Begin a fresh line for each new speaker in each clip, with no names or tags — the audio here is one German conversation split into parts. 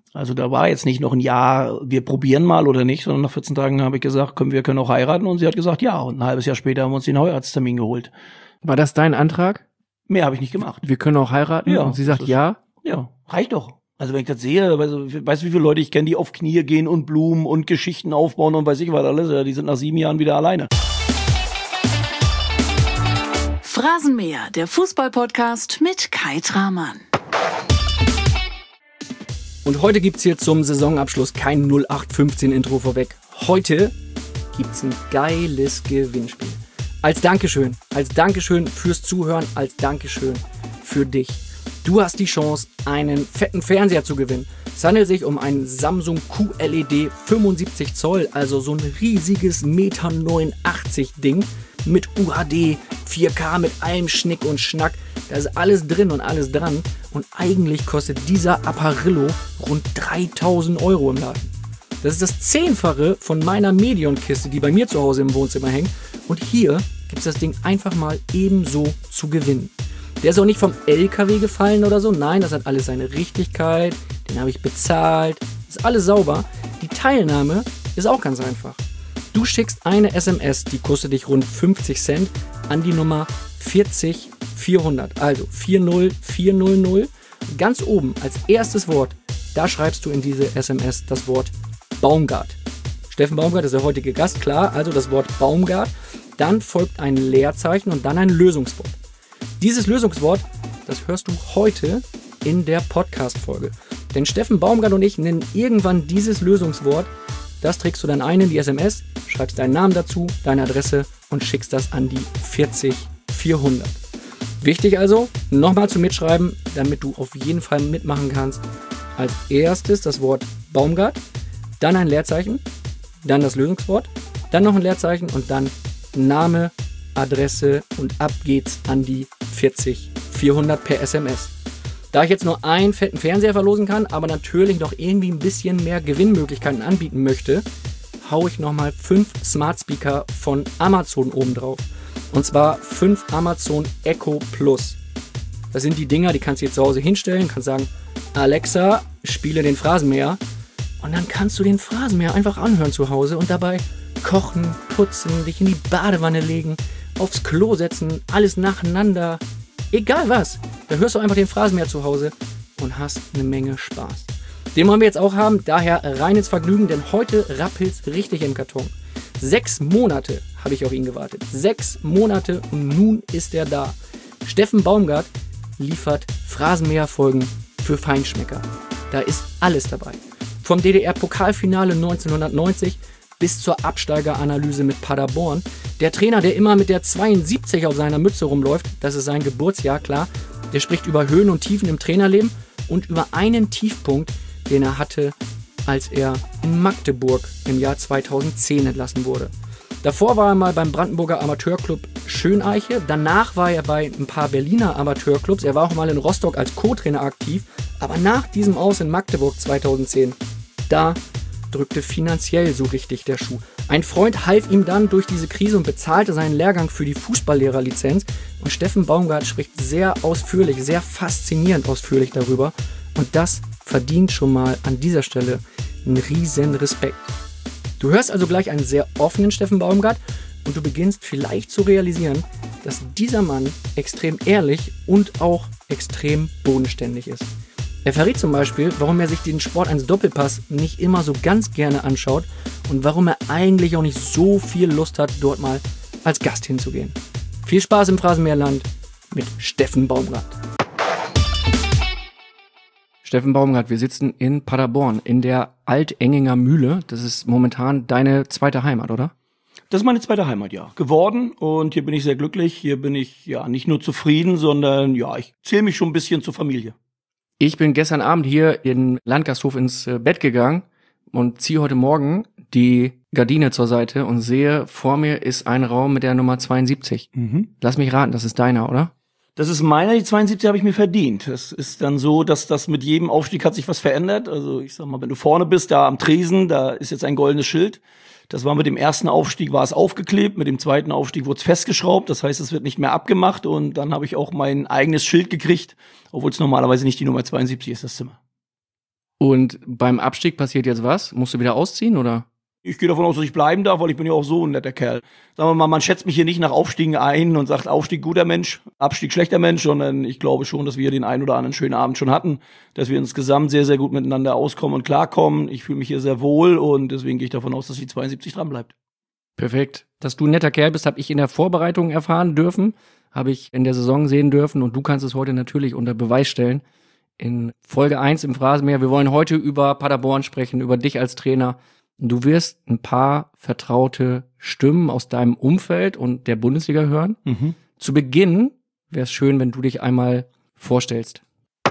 Also da war jetzt nicht noch ein Jahr, wir probieren mal oder nicht, sondern nach 14 Tagen habe ich gesagt, wir können auch heiraten. Und sie hat gesagt, ja. Und ein halbes Jahr später haben wir uns den Heiratstermin geholt.
War das dein Antrag?
Mehr habe ich nicht gemacht.
Wir können auch heiraten?
Ja.
Und sie sagt ja?
Ja, reicht doch. Also wenn ich das sehe, weißt du, wie viele Leute ich kenne, die auf Knie gehen und Blumen und Geschichten aufbauen und weiß ich was alles, ja, die sind nach 7 Jahren wieder alleine.
Phrasenmäher, der Fußball-Podcast mit Kai Tramann.
Und heute gibt's hier zum Saisonabschluss kein 0815-Intro vorweg. Heute gibt's ein geiles Gewinnspiel. Als Dankeschön fürs Zuhören, als Dankeschön für dich. Du hast die Chance, einen fetten Fernseher zu gewinnen. Es handelt sich um einen Samsung QLED 75 Zoll, also so ein riesiges 1,89 Meter Ding mit UHD, 4K, mit allem Schnick und Schnack. Da ist alles drin und alles dran. Und eigentlich kostet dieser Apparillo rund 3.000 € im Laden. Das ist das 10-fache von meiner Medion-Kiste, die bei mir zu Hause im Wohnzimmer hängt. Und hier gibt es das Ding einfach mal ebenso zu gewinnen. Der ist auch nicht vom LKW gefallen oder so. Nein, das hat alles seine Richtigkeit. Den habe ich bezahlt. Ist alles sauber. Die Teilnahme ist auch ganz einfach. Du schickst eine SMS, die kostet dich rund 50 Cent, an die Nummer 40400. Also 40400. Ganz oben als erstes Wort, da schreibst du in diese SMS das Wort Baumgart. Steffen Baumgart ist der heutige Gast, klar. Also das Wort Baumgart. Dann folgt ein Leerzeichen und dann ein Lösungswort. Dieses Lösungswort, das hörst du heute in der Podcast-Folge. Denn Steffen Baumgart und ich nennen irgendwann dieses Lösungswort. Das trägst du dann ein in die SMS, schreibst deinen Namen dazu, deine Adresse und schickst das an die 40400. Wichtig also, nochmal zum Mitschreiben, damit du auf jeden Fall mitmachen kannst. Als erstes das Wort Baumgart, dann ein Leerzeichen, dann das Lösungswort, dann noch ein Leerzeichen und dann Name, Adresse und ab geht's an die 40400 per SMS. Da ich jetzt nur einen fetten Fernseher verlosen kann, aber natürlich noch irgendwie ein bisschen mehr Gewinnmöglichkeiten anbieten möchte, haue ich nochmal 5 Smart Speaker von Amazon oben drauf. Und zwar 5 Amazon Echo Plus. Das sind die Dinger, die kannst du jetzt zu Hause hinstellen, kannst sagen, Alexa, spiele den Phrasenmäher. Und dann kannst du den Phrasenmäher einfach anhören zu Hause und dabei kochen, putzen, dich in die Badewanne legen, aufs Klo setzen, alles nacheinander. Egal was, da hörst du einfach den Phrasenmäher zu Hause und hast eine Menge Spaß. Den wollen wir jetzt auch haben, daher rein ins Vergnügen, denn heute rappelt's richtig im Karton. 6 Monate habe ich auf ihn gewartet. 6 Monate und nun ist er da. Steffen Baumgart liefert Phrasenmäher-Folgen für Feinschmecker. Da ist alles dabei. Vom DDR-Pokalfinale 1990 bis zur Absteigeranalyse mit Paderborn. Der Trainer, der immer mit der 72 auf seiner Mütze rumläuft, das ist sein Geburtsjahr, klar, der spricht über Höhen und Tiefen im Trainerleben und über einen Tiefpunkt, den er hatte, als er in Magdeburg im Jahr 2010 entlassen wurde. Davor war er mal beim Brandenburger Amateurclub Schöneiche, danach war er bei ein paar Berliner Amateurclubs, er war auch mal in Rostock als Co-Trainer aktiv, aber nach diesem Aus in Magdeburg 2010, da drückte finanziell so richtig der Schuh. Ein Freund half ihm dann durch diese Krise und bezahlte seinen Lehrgang für die Fußballlehrerlizenz. Und Steffen Baumgart spricht sehr ausführlich, sehr faszinierend ausführlich darüber. Und das verdient schon mal an dieser Stelle einen riesen Respekt. Du hörst also gleich einen sehr offenen Steffen Baumgart und du beginnst vielleicht zu realisieren, dass dieser Mann extrem ehrlich und auch extrem bodenständig ist. Er verrät zum Beispiel, warum er sich den Sport 1 Doppelpass nicht immer so ganz gerne anschaut und warum er eigentlich auch nicht so viel Lust hat, dort mal als Gast hinzugehen. Viel Spaß im Phrasenmäherland mit Steffen Baumgart. Steffen Baumgart, wir sitzen in Paderborn, in der Altenginger Mühle. Das ist momentan deine zweite Heimat, oder?
Das ist meine zweite Heimat, ja. Geworden und hier bin ich sehr glücklich. Hier bin ich ja nicht nur zufrieden, sondern ja, ich zähle mich schon ein bisschen zur Familie.
Ich bin gestern Abend hier in Landgasthof ins Bett gegangen und ziehe heute Morgen die Gardine zur Seite und sehe, vor mir ist ein Raum mit der Nummer 72. Lass mich raten, das ist deiner, oder?
Das ist meiner, die 72 habe ich mir verdient. Es ist dann so, dass das mit jedem Aufstieg hat sich was verändert. Also ich sag mal, wenn du vorne bist, da am Tresen, da ist jetzt ein goldenes Schild. Das war mit dem ersten Aufstieg, war es aufgeklebt, mit dem zweiten Aufstieg wurde es festgeschraubt, das heißt, es wird nicht mehr abgemacht und dann habe ich auch mein eigenes Schild gekriegt, obwohl es normalerweise nicht die Nummer 72 ist, das Zimmer.
Und beim Abstieg passiert jetzt was? Musst du wieder ausziehen, oder?
Ich gehe davon aus, dass ich bleiben darf, weil ich bin ja auch so ein netter Kerl. Sagen wir mal, man schätzt mich hier nicht nach Aufstiegen ein und sagt, Aufstieg guter Mensch, Abstieg schlechter Mensch, sondern ich glaube schon, dass wir den einen oder anderen schönen Abend schon hatten, dass wir insgesamt sehr, sehr gut miteinander auskommen und klarkommen. Ich fühle mich hier sehr wohl und deswegen gehe ich davon aus, dass die 72 dran bleibt.
Perfekt. Dass du ein netter Kerl bist, habe ich in der Vorbereitung erfahren dürfen, habe ich in der Saison sehen dürfen und du kannst es heute natürlich unter Beweis stellen. In Folge 1 im Phrasenmäher. Wir wollen heute über Paderborn sprechen, über dich als Trainer. Du wirst ein paar vertraute Stimmen aus deinem Umfeld und der Bundesliga hören. Zu Beginn wäre es schön, wenn du dich einmal vorstellst.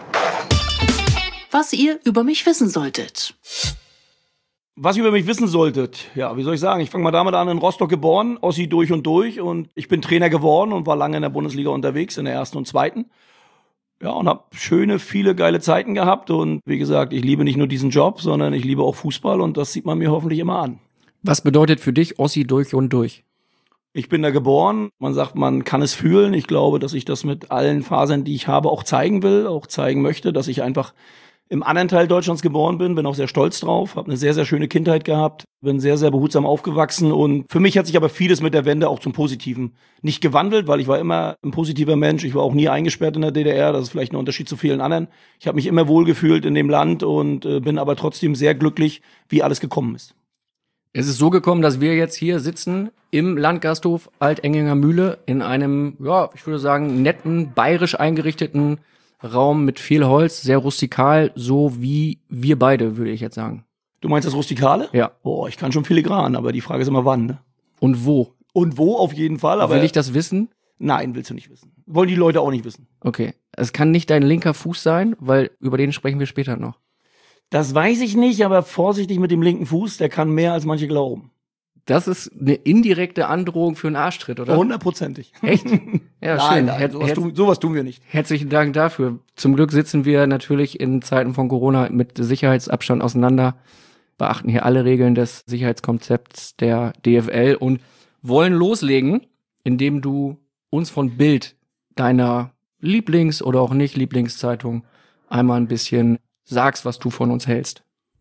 Was ihr über mich wissen solltet.
Was ihr über mich wissen solltet, ja, wie soll ich sagen, ich fange mal damit an, in Rostock geboren, Ossi durch und ich bin Trainer geworden und war lange in der Bundesliga unterwegs, in der 1. und 2. Ja, und habe viele geile Zeiten gehabt und wie gesagt, ich liebe nicht nur diesen Job, sondern ich liebe auch Fußball und das sieht man mir hoffentlich immer an.
Was bedeutet für dich Ossi durch und durch?
Ich bin da geboren, man sagt, man kann es fühlen. Ich glaube, dass ich das mit allen Fasern, die ich habe, auch zeigen will, auch zeigen möchte, dass ich einfach im anderen Teil Deutschlands geboren bin auch sehr stolz drauf, habe eine sehr, sehr schöne Kindheit gehabt, bin sehr, sehr behutsam aufgewachsen und für mich hat sich aber vieles mit der Wende auch zum Positiven nicht gewandelt, weil ich war immer ein positiver Mensch, ich war auch nie eingesperrt in der DDR, das ist vielleicht ein Unterschied zu vielen anderen. Ich habe mich immer wohlgefühlt in dem Land und bin aber trotzdem sehr glücklich, wie alles gekommen ist.
Es ist so gekommen, dass wir jetzt hier sitzen im Landgasthof Altenginger Mühle in einem, ja, ich würde sagen, netten, bayerisch eingerichteten Raum mit viel Holz, sehr rustikal, so wie wir beide, würde ich jetzt sagen.
Du meinst das Rustikale?
Ja.
Boah, ich kann schon filigran, aber die Frage ist immer wann, ne?
Und wo?
Und wo auf jeden Fall, aber...
Will ich das wissen?
Nein, willst du nicht wissen. Wollen die Leute auch nicht wissen.
Okay. Es kann nicht dein linker Fuß sein, weil über den sprechen wir später noch.
Das weiß ich nicht, aber vorsichtig mit dem linken Fuß, der kann mehr als manche glauben.
Das ist eine indirekte Androhung für einen Arschtritt, oder?
100%.
Echt? Ja, schön.
Nein, sowas tun wir nicht.
Herzlichen Dank dafür. Zum Glück sitzen wir natürlich in Zeiten von Corona mit Sicherheitsabstand auseinander, beachten hier alle Regeln des Sicherheitskonzepts der DFL und wollen loslegen, indem du uns von Bild, deiner Lieblings- oder auch nicht Lieblingszeitung, einmal ein bisschen sagst, was du von uns hältst.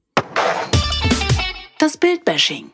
Das Bildbashing.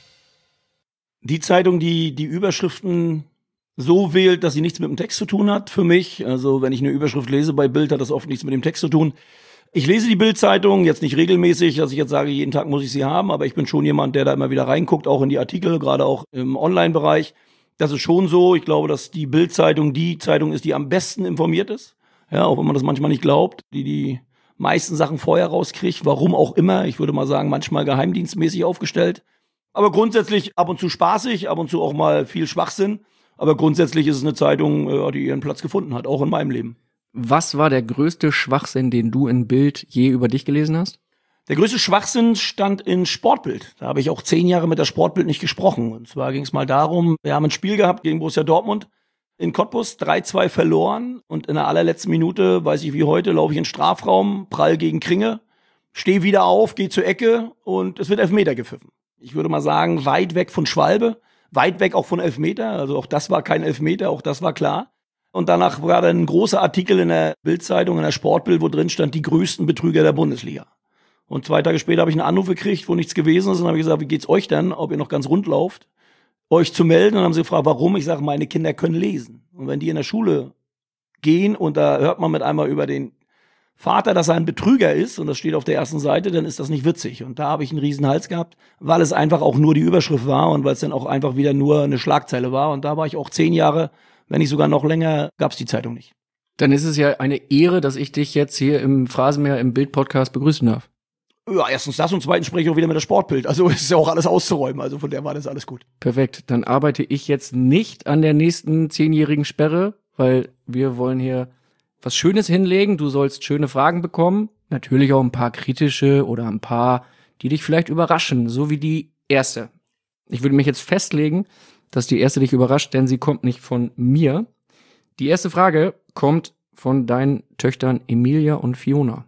Die Zeitung, die Überschriften so wählt, dass sie nichts mit dem Text zu tun hat, für mich. Also wenn ich eine Überschrift lese bei Bild, hat das oft nichts mit dem Text zu tun. Ich lese die Bild-Zeitung, jetzt nicht regelmäßig, dass ich jetzt sage, jeden Tag muss ich sie haben, aber ich bin schon jemand, der da immer wieder reinguckt, auch in die Artikel, gerade auch im Online-Bereich. Das ist schon so. Ich glaube, dass die Bild-Zeitung die Zeitung ist, die am besten informiert ist. Ja, auch wenn man das manchmal nicht glaubt, die meisten Sachen vorher rauskriegt, warum auch immer. Ich würde mal sagen, manchmal geheimdienstmäßig aufgestellt. Aber grundsätzlich ab und zu spaßig, ab und zu auch mal viel Schwachsinn. Aber grundsätzlich ist es eine Zeitung, die ihren Platz gefunden hat, auch in meinem Leben.
Was war der größte Schwachsinn, den du in Bild je über dich gelesen hast?
Der größte Schwachsinn stand in Sportbild. Da habe ich auch 10 Jahre mit der Sportbild nicht gesprochen. Und zwar ging es mal darum, wir haben ein Spiel gehabt gegen Borussia Dortmund in Cottbus, 3-2 verloren. Und in der allerletzten Minute, weiß ich wie heute, laufe ich in den Strafraum, prall gegen Kringe, stehe wieder auf, gehe zur Ecke und es wird Elfmeter gepfiffen. Ich würde mal sagen, weit weg von Schwalbe, weit weg auch von Elfmeter. Also auch das war kein Elfmeter, auch das war klar. Und danach war dann ein großer Artikel in der Bild-Zeitung, in der Sportbild, wo drin stand, die größten Betrüger der Bundesliga. Und 2 Tage später habe ich einen Anruf gekriegt, wo nichts gewesen ist. Und dann habe ich gesagt, wie geht's euch denn, ob ihr noch ganz rund lauft, euch zu melden. Und dann haben sie gefragt, warum? Ich sage, meine Kinder können lesen. Und wenn die in der Schule gehen und da hört man mit einmal über den Vater, dass er ein Betrüger ist, und das steht auf der ersten Seite, dann ist das nicht witzig. Und da habe ich einen riesen Hals gehabt, weil es einfach auch nur die Überschrift war und weil es dann auch einfach wieder nur eine Schlagzeile war. Und da war ich auch 10 Jahre, wenn nicht sogar noch länger, gab es die Zeitung nicht.
Dann ist es ja eine Ehre, dass ich dich jetzt hier im Phrasenmäher im Bild-Podcast begrüßen darf.
Ja, erstens das und zweitens spreche ich auch wieder mit der Sportbild. Also es ist ja auch alles auszuräumen, also von der war das alles gut.
Perfekt, dann arbeite ich jetzt nicht an der nächsten 10-jährigen Sperre, weil wir wollen hier was Schönes hinlegen. Du sollst schöne Fragen bekommen. Natürlich auch ein paar kritische oder ein paar, die dich vielleicht überraschen. So wie die erste. Ich würde mich jetzt festlegen, dass die erste dich überrascht, denn sie kommt nicht von mir. Die erste Frage kommt von deinen Töchtern Emilia und Fiona.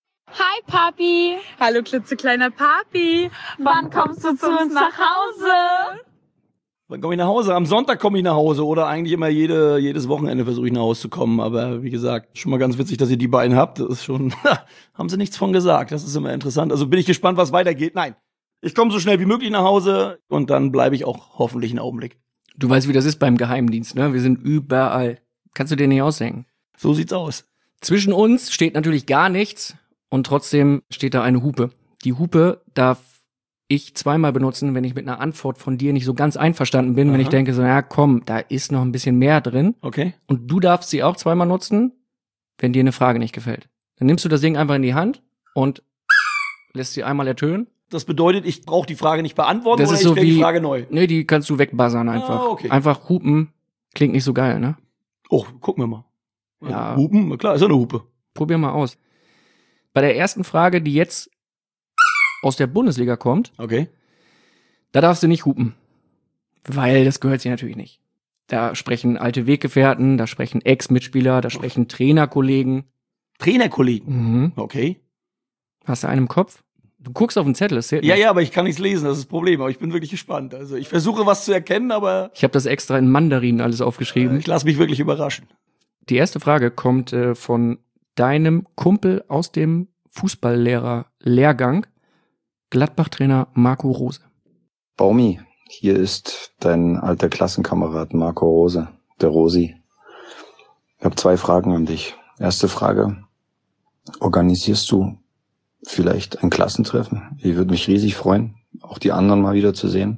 Hi Papi.
Hallo klitzekleiner Papi.
Wann kommst du zu uns nach Hause?
Wann komme ich nach Hause? Am Sonntag komme ich nach Hause oder eigentlich immer jedes Wochenende versuche ich nach Hause zu kommen. Aber wie gesagt, schon mal ganz witzig, dass ihr die beiden habt. Das ist schon, haben sie nichts von gesagt. Das ist immer interessant. Also bin ich gespannt, was weitergeht. Nein, ich komme so schnell wie möglich nach Hause und dann bleibe ich auch hoffentlich einen Augenblick.
Du weißt, wie das ist beim Geheimdienst, ne? Wir sind überall. Kannst du dir nicht ausdenken.
So sieht's aus.
Zwischen uns steht natürlich gar nichts und trotzdem steht da eine Hupe. Die Hupe darf ich zweimal benutzen, wenn ich mit einer Antwort von dir nicht so ganz einverstanden bin, wenn ich denke so, ja komm, da ist noch ein bisschen mehr drin.
Okay.
Und du darfst sie auch zweimal nutzen, wenn dir eine Frage nicht gefällt. Dann nimmst du das Ding einfach in die Hand und lässt sie einmal ertönen.
Das bedeutet, ich brauche die Frage nicht beantworten
Das
oder
ist
ich
so
stelle die Frage neu?
Nee, die kannst du wegbuzzern einfach.
Okay.
Einfach hupen, klingt nicht so geil, ne?
Oh, gucken wir mal.
Ja.
Hupen, klar, ist ja eine Hupe.
Probier mal aus. Bei der ersten Frage, die jetzt aus der Bundesliga kommt,
Okay.
da darfst du nicht hupen. Weil das gehört sich natürlich nicht. Da sprechen alte Weggefährten, da sprechen Ex-Mitspieler, da sprechen Trainerkollegen.
Trainerkollegen. Okay.
Hast du einen im Kopf? Du guckst auf den Zettel, das zählt
Ja,
nicht.
ja, aber ich kann nichts lesen, das ist das Problem. Aber ich bin wirklich gespannt. Also ich versuche was zu erkennen, aber
Ich habe das extra in Mandarin alles aufgeschrieben.
ich lasse mich wirklich überraschen.
Die erste Frage kommt von deinem Kumpel aus dem Fußballlehrer-Lehrgang, Gladbach-Trainer Marco Rose.
Baumi, hier ist dein alter Klassenkamerad Marco Rose, der Rosi. Ich habe 2 Fragen an dich. Erste Frage, organisierst du vielleicht ein Klassentreffen? Ich würde mich riesig freuen, auch die anderen mal wieder zu sehen.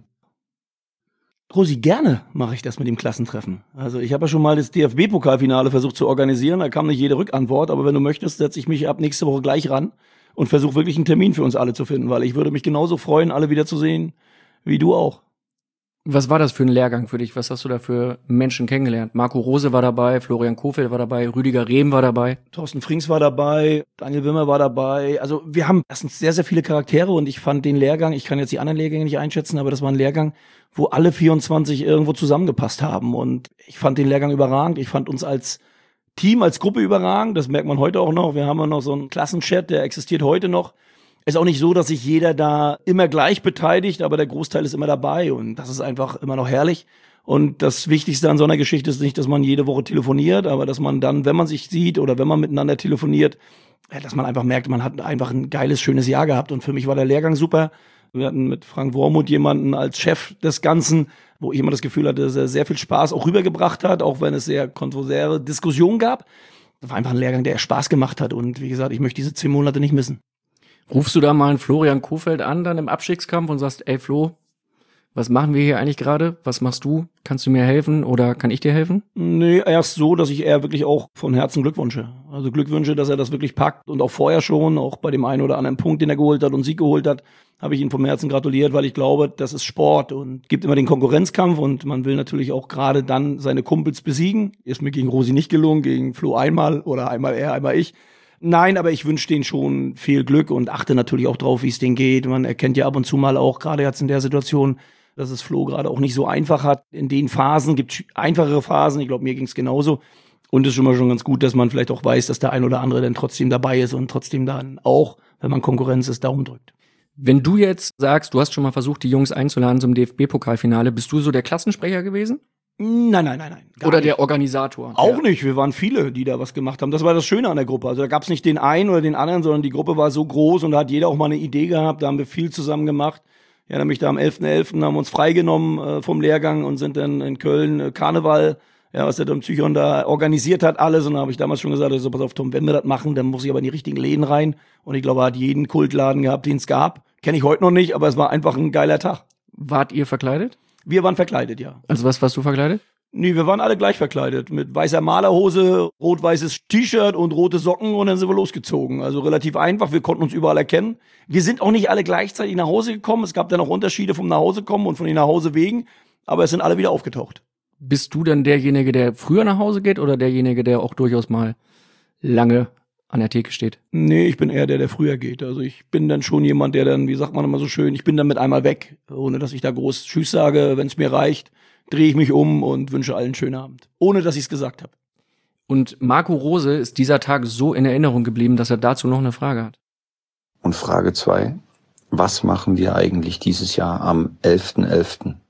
Rosi, gerne mache ich das mit dem Klassentreffen. Also ich habe ja schon mal das DFB-Pokalfinale versucht zu organisieren, da kam nicht jede Rückantwort, aber wenn du möchtest, setze ich mich ab nächste Woche gleich ran und versuche wirklich einen Termin für uns alle zu finden, weil ich würde mich genauso freuen, alle wieder zu sehen, wie du auch.
Was war das für ein Lehrgang für dich? Was hast du da für Menschen kennengelernt? Marco Rose war dabei, Florian Kohfeldt war dabei, Rüdiger Rehm war dabei.
Thorsten Frings war dabei, Daniel Wimmer war dabei. Also wir haben erstens sehr, sehr viele Charaktere und ich fand den Lehrgang, ich kann jetzt die anderen Lehrgänge nicht einschätzen, aber das war ein Lehrgang, wo alle 24 irgendwo zusammengepasst haben und ich fand den Lehrgang überragend. Ich fand uns als Team, als Gruppe überragend. Das merkt man heute auch noch. Wir haben ja noch so einen Klassenchat, der existiert heute noch. Ist auch nicht so, dass sich jeder da immer gleich beteiligt, aber der Großteil ist immer dabei und das ist einfach immer noch herrlich. Und das Wichtigste an so einer Geschichte ist nicht, dass man jede Woche telefoniert, aber dass man dann, wenn man sich sieht oder wenn man miteinander telefoniert, dass man einfach merkt, man hat einfach ein geiles, schönes Jahr gehabt. Und für mich war der Lehrgang super. Wir hatten mit Frank Wormuth jemanden als Chef des Ganzen, wo ich immer das Gefühl hatte, dass er sehr viel Spaß auch rübergebracht hat, auch wenn es sehr kontroverse Diskussionen gab. Das war einfach ein Lehrgang, der Spaß gemacht hat. Und wie gesagt, ich möchte diese 10 Monate nicht missen.
Rufst du da mal einen Florian Kohfeldt an, dann im Abstiegskampf und sagst, ey Flo, was machen wir hier eigentlich gerade? Was machst du? Kannst du mir helfen oder kann ich dir helfen?
Nee, erst so, dass ich eher wirklich auch von Herzen Glückwünsche. Also Glückwünsche, dass er das wirklich packt und auch vorher schon, auch bei dem einen oder anderen Punkt, den er geholt hat und Sieg geholt hat, habe ich ihm vom Herzen gratuliert, weil ich glaube, das ist Sport und gibt immer den Konkurrenzkampf und man will natürlich auch gerade dann seine Kumpels besiegen. Ist mir gegen Rosi nicht gelungen, gegen Flo einmal oder einmal er, einmal ich. Nein, aber ich wünsche denen schon viel Glück und achte natürlich auch drauf, wie es denen geht. Man erkennt ja ab und zu mal auch, gerade jetzt in der Situation, dass es Flo gerade auch nicht so einfach hat. In den Phasen gibt es einfachere Phasen. Ich glaube, mir ging es genauso. Und es ist schon mal schon ganz gut, dass man vielleicht auch weiß, dass der ein oder andere dann trotzdem dabei ist und trotzdem dann auch, wenn man Konkurrenz ist, Daumen drückt.
Wenn du jetzt sagst, du hast schon mal versucht, die Jungs einzuladen zum DFB-Pokalfinale, bist du so der Klassensprecher gewesen?
Nein.
Oder
nicht.
der Organisator?
Auch nicht. Wir waren viele, die da was gemacht haben. Das war das Schöne an der Gruppe. Also da gab es nicht den einen oder den anderen, sondern die Gruppe war so groß und da hat jeder auch mal eine Idee gehabt. Da haben wir viel zusammen gemacht. Ja, nämlich da am 11.11. haben wir uns freigenommen vom Lehrgang und sind dann in Köln Karneval, ja, was der Tom Psychon da organisiert hat, alles. Und da habe ich damals schon gesagt, also, pass auf, Tom, wenn wir das machen, dann muss ich aber in die richtigen Läden rein. Und ich glaube, er hat jeden Kultladen gehabt, den es gab. Kenne ich heute noch nicht, aber es war einfach ein geiler Tag.
Wart ihr verkleidet?
Wir waren verkleidet, ja.
Also was warst du verkleidet?
Nee, wir waren alle gleich verkleidet. Mit weißer Malerhose, rot-weißes T-Shirt und rote Socken und dann sind wir losgezogen. Also relativ einfach, wir konnten uns überall erkennen. Wir sind auch nicht alle gleichzeitig nach Hause gekommen. Es gab dann auch Unterschiede vom Nachhausekommen und von den Nachhausewegen. Aber es sind alle wieder aufgetaucht.
Bist du dann derjenige, der früher nach Hause geht oder derjenige, der auch durchaus mal lange an der Theke steht?
Nee, ich bin eher der früher geht. Also ich bin dann schon jemand, der dann, wie sagt man immer so schön, ich bin dann mit einmal weg. Ohne dass ich da groß Tschüss sage, wenn es mir reicht, drehe ich mich um und wünsche allen einen schönen Abend. Ohne dass ich es gesagt habe.
Und Marco Rose ist dieser Tag so in Erinnerung geblieben, dass er dazu noch eine Frage hat.
Und Frage 2, was machen wir eigentlich dieses Jahr am 11.11.?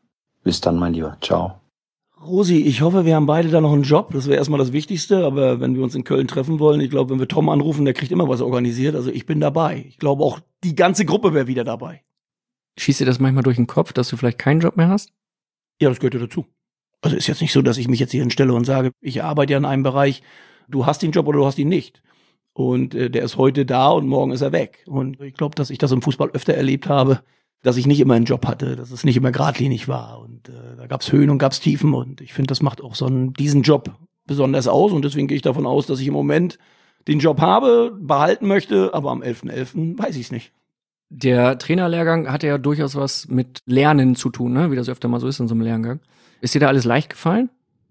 Bis dann, mein Lieber. Ciao.
Rosi, ich hoffe, wir haben beide da noch einen Job. Das wäre erstmal das Wichtigste. Aber wenn wir uns in Köln treffen wollen, ich glaube, wenn wir Tom anrufen, der kriegt immer was organisiert. Also ich bin dabei. Ich glaube, auch die ganze Gruppe wäre wieder dabei.
Schießt dir das manchmal durch den Kopf, dass du vielleicht keinen Job mehr hast?
Ja, das gehört ja dazu. Also ist jetzt nicht so, dass ich mich jetzt hier hinstelle und sage, ich arbeite ja in einem Bereich, du hast den Job oder du hast ihn nicht. Und der ist heute da und morgen ist er weg. Und ich glaube, dass ich das im Fußball öfter erlebt habe, dass ich nicht immer einen Job hatte, dass es nicht immer geradlinig war. Und da gab es Höhen und gab es Tiefen. Und ich finde, das macht auch diesen Job besonders aus. Und deswegen gehe ich davon aus, dass ich im Moment den Job habe, behalten möchte. Aber am 11.11. weiß ich es nicht.
Der Trainerlehrgang hatte ja durchaus was mit Lernen zu tun, ne? Wie das öfter mal so ist in so einem Lehrgang. Ist dir da alles leicht gefallen?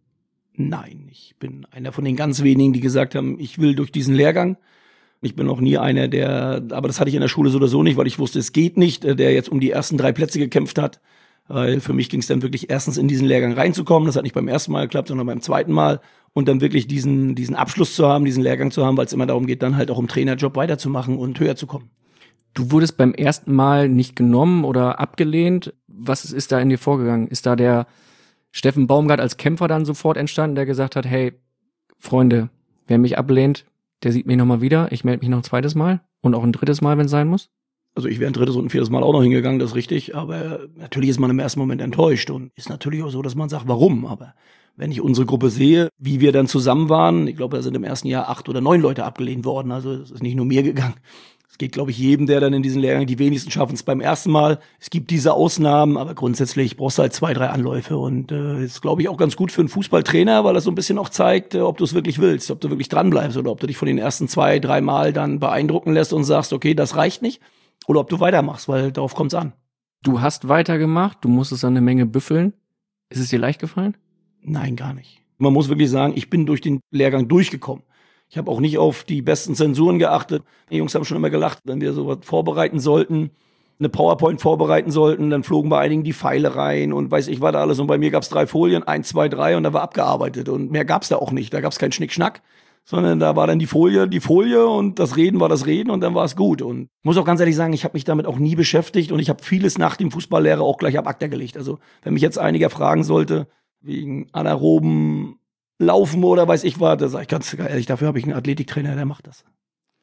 Nein, ich bin einer von den ganz wenigen, die gesagt haben, ich will durch diesen Lehrgang. Ich bin noch nie einer, aber das hatte ich in der Schule so oder so nicht, weil ich wusste, es geht nicht, der jetzt um die ersten 3 Plätze gekämpft hat. Weil für mich ging es dann wirklich erstens in diesen Lehrgang reinzukommen. Das hat nicht beim ersten Mal geklappt, sondern beim zweiten Mal. Und dann wirklich diesen Abschluss zu haben, diesen Lehrgang zu haben, weil es immer darum geht, dann halt auch im Trainerjob weiterzumachen und höher zu kommen.
Du wurdest beim ersten Mal nicht genommen oder abgelehnt. Was ist da in dir vorgegangen? Ist da der Steffen Baumgart als Kämpfer dann sofort entstanden, der gesagt hat, hey, Freunde, wer mich ablehnt, der sieht mich nochmal wieder. Ich melde mich noch ein zweites Mal und auch ein drittes Mal, wenn es sein muss?
Also ich wäre ein drittes und ein viertes Mal auch noch hingegangen, das ist richtig. Aber natürlich ist man im ersten Moment enttäuscht und ist natürlich auch so, dass man sagt, warum? Aber wenn ich unsere Gruppe sehe, wie wir dann zusammen waren, ich glaube, da sind im ersten Jahr 8 oder 9 Leute abgelehnt worden. Also es ist nicht nur mir gegangen. Es geht, glaube ich, jedem, der dann in diesen Lehrgang, die wenigsten schaffen es beim ersten Mal. Es gibt diese Ausnahmen, aber grundsätzlich brauchst du halt 2, 3 Anläufe. Und ist, glaube ich, auch ganz gut für einen Fußballtrainer, weil das so ein bisschen auch zeigt, ob du es wirklich willst, ob du wirklich dranbleibst oder ob du dich von den ersten 2, 3 Mal dann beeindrucken lässt und sagst, okay, das reicht nicht. Oder ob du weitermachst, weil darauf kommt es an.
Du hast weitergemacht, du musstest dann eine Menge büffeln. Ist es dir leicht gefallen?
Nein, gar nicht. Man muss wirklich sagen, ich bin durch den Lehrgang durchgekommen. Ich habe auch nicht auf die besten Zensuren geachtet. Die Jungs haben schon immer gelacht, wenn wir sowas vorbereiten sollten, eine PowerPoint vorbereiten sollten, dann flogen bei einigen die Pfeile rein und weiß ich was da alles. Und bei mir gab es 3 Folien, 1, 2, 3 und da war abgearbeitet. Und mehr gab es da auch nicht. Da gab es keinen Schnickschnack, sondern da war dann die Folie und das Reden war das Reden und dann war es gut. Und ich muss auch ganz ehrlich sagen, ich habe mich damit auch nie beschäftigt und ich habe vieles nach dem Fußballlehrer auch gleich ab Akta gelegt. Also wenn mich jetzt einiger fragen sollte, wegen anaeroben Laufen oder weiß ich was, da sage ich ganz ehrlich, dafür habe ich einen Athletiktrainer, der macht das.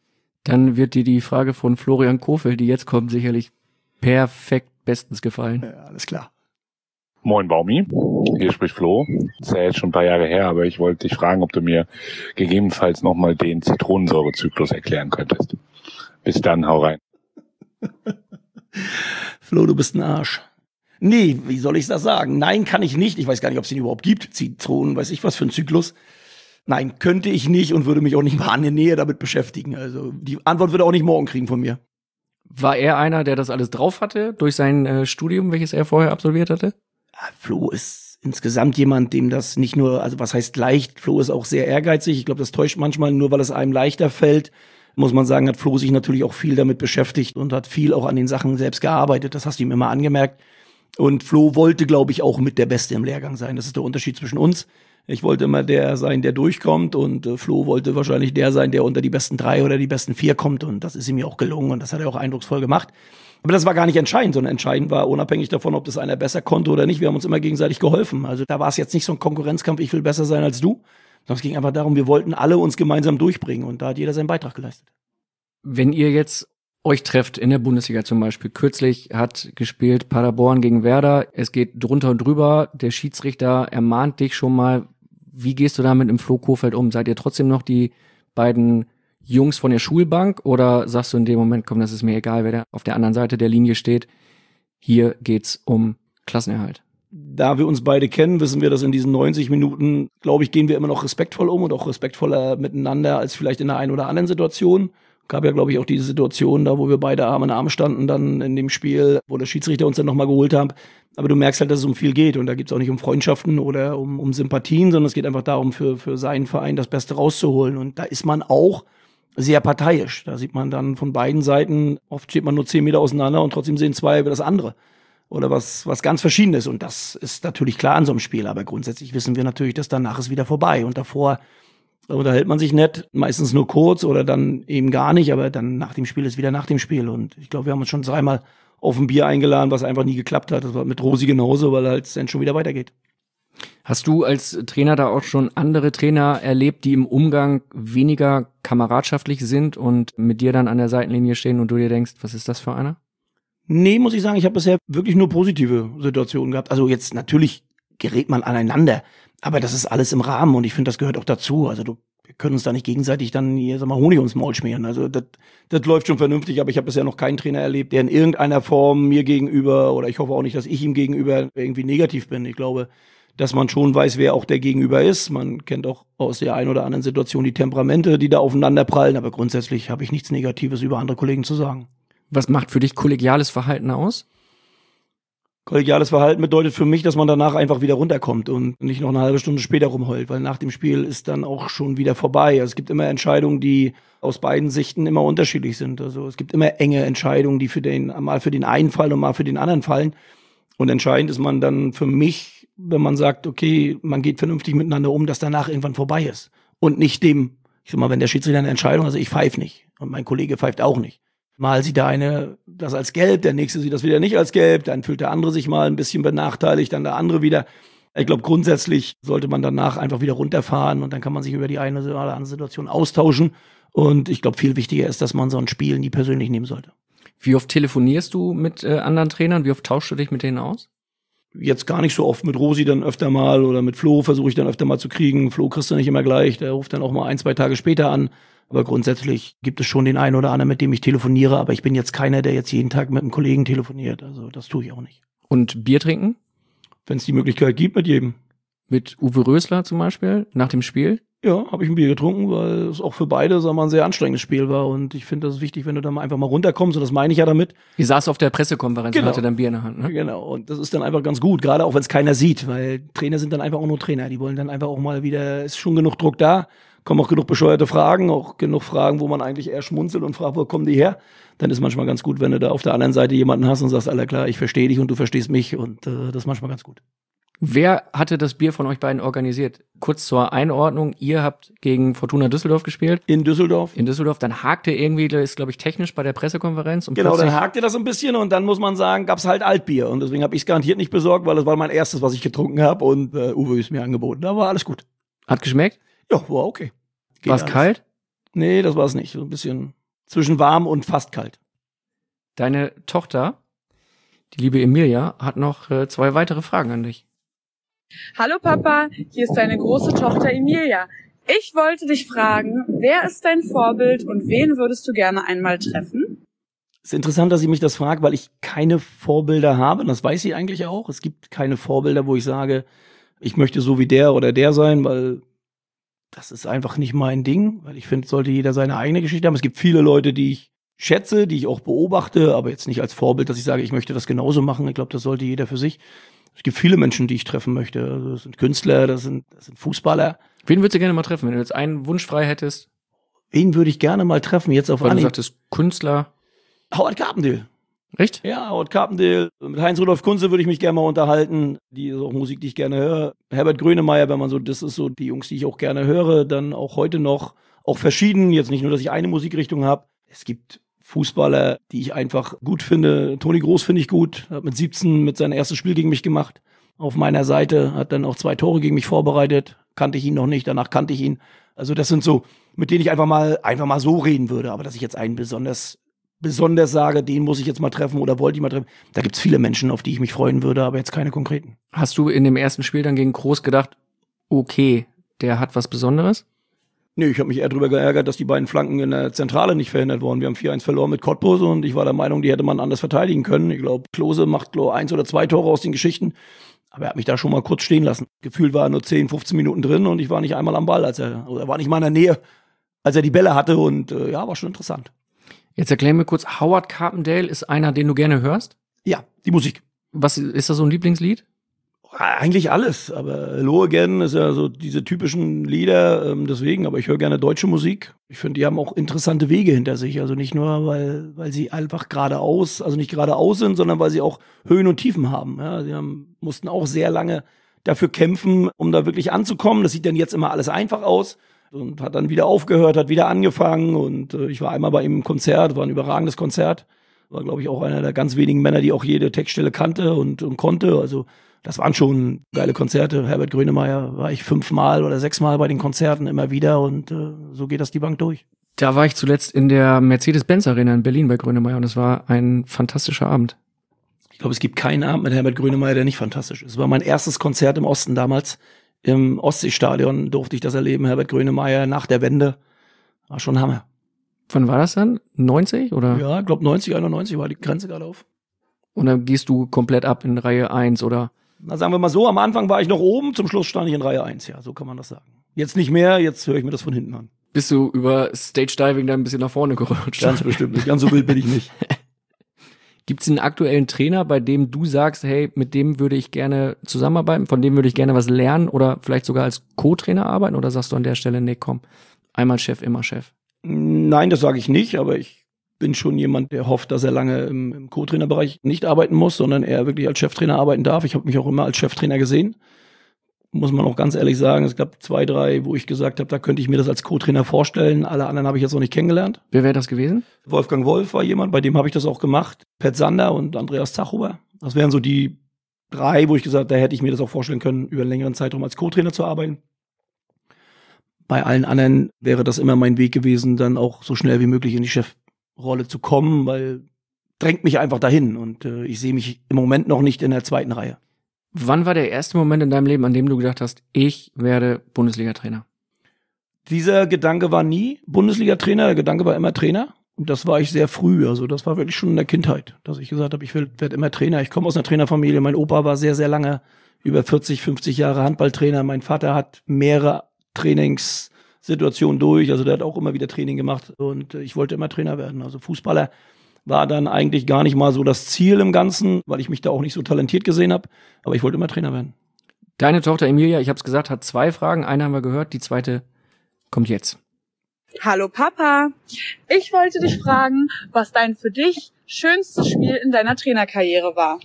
Dann wird dir die Frage von Florian Kofeld, die jetzt kommt, sicherlich perfekt bestens gefallen.
Ja, alles klar.
Moin Baumi, hier spricht Flo. Das ist ja jetzt schon ein paar Jahre her, aber ich wollte dich fragen, ob du mir gegebenenfalls nochmal den Zitronensäurezyklus erklären könntest. Bis dann, hau rein.
Flo, du bist ein Arsch. Nee, wie soll ich das sagen? Nein, kann ich nicht. Ich weiß gar nicht, ob es den überhaupt gibt. Zitronen, weiß ich was für ein Zyklus. Nein, könnte ich nicht und würde mich auch nicht mal an der Nähe damit beschäftigen. Also die Antwort würde er auch nicht morgen kriegen von mir.
War er einer, der das alles drauf hatte durch sein Studium, welches er vorher absolviert hatte?
Ja, Flo ist insgesamt jemand, dem das nicht nur, also was heißt leicht, Flo ist auch sehr ehrgeizig. Ich glaube, das täuscht manchmal, nur weil es einem leichter fällt. Muss man sagen, hat Flo sich natürlich auch viel damit beschäftigt und hat viel auch an den Sachen selbst gearbeitet. Das hast du ihm immer angemerkt. Und Flo wollte, glaube ich, auch mit der Beste im Lehrgang sein. Das ist der Unterschied zwischen uns. Ich wollte immer der sein, der durchkommt und Flo wollte wahrscheinlich der sein, der unter die besten 3 oder die besten 4 kommt und das ist ihm ja auch gelungen und das hat er auch eindrucksvoll gemacht. Aber das war gar nicht entscheidend, sondern entscheidend war unabhängig davon, ob das einer besser konnte oder nicht. Wir haben uns immer gegenseitig geholfen. Also da war es jetzt nicht so ein Konkurrenzkampf, ich will besser sein als du, sondern es ging einfach darum, wir wollten alle uns gemeinsam durchbringen und da hat jeder seinen Beitrag geleistet.
Wenn ihr jetzt euch trefft in der Bundesliga zum Beispiel. Kürzlich hat gespielt Paderborn gegen Werder. Es geht drunter und drüber. Der Schiedsrichter ermahnt dich schon mal. Wie gehst du damit im Flo Kofeld um? Seid ihr trotzdem noch die beiden Jungs von der Schulbank oder sagst du in dem Moment, komm, das ist mir egal, wer da auf der anderen Seite der Linie steht. Hier geht's um Klassenerhalt.
Da wir uns beide kennen, wissen wir, dass in diesen 90 Minuten, glaube ich, gehen wir immer noch respektvoll um und auch respektvoller miteinander als vielleicht in der einen oder anderen Situation. Gab ja, glaube ich, auch diese Situation da, wo wir beide Arm in Arm standen dann in dem Spiel, wo der Schiedsrichter uns dann nochmal geholt hat. Aber du merkst halt, dass es um viel geht und da geht's auch nicht um Freundschaften oder um Sympathien, sondern es geht einfach darum, für seinen Verein das Beste rauszuholen. Und da ist man auch sehr parteiisch. Da sieht man dann von beiden Seiten, oft steht man nur 10 Meter auseinander und trotzdem sehen 2 über das andere. Oder was ganz Verschiedenes. Und das ist natürlich klar an so einem Spiel. Aber grundsätzlich wissen wir natürlich, dass danach ist wieder vorbei. Und davor unterhält man sich nett, meistens nur kurz oder dann eben gar nicht. Aber dann nach dem Spiel ist wieder nach dem Spiel. Und ich glaube, wir haben uns schon 3-mal auf ein Bier eingeladen, was einfach nie geklappt hat. Das war mit Rosi genauso, weil halt es dann schon wieder weitergeht.
Hast du als Trainer da auch schon andere Trainer erlebt, die im Umgang weniger kameradschaftlich sind und mit dir dann an der Seitenlinie stehen und du dir denkst, was ist das für einer?
Nee, muss ich sagen, ich habe bisher wirklich nur positive Situationen gehabt. Also jetzt natürlich gerät man aneinander, aber das ist alles im Rahmen und ich finde, das gehört auch dazu. Also wir können uns da nicht gegenseitig dann hier, sag mal, Honig ums Maul schmieren. Also das läuft schon vernünftig, aber ich habe bisher noch keinen Trainer erlebt, der in irgendeiner Form mir gegenüber, oder ich hoffe auch nicht, dass ich ihm gegenüber irgendwie negativ bin. Ich glaube, dass man schon weiß, wer auch der Gegenüber ist. Man kennt auch aus der einen oder anderen Situation die Temperamente, die da aufeinander prallen, aber grundsätzlich habe ich nichts Negatives über andere Kollegen zu sagen.
Was macht für dich kollegiales Verhalten aus?
Kollegiales Verhalten bedeutet für mich, dass man danach einfach wieder runterkommt und nicht noch eine halbe Stunde später rumheult, weil nach dem Spiel ist dann auch schon wieder vorbei. Also es gibt immer Entscheidungen, die aus beiden Sichten immer unterschiedlich sind. Also es gibt immer enge Entscheidungen, die mal für den einen fallen und mal für den anderen fallen. Und entscheidend ist man dann für mich, wenn man sagt, okay, man geht vernünftig miteinander um, dass danach irgendwann vorbei ist. Und nicht ich sag mal, wenn der Schiedsrichter eine Entscheidung, also ich pfeife nicht und mein Kollege pfeift auch nicht. Mal sieht der eine das als gelb, der nächste sieht das wieder nicht als gelb, dann fühlt der andere sich mal ein bisschen benachteiligt, dann der andere wieder. Ich glaube, grundsätzlich sollte man danach einfach wieder runterfahren und dann kann man sich über die eine oder andere Situation austauschen. Und ich glaube, viel wichtiger ist, dass man so ein Spiel nie persönlich nehmen sollte.
Wie oft telefonierst du mit anderen Trainern? Wie oft tauschst du dich mit denen aus?
Jetzt gar nicht so oft, mit Rosi dann öfter mal oder mit Flo versuche ich dann öfter mal zu kriegen. Flo kriegst du nicht immer gleich, der ruft dann auch mal 1-2 Tage später an. Aber grundsätzlich gibt es schon den einen oder anderen, mit dem ich telefoniere. Aber ich bin jetzt keiner, der jetzt jeden Tag mit einem Kollegen telefoniert. Also das tue ich auch nicht.
Und Bier trinken?
Wenn es die Möglichkeit gibt, mit jedem.
Mit Uwe Rösler zum Beispiel, nach dem Spiel?
Ja, habe ich ein Bier getrunken, weil es auch für beide, sagen wir mal, ein sehr anstrengendes Spiel war. Und ich finde, das ist wichtig, wenn du da mal einfach mal runterkommst. Und das meine ich ja damit.
Ihr saß auf der Pressekonferenz und hatte dann Bier in der Hand, ne?
Genau. Und das ist dann einfach ganz gut, gerade auch wenn es keiner sieht. Weil Trainer sind dann einfach auch nur Trainer. Die wollen dann einfach auch mal wieder, ist schon genug Druck da. Kommen auch genug bescheuerte Fragen, auch genug Fragen, wo man eigentlich eher schmunzelt und fragt, wo kommen die her? Dann ist manchmal ganz gut, wenn du da auf der anderen Seite jemanden hast und sagst, alles klar, ich verstehe dich und du verstehst mich. Und das ist manchmal ganz gut.
Wer hatte das Bier von euch beiden organisiert? Kurz zur Einordnung, ihr habt gegen Fortuna Düsseldorf gespielt.
In Düsseldorf.
Dann hakte irgendwie, das ist glaube ich technisch bei der Pressekonferenz. Und
genau, dann hakte das ein bisschen und dann muss man sagen, gab's halt Altbier. Und deswegen habe ich es garantiert nicht besorgt, weil das war mein erstes, was ich getrunken habe. Und Uwe ist mir angeboten. Da war alles gut.
Hat geschmeckt?
Ja, war okay.
War es kalt?
Nee, das war es nicht. So ein bisschen zwischen warm und fast kalt.
Deine Tochter, die liebe Emilia, hat noch 2 weitere Fragen an dich.
Hallo Papa, hier ist deine große Tochter Emilia. Ich wollte dich fragen, wer ist dein Vorbild und wen würdest du gerne einmal treffen?
Es ist interessant, dass sie mich das fragt, weil ich keine Vorbilder habe. Das weiß sie eigentlich auch. Es gibt keine Vorbilder, wo ich sage, ich möchte so wie der oder der sein, weil das ist einfach nicht mein Ding. Weil ich finde, sollte jeder seine eigene Geschichte haben. Es gibt viele Leute, die ich schätze, die ich auch beobachte, aber jetzt nicht als Vorbild, dass ich sage, ich möchte das genauso machen. Ich glaube, das sollte jeder für sich. Es gibt viele Menschen, die ich treffen möchte. Also das sind Künstler, das sind Fußballer.
Wen würdest du gerne mal treffen, wenn du jetzt einen Wunsch frei hättest?
Wen würde ich gerne mal treffen, jetzt auf
Anhieb? Du sagtest Künstler.
Howard Carpendale.
Echt?
Ja, Howard Carpendale. Mit Heinz-Rudolf Kunze würde ich mich gerne mal unterhalten. Die ist auch Musik, die ich gerne höre. Herbert Grönemeyer, wenn man so, das ist so die Jungs, die ich auch gerne höre. Dann auch heute noch, auch verschieden. Jetzt nicht nur, dass ich eine Musikrichtung habe. Es gibt Fußballer, die ich einfach gut finde. Toni Groß finde ich gut. Hat mit 17 mit seinem erstes Spiel gegen mich gemacht. Auf meiner Seite, hat dann auch 2 Tore gegen mich vorbereitet. Kannte ich ihn noch nicht, danach kannte ich ihn. Also das sind so, mit denen ich einfach mal so reden würde. Aber dass ich jetzt einen besonders sage, den muss ich jetzt mal treffen oder wollte ich mal treffen. Da gibt's viele Menschen, auf die ich mich freuen würde, aber jetzt keine konkreten.
Hast du in dem ersten Spiel dann gegen Groß gedacht, okay, der hat was Besonderes?
Nee, ich habe mich eher darüber geärgert, dass die beiden Flanken in der Zentrale nicht verhindert wurden. Wir haben 4-1 verloren mit Cottbus und ich war der Meinung, die hätte man anders verteidigen können. Ich glaube, Klose macht 1 oder 2 Tore aus den Geschichten. Aber er hat mich da schon mal kurz stehen lassen. Gefühlt war er nur 10, 15 Minuten drin und ich war nicht einmal am Ball, er war nicht mal in der Nähe, als er die Bälle hatte und war schon interessant.
Jetzt erklär mir kurz, Howard Carpendale ist einer, den du gerne hörst?
Ja, die Musik.
Was ist das, so ein Lieblingslied?
Eigentlich alles, aber Hello Again ist ja so diese typischen Lieder, deswegen, aber ich höre gerne deutsche Musik. Ich finde, die haben auch interessante Wege hinter sich, also nicht nur, weil sie einfach geradeaus, also nicht geradeaus sind, sondern weil sie auch Höhen und Tiefen haben. Ja, sie mussten auch sehr lange dafür kämpfen, um da wirklich anzukommen. Das sieht dann jetzt immer alles einfach aus und hat dann wieder aufgehört, hat wieder angefangen und ich war einmal bei ihm im Konzert, war ein überragendes Konzert. War, glaube ich, auch einer der ganz wenigen Männer, die auch jede Textstelle kannte und konnte. Also das waren schon geile Konzerte. Herbert Grönemeyer war ich 5-mal oder 6-mal bei den Konzerten immer wieder und so geht das die Bank durch.
Da war ich zuletzt in der Mercedes-Benz-Arena in Berlin bei Grönemeyer und es war ein fantastischer Abend.
Ich glaube, es gibt keinen Abend mit Herbert Grönemeyer, der nicht fantastisch ist. Es war mein erstes Konzert im Osten damals. Im Ostseestadion durfte ich das erleben. Herbert Grönemeyer nach der Wende. War schon Hammer.
Wann war das dann? 90 oder?
Ja, ich glaube 90, 91 war die Grenze gerade auf.
Und dann gehst du komplett ab in Reihe 1 oder?
Na, sagen wir mal so, am Anfang war ich noch oben, zum Schluss stand ich in Reihe 1. Ja, so kann man das sagen. Jetzt nicht mehr, jetzt höre ich mir das von hinten an.
Bist du über Stage Diving da ein bisschen nach vorne gerutscht?
Ganz bestimmt nicht. Ganz so wild bin ich nicht.
Gibt es einen aktuellen Trainer, bei dem du sagst, hey, mit dem würde ich gerne zusammenarbeiten, von dem würde ich gerne was lernen oder vielleicht sogar als Co-Trainer arbeiten? Oder sagst du an der Stelle, nee, komm, einmal Chef, immer Chef?
Nein, das sage ich nicht, aber ich bin schon jemand, der hofft, dass er lange im Co-Trainer-Bereich nicht arbeiten muss, sondern er wirklich als Cheftrainer arbeiten darf. Ich habe mich auch immer als Cheftrainer gesehen. Muss man auch ganz ehrlich sagen, es gab 2, 3, wo ich gesagt habe, da könnte ich mir das als Co-Trainer vorstellen. Alle anderen habe ich jetzt noch nicht kennengelernt.
Wer wäre das gewesen?
Wolfgang Wolf war jemand, bei dem habe ich das auch gemacht. Pet Sander und Andreas Zachhuber. Das wären so die 3, wo ich gesagt habe, da hätte ich mir das auch vorstellen können, über einen längeren Zeitraum als Co-Trainer zu arbeiten. Bei allen anderen wäre das immer mein Weg gewesen, dann auch so schnell wie möglich in die Chefrolle zu kommen, weil drängt mich einfach dahin und ich sehe mich im Moment noch nicht in der 2. Reihe.
Wann war der erste Moment in deinem Leben, an dem du gedacht hast, ich werde Bundesliga-Trainer?
Dieser Gedanke war nie Bundesliga-Trainer, der Gedanke war immer Trainer. Und das war ich sehr früh, also das war wirklich schon in der Kindheit, dass ich gesagt habe, ich werde immer Trainer. Ich komme aus einer Trainerfamilie, mein Opa war sehr, sehr lange, über 40, 50 Jahre Handballtrainer. Mein Vater hat mehrere Trainingssituationen durch, also der hat auch immer wieder Training gemacht und ich wollte immer Trainer werden. Also Fußballer war dann eigentlich gar nicht mal so das Ziel im Ganzen, weil ich mich da auch nicht so talentiert gesehen habe, aber ich wollte immer Trainer werden.
Deine Tochter Emilia, ich habe es gesagt, hat 2 Fragen. Eine haben wir gehört, die zweite kommt jetzt.
Hallo Papa, ich wollte dich fragen, was dein für dich schönstes Spiel in deiner Trainerkarriere war.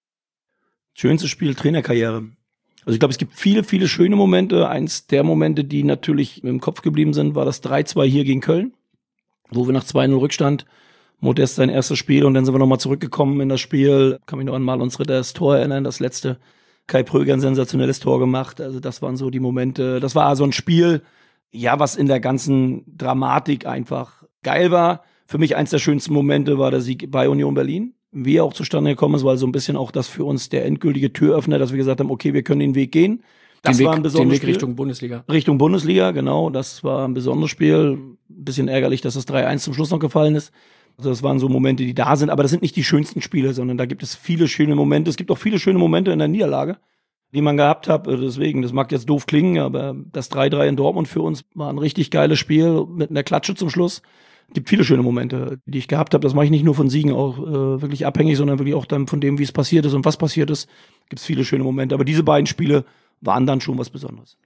Schönstes Spiel, Trainerkarriere. Also ich glaube, es gibt viele, viele schöne Momente. Eins der Momente, die natürlich im Kopf geblieben sind, war das 3-2 hier gegen Köln, wo wir nach 2-0 Rückstand, Modest sein erstes Spiel und dann sind wir nochmal zurückgekommen in das Spiel. Kann mich noch an Marlons Ritter das Tor erinnern, das letzte. Kai Pröger ein sensationelles Tor gemacht. Also das waren so die Momente. Das war so ein Spiel, ja, was in der ganzen Dramatik einfach geil war. Für mich eins der schönsten Momente war der Sieg bei Union Berlin. Wie er auch zustande gekommen ist, weil so ein bisschen auch das für uns der endgültige Türöffner, dass wir gesagt haben, okay, wir können den Weg gehen. Das war ein besonderes Spiel.
Richtung Bundesliga.
Richtung Bundesliga, genau. Das war ein besonderes Spiel. Ein bisschen ärgerlich, dass das 3-1 zum Schluss noch gefallen ist. Also das waren so Momente, die da sind. Aber das sind nicht die schönsten Spiele, sondern da gibt es viele schöne Momente. Es gibt auch viele schöne Momente in der Niederlage, die man gehabt hat. Deswegen, das mag jetzt doof klingen, aber das 3-3 in Dortmund für uns war ein richtig geiles Spiel mit einer Klatsche zum Schluss. Es gibt viele schöne Momente, die ich gehabt habe. Das mache ich nicht nur von Siegen auch wirklich abhängig, sondern wirklich auch dann von dem, wie es passiert ist und was passiert ist. Gibt es viele schöne Momente. Aber diese beiden Spiele waren dann schon was Besonderes.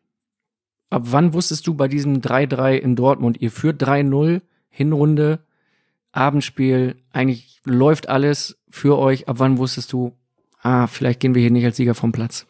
Ab wann wusstest du bei diesem 3-3 in Dortmund, ihr führt 3-0, Hinrunde, Abendspiel, eigentlich läuft alles für euch. Ab wann wusstest du, vielleicht gehen wir hier nicht als Sieger vom Platz?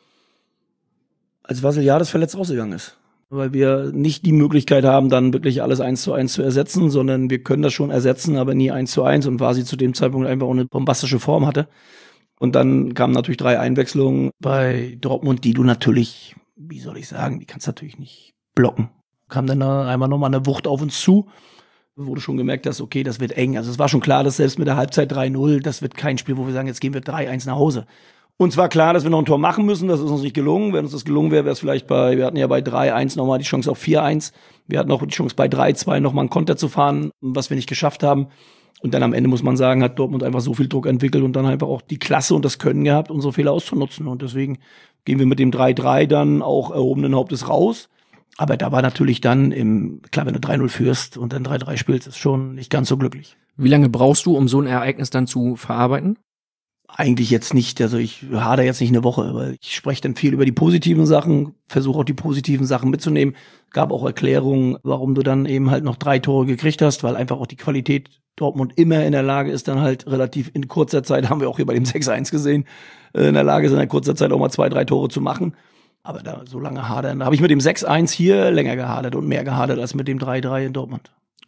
Als Vassiliades verletzt rausgegangen ist. Weil wir nicht die Möglichkeit haben, dann wirklich alles 1:1 zu ersetzen, sondern wir können das schon ersetzen, aber nie 1:1 und Vasi zu dem Zeitpunkt einfach auch eine bombastische Form hatte. Und dann kamen natürlich 3 Einwechslungen bei Dortmund, die du natürlich, wie soll ich sagen, die kannst du natürlich nicht blocken. Kam dann einmal nochmal eine Wucht auf uns zu, wo du schon gemerkt hast, okay, das wird eng. Also es war schon klar, dass selbst mit der Halbzeit 3-0, das wird kein Spiel, wo wir sagen, jetzt gehen wir 3-1 nach Hause. Uns war klar, dass wir noch ein Tor machen müssen, das ist uns nicht gelungen. Wenn uns das gelungen wäre, wäre es vielleicht wir hatten ja bei 3-1 nochmal die Chance auf 4-1. Wir hatten auch die Chance bei 3-2 nochmal einen Konter zu fahren, was wir nicht geschafft haben. Und dann am Ende, muss man sagen, hat Dortmund einfach so viel Druck entwickelt und dann einfach auch die Klasse und das Können gehabt, unsere Fehler auszunutzen. Und deswegen gehen wir mit dem 3-3 dann auch erhobenen Hauptes raus. Aber da war natürlich dann klar, wenn du 3-0 führst und dann 3-3 spielst, ist schon nicht ganz so glücklich.
Wie lange brauchst du, um so ein Ereignis dann zu verarbeiten?
Eigentlich jetzt nicht, also ich hader jetzt nicht eine Woche, weil ich spreche dann viel über die positiven Sachen, versuche auch die positiven Sachen mitzunehmen. Gab auch Erklärungen, warum du dann eben halt noch 3 Tore gekriegt hast, weil einfach auch die Qualität Dortmund immer in der Lage ist, dann halt relativ in kurzer Zeit, haben wir auch hier bei dem 6-1 gesehen, in der Lage sind in kurzer Zeit auch mal 2, 3 Tore zu machen. Aber da so lange hadern, da habe ich mit dem 6-1 hier länger gehadert und mehr gehadert als mit dem 3-3 in Dortmund.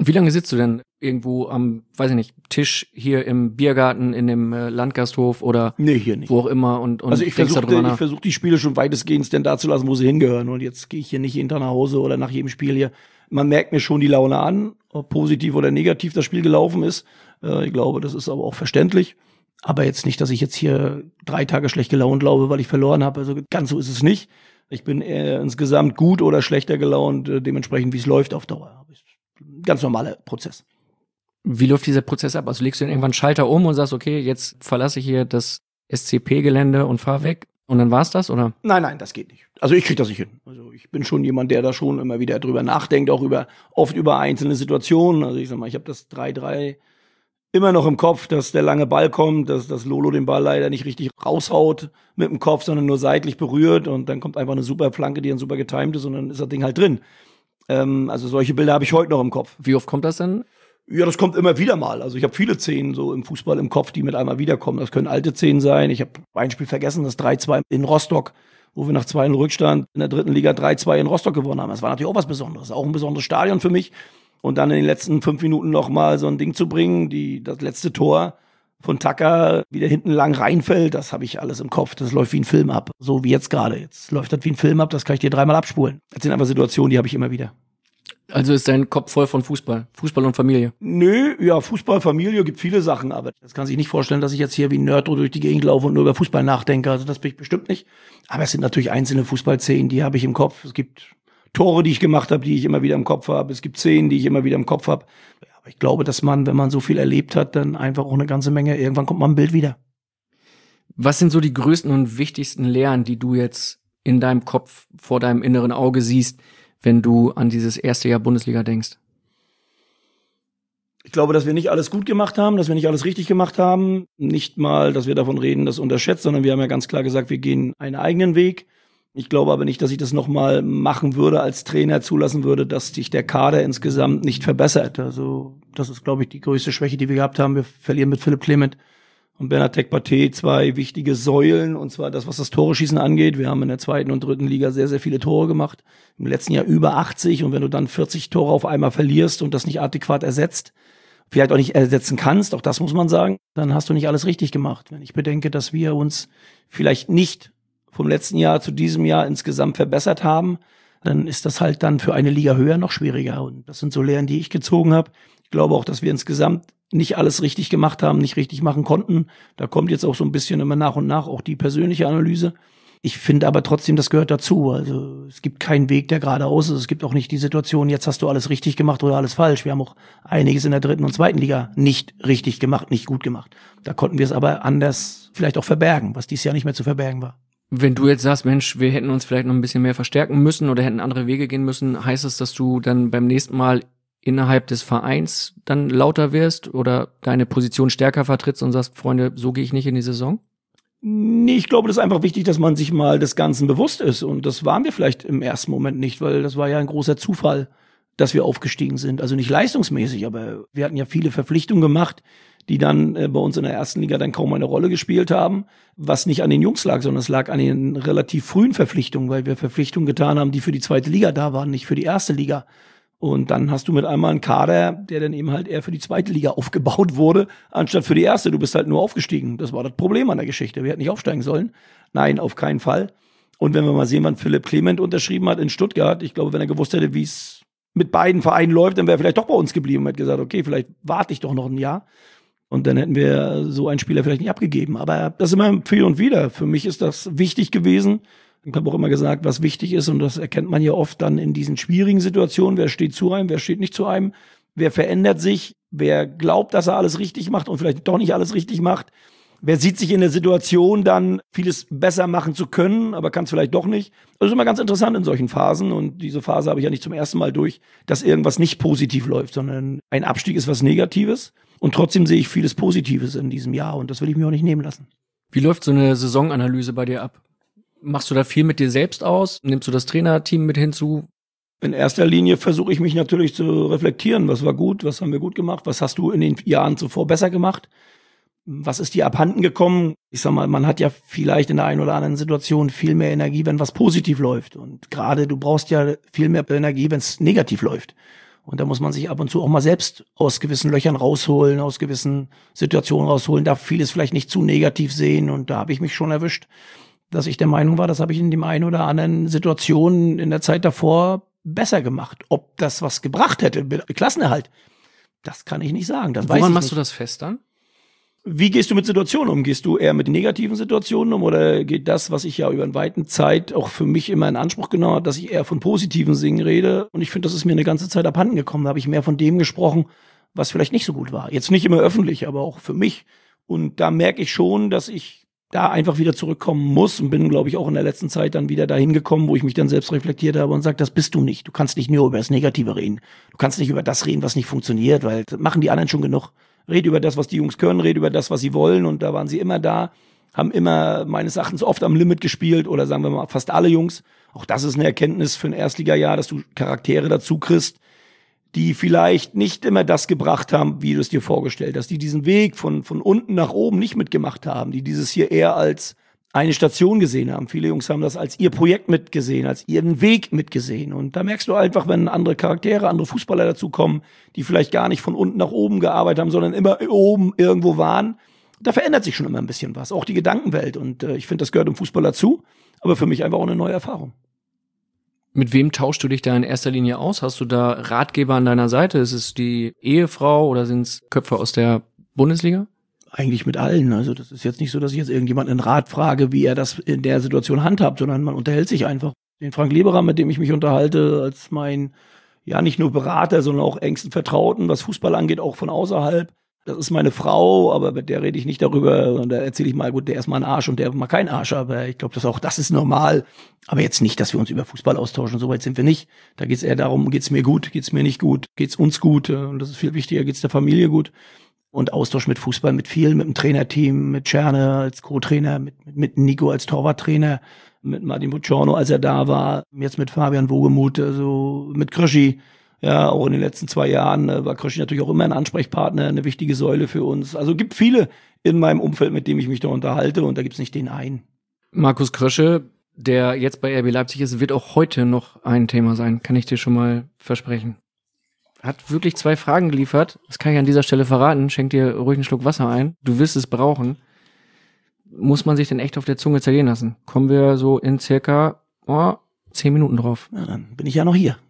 Wie lange sitzt du denn irgendwo am, weiß ich nicht, Tisch hier im Biergarten, in dem Landgasthof oder
Nee, hier nicht.
wo auch immer und
Also ich
denkst darüber nach?
versuch die Spiele schon weitestgehend denn da zu lassen, wo sie hingehören. Und jetzt gehe ich hier nicht hinter nach Hause oder nach jedem Spiel hier. Man merkt mir schon die Laune an, ob positiv oder negativ das Spiel gelaufen ist. Ich glaube, das ist aber auch verständlich. Aber jetzt nicht, dass ich jetzt hier 3 Tage schlecht gelaunt glaube, weil ich verloren habe. Also ganz so ist es nicht. Ich bin eher insgesamt gut oder schlechter gelaunt, dementsprechend wie es läuft auf Dauer. Ganz normaler Prozess.
Wie läuft dieser Prozess ab? Also legst du dann irgendwann einen Schalter um und sagst, okay, jetzt verlasse ich hier das SCP-Gelände und fahr weg und dann war's das, oder?
Nein, das geht nicht. Also ich krieg das nicht hin. Also ich bin schon jemand, der da schon immer wieder drüber nachdenkt, auch oft über einzelne Situationen. Also ich sag mal, ich habe das 3-3 immer noch im Kopf, dass der lange Ball kommt, dass Lolo den Ball leider nicht richtig raushaut mit dem Kopf, sondern nur seitlich berührt und dann kommt einfach eine super Flanke, die dann super getimed ist und dann ist das Ding halt drin. Also solche Bilder habe ich heute noch im Kopf.
Wie oft kommt das denn?
Ja, das kommt immer wieder mal. Also ich habe viele Szenen so im Fußball im Kopf, die mit einmal wiederkommen. Das können alte Szenen sein. Ich habe ein Spiel vergessen, das 3-2 in Rostock, wo wir nach 2 Rückstand in der 3. Liga 3-2 in Rostock gewonnen haben. Das war natürlich auch was Besonderes. Auch ein besonderes Stadion für mich. Und dann in den letzten 5 Minuten noch mal so ein Ding zu bringen, das letzte Tor von Tucker wieder hinten lang reinfällt, das habe ich alles im Kopf. Das läuft wie ein Film ab. So wie jetzt gerade. Jetzt läuft das wie ein Film ab, das kann ich dir 3-mal abspulen. Das sind aber Situationen, die habe ich immer wieder.
Also ist dein Kopf voll von Fußball und Familie?
Nö, ja, Fußball, Familie, gibt viele Sachen, aber das kann sich nicht vorstellen, dass ich jetzt hier wie ein Nerd durch die Gegend laufe und nur über Fußball nachdenke. Also das bin ich bestimmt nicht. Aber es sind natürlich einzelne Fußballszenen, die habe ich im Kopf. Es gibt Tore, die ich gemacht habe, die ich immer wieder im Kopf habe. Es gibt Szenen, die ich immer wieder im Kopf habe. Aber ich glaube, dass man, wenn man so viel erlebt hat, dann einfach auch eine ganze Menge, irgendwann kommt mal ein Bild wieder.
Was sind so die größten und wichtigsten Lehren, die du jetzt in deinem Kopf vor deinem inneren Auge siehst, wenn du an dieses erste Jahr Bundesliga denkst?
Ich glaube, dass wir nicht alles gut gemacht haben, dass wir nicht alles richtig gemacht haben. Nicht mal, dass wir davon reden, das unterschätzt, sondern wir haben ja ganz klar gesagt, wir gehen einen eigenen Weg. Ich glaube aber nicht, dass ich das nochmal machen würde, als Trainer zulassen würde, dass sich der Kader insgesamt nicht verbessert. Also das ist, glaube ich, die größte Schwäche, die wir gehabt haben. Wir verlieren mit Philipp Clement und Bernhard Tekpate 2 wichtige Säulen, und zwar das, was das Tore-Schießen angeht. Wir haben in der 2. und 3. Liga sehr, sehr viele Tore gemacht. Im letzten Jahr über 80, und wenn du dann 40 Tore auf einmal verlierst und das nicht adäquat ersetzt, vielleicht auch nicht ersetzen kannst, auch das muss man sagen, dann hast du nicht alles richtig gemacht. Wenn ich bedenke, dass wir uns vielleicht nicht vom letzten Jahr zu diesem Jahr insgesamt verbessert haben, dann ist das halt dann für eine Liga höher noch schwieriger. Und das sind so Lehren, die ich gezogen habe. Ich glaube auch, dass wir insgesamt nicht alles richtig gemacht haben, nicht richtig machen konnten. Da kommt jetzt auch so ein bisschen immer nach und nach auch die persönliche Analyse. Ich finde aber trotzdem, das gehört dazu. Also es gibt keinen Weg, der geradeaus ist. Es gibt auch nicht die Situation, jetzt hast du alles richtig gemacht oder alles falsch. Wir haben auch einiges in der 3. und 2. Liga nicht richtig gemacht, nicht gut gemacht. Da konnten wir es aber anders vielleicht auch verbergen, was dieses Jahr nicht mehr zu verbergen war.
Wenn du jetzt sagst, Mensch, wir hätten uns vielleicht noch ein bisschen mehr verstärken müssen oder hätten andere Wege gehen müssen, heißt es, dass du dann beim nächsten Mal innerhalb des Vereins dann lauter wirst oder deine Position stärker vertrittst und sagst, Freunde, so gehe ich nicht in die Saison?
Nee, ich glaube, das ist einfach wichtig, dass man sich mal des Ganzen bewusst ist. Und das waren wir vielleicht im ersten Moment nicht, weil das war ja ein großer Zufall, dass wir aufgestiegen sind. Also nicht leistungsmäßig, aber wir hatten ja viele Verpflichtungen gemacht, die dann bei uns in der 1. Liga dann kaum eine Rolle gespielt haben, was nicht an den Jungs lag, sondern es lag an den relativ frühen Verpflichtungen, weil wir Verpflichtungen getan haben, die für die 2. Liga da waren, nicht für die 1. Liga. Und dann hast du mit einmal einen Kader, der dann eben halt eher für die 2. Liga aufgebaut wurde, anstatt für die 1. Du bist halt nur aufgestiegen. Das war das Problem an der Geschichte. Wir hätten nicht aufsteigen sollen. Nein, auf keinen Fall. Und wenn wir mal sehen, wann Philipp Clement unterschrieben hat in Stuttgart, ich glaube, wenn er gewusst hätte, wie es mit beiden Vereinen läuft, dann wäre er vielleicht doch bei uns geblieben und hätte gesagt, okay, vielleicht warte ich doch noch ein Jahr. Und dann hätten wir so einen Spieler vielleicht nicht abgegeben. Aber das ist immer viel und wieder. Für mich ist das wichtig gewesen. Ich habe auch immer gesagt, was wichtig ist, und das erkennt man ja oft dann in diesen schwierigen Situationen. Wer steht zu einem, wer steht nicht zu einem? Wer verändert sich? Wer glaubt, dass er alles richtig macht und vielleicht doch nicht alles richtig macht? Wer sieht sich in der Situation dann, vieles besser machen zu können, aber kann es vielleicht doch nicht? Das ist immer ganz interessant in solchen Phasen. Und diese Phase habe ich ja nicht zum ersten Mal durch, dass irgendwas nicht positiv läuft, sondern ein Abstieg ist was Negatives. Und trotzdem sehe ich vieles Positives in diesem Jahr, und das will ich mir auch nicht nehmen lassen.
Wie läuft so eine Saisonanalyse bei dir ab? Machst du da viel mit dir selbst aus? Nimmst du das Trainerteam mit hinzu?
In erster Linie versuche ich mich natürlich zu reflektieren. Was war gut? Was haben wir gut gemacht? Was hast du in den Jahren zuvor besser gemacht? Was ist dir abhanden gekommen? Ich sag mal, man hat ja vielleicht in der einen oder anderen Situation viel mehr Energie, wenn was positiv läuft. Und gerade du brauchst ja viel mehr Energie, wenn es negativ läuft. Und da muss man sich ab und zu auch mal selbst aus gewissen Löchern rausholen, aus gewissen Situationen rausholen, darf vieles vielleicht nicht zu negativ sehen. Und da habe ich mich schon erwischt, dass ich der Meinung war, das habe ich in dem einen oder anderen Situationen in der Zeit davor besser gemacht. Ob das was gebracht hätte, Klassenerhalt, das kann ich nicht sagen. Das weiß ich
Woran machst
nicht.
du das fest dann?
Wie gehst du mit Situationen um? Gehst du eher mit negativen Situationen um oder geht das, was ich ja über eine weite Zeit auch für mich immer in Anspruch genommen habe, dass ich eher von positiven Dingen rede? Und ich finde, das ist mir eine ganze Zeit abhanden gekommen. Da habe ich mehr von dem gesprochen, was vielleicht nicht so gut war. Jetzt nicht immer öffentlich, aber auch für mich. Und da merke ich schon, dass ich da einfach wieder zurückkommen muss und bin, glaube ich, auch in der letzten Zeit dann wieder dahin gekommen, wo ich mich dann selbst reflektiert habe und sage, das bist du nicht. Du kannst nicht nur über das Negative reden. Du kannst nicht über das reden, was nicht funktioniert, weil das machen die anderen schon genug. Rede über das, was die Jungs können, rede über das, was sie wollen. Und da waren sie immer da, haben immer meines Erachtens oft am Limit gespielt oder sagen wir mal fast alle Jungs. Auch das ist eine Erkenntnis für ein Erstligajahr, dass du Charaktere dazu kriegst, die vielleicht nicht immer das gebracht haben, wie du es dir vorgestellt hast, die diesen Weg von unten nach oben nicht mitgemacht haben, die dieses hier eher als eine Station gesehen haben. Viele Jungs haben das als ihr Projekt mitgesehen, als ihren Weg mitgesehen. Und da merkst du einfach, wenn andere Charaktere, andere Fußballer dazukommen, die vielleicht gar nicht von unten nach oben gearbeitet haben, sondern immer oben irgendwo waren, da verändert sich schon immer ein bisschen was. Auch die Gedankenwelt. Und ich finde, das gehört im Fußball dazu. Aber für mich einfach auch eine neue Erfahrung.
Mit wem tauschst du dich da in erster Linie aus? Hast du da Ratgeber an deiner Seite? Ist es die Ehefrau oder sind es Köpfe aus der Bundesliga?
Eigentlich mit allen. Also das ist jetzt nicht so, dass ich jetzt irgendjemanden einen Rat frage, wie er das in der Situation handhabt, sondern man unterhält sich einfach. Den Frank Leberer, mit dem ich mich unterhalte, als mein, ja nicht nur Berater, sondern auch engsten Vertrauten, was Fußball angeht, auch von außerhalb. Das ist meine Frau, aber mit der rede ich nicht darüber. Und da erzähle ich mal, gut, der ist mal ein Arsch und der ist mal kein Arsch. Aber ich glaube, das ist normal. Aber jetzt nicht, dass wir uns über Fußball austauschen. So weit sind wir nicht. Da geht es eher darum, geht's mir gut, geht's mir nicht gut, geht's uns gut. Und das ist viel wichtiger, geht's der Familie gut. Und Austausch mit Fußball, mit vielen, mit dem Trainerteam, mit Czerne als Co-Trainer, mit Nico als Torwarttrainer, mit Martin Bucciano, als er da war, jetzt mit Fabian Wogemuth, also mit Kröschi. Ja, auch in den letzten 2 Jahren war Kröschi natürlich auch immer ein Ansprechpartner, eine wichtige Säule für uns. Also gibt viele in meinem Umfeld, mit dem ich mich da unterhalte und da gibt's nicht den einen.
Markus Krösche, der jetzt bei RB Leipzig ist, wird auch heute noch ein Thema sein, kann ich dir schon mal versprechen. Hat wirklich 2 Fragen geliefert. Das kann ich an dieser Stelle verraten. Schenk dir ruhig einen Schluck Wasser ein. Du wirst es brauchen. Muss man sich denn echt auf der Zunge zergehen lassen? Kommen wir so in circa 10 Minuten drauf.
Ja, dann bin ich ja noch hier.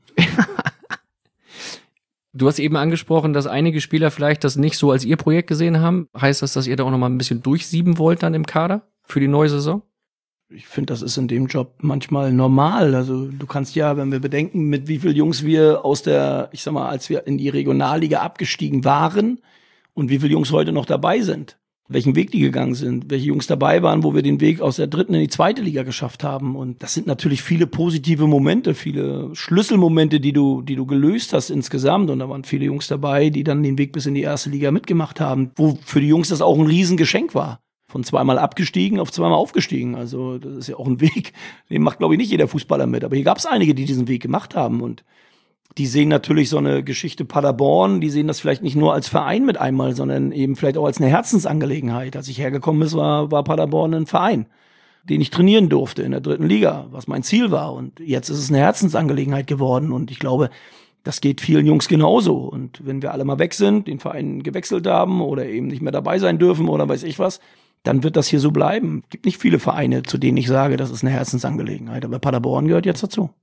Du hast eben angesprochen, dass einige Spieler vielleicht das nicht so als ihr Projekt gesehen haben. Heißt das, dass ihr da auch noch mal ein bisschen durchsieben wollt dann im Kader für die neue Saison?
Ich finde, das ist in dem Job manchmal normal. Also du kannst ja, wenn wir bedenken, mit wie vielen Jungs wir aus der, ich sag mal, als wir in die Regionalliga abgestiegen waren und wie viele Jungs heute noch dabei sind, welchen Weg die gegangen sind, welche Jungs dabei waren, wo wir den Weg aus der 3. in die 2. Liga geschafft haben. Und das sind natürlich viele positive Momente, viele Schlüsselmomente, die du gelöst hast insgesamt. Und da waren viele Jungs dabei, die dann den Weg bis in die 1. Liga mitgemacht haben, wo für die Jungs das auch ein Riesengeschenk war. Von 2-mal abgestiegen auf 2-mal aufgestiegen. Also das ist ja auch ein Weg, den macht, glaube ich, nicht jeder Fußballer mit. Aber hier gab es einige, die diesen Weg gemacht haben. Und die sehen natürlich so eine Geschichte Paderborn, die sehen das vielleicht nicht nur als Verein mit einmal, sondern eben vielleicht auch als eine Herzensangelegenheit. Als ich hergekommen ist, war Paderborn ein Verein, den ich trainieren durfte in der 3. Liga, was mein Ziel war. Und jetzt ist es eine Herzensangelegenheit geworden. Und ich glaube, das geht vielen Jungs genauso. Und wenn wir alle mal weg sind, den Verein gewechselt haben oder eben nicht mehr dabei sein dürfen oder weiß ich was, dann wird das hier so bleiben. Es gibt nicht viele Vereine, zu denen ich sage, das ist eine Herzensangelegenheit. Aber Paderborn gehört jetzt dazu.